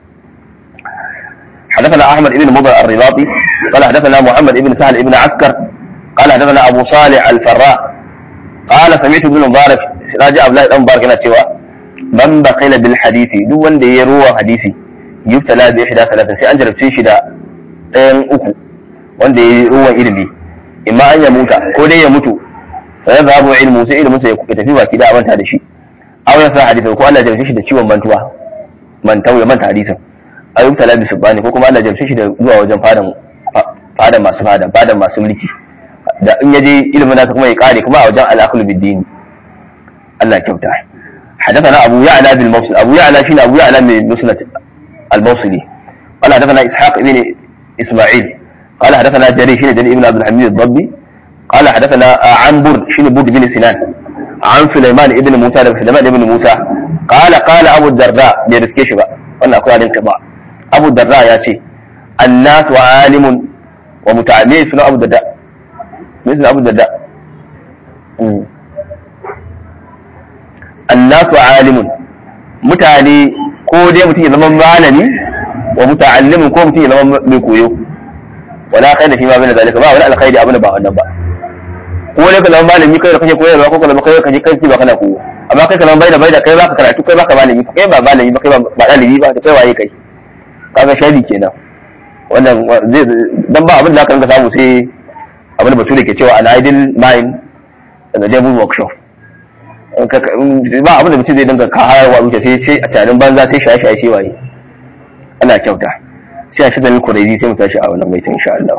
حدثنا احمد بن مضر الرباطي قال حدثنا محمد بن سهل بن عسكر قال حدثنا ابو صالح الفراء قال سمعت ابن مبارك راجع عبد الله بن مبارك yana cewa man baqila bil hadisi duk wanda ya ruwa hadisi yubtala bi ihda thalatha sai an jarabce shi da ɗayan uku wanda ya ruwan ilimi imma an ya muta ko dai ya mutu sai zabu ilmu sai ilmin sa ya tafi baki da manta da shi aw ya sa hadisi ko Allah ya jarabce shi da ciwon mantuwa mantau ya manta hadisin ayyubtala bi subani ko kuma Allah ya jarabce shi da zuwa wajen fadan fadan masu fadan fadan masu mulki da in yaje ilimin nasa kuma ya kare kuma a wajen al-aqlu bid-din Allah kyauta حدثنا أبو يعلى بالموصل أبو يعلى شين أبو يعلى من مسند الموصلي قال حدثنا إسحاق بن إسماعيل قال حدثنا جرير شين جرير بن عبد الحميد الضبي قال حدثنا عنبر شين بود بن سنان عن سليمان ابن موسى سليمان ابن موسى قال قال أبو الدرداء بيرسكيش بقى وأنا أقول هذا انقطاع أبو الدرداء يأتي الناس وعالم ومتعلم شنو أبو الدرداء مثل أبو الدرداء annasu alimun mutane ko dai mutum ya zama malami wa muta'allimin ko mutum ya zama mai koyo wala kai da shi ma bane zalika ba wani alkhairi abin ba wannan ba ko dai ka zama malami kai da kake koyarwa ko ka zama kai kaje kai ba kana koyo amma kai ka zama bai da bai da kai baka karatu kai baka malami kai ba malami ba kai ba dalibi ba kai waye kai kaga shari kenan wannan zai dan ba abin da ka rinka samu sai abin da bature ke cewa an idle mind and the devil workshop ba abin da mutum zai dinga kahayarwa wuce sai sai a tarin banza sai shaye-shaye sai waye ana kyauta sai a shiga kuraizi sai mu tashi a wannan baitin insha Allah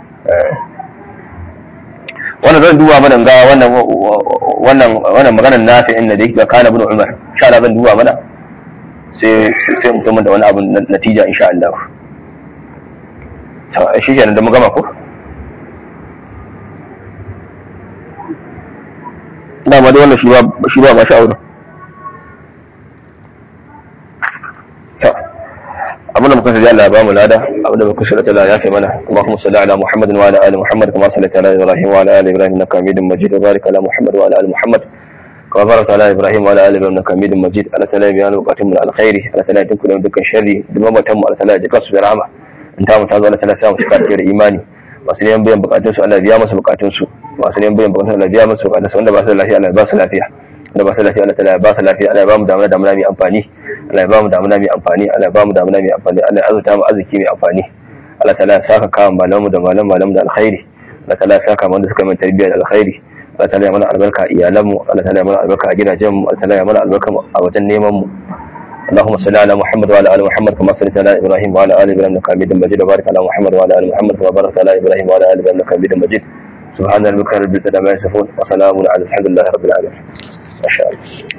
wannan zan duba mana ga wannan wannan wannan maganar nafi'in da yake kana ibn Umar insha Allah zan duba mana sai sai mu kuma da wani abu natija insha Allah to shi kenan da mu gama ko da ma da wannan shi ba shi ba ba shi aure to abin da muka sai Allah ya ba mu lada abin da muka sai Allah ya fi mana Allahumma salli ala Muhammad wa ala ali Muhammad kama sallaita ala Ibrahim wa ala ali Ibrahim innaka Hamidum Majid wa barik ala Muhammad wa ala ali Muhammad kama barakta ala Ibrahim wa ala ali Ibrahim innaka Hamidum Majid ala ta'ala biyan buqatun min alkhairi ala ta'ala dukkan dukkan sharri dukkan mutum ala ta'ala da kasu da rahama in ta mu ta zo ala ta'ala sai mu cika da imani masu neman biyan bukatun su Allah biya musu bukatun su masu neman biyan bukatun Allah biya musu bukatun su wanda ba su da lafiya Allah ba su lafiya wanda ba su lafiya Allah ta'ala ba su lafiya Allah ya ba mu damuna damuna mai amfani Allah ya ba mu damuna mai amfani Allah ya ba mu damuna mai amfani Allah ya azurta mu arziki mai amfani Allah ta'ala ya saka kawo malamu da malamu malamu da alkhairi Allah ta'ala ya saka wanda suka yi tarbiyya da alkhairi Allah ta'ala ya mana albarka a iyalanmu Allah ta'ala ya mana albarka a gidajenmu Allah ta'ala ya mana albarka a wajen neman mu اللهم صل على محمد وعلى ال محمد كما صليت على ابراهيم وعلى ال ابراهيم انك حميد مجيد وبارك على محمد وعلى ال محمد كما باركت على ابراهيم وعلى ال ابراهيم انك حميد مجيد سبحان ربك رب العزه عما يصفون وسلام على الحمد لله رب العالمين ما شاء الله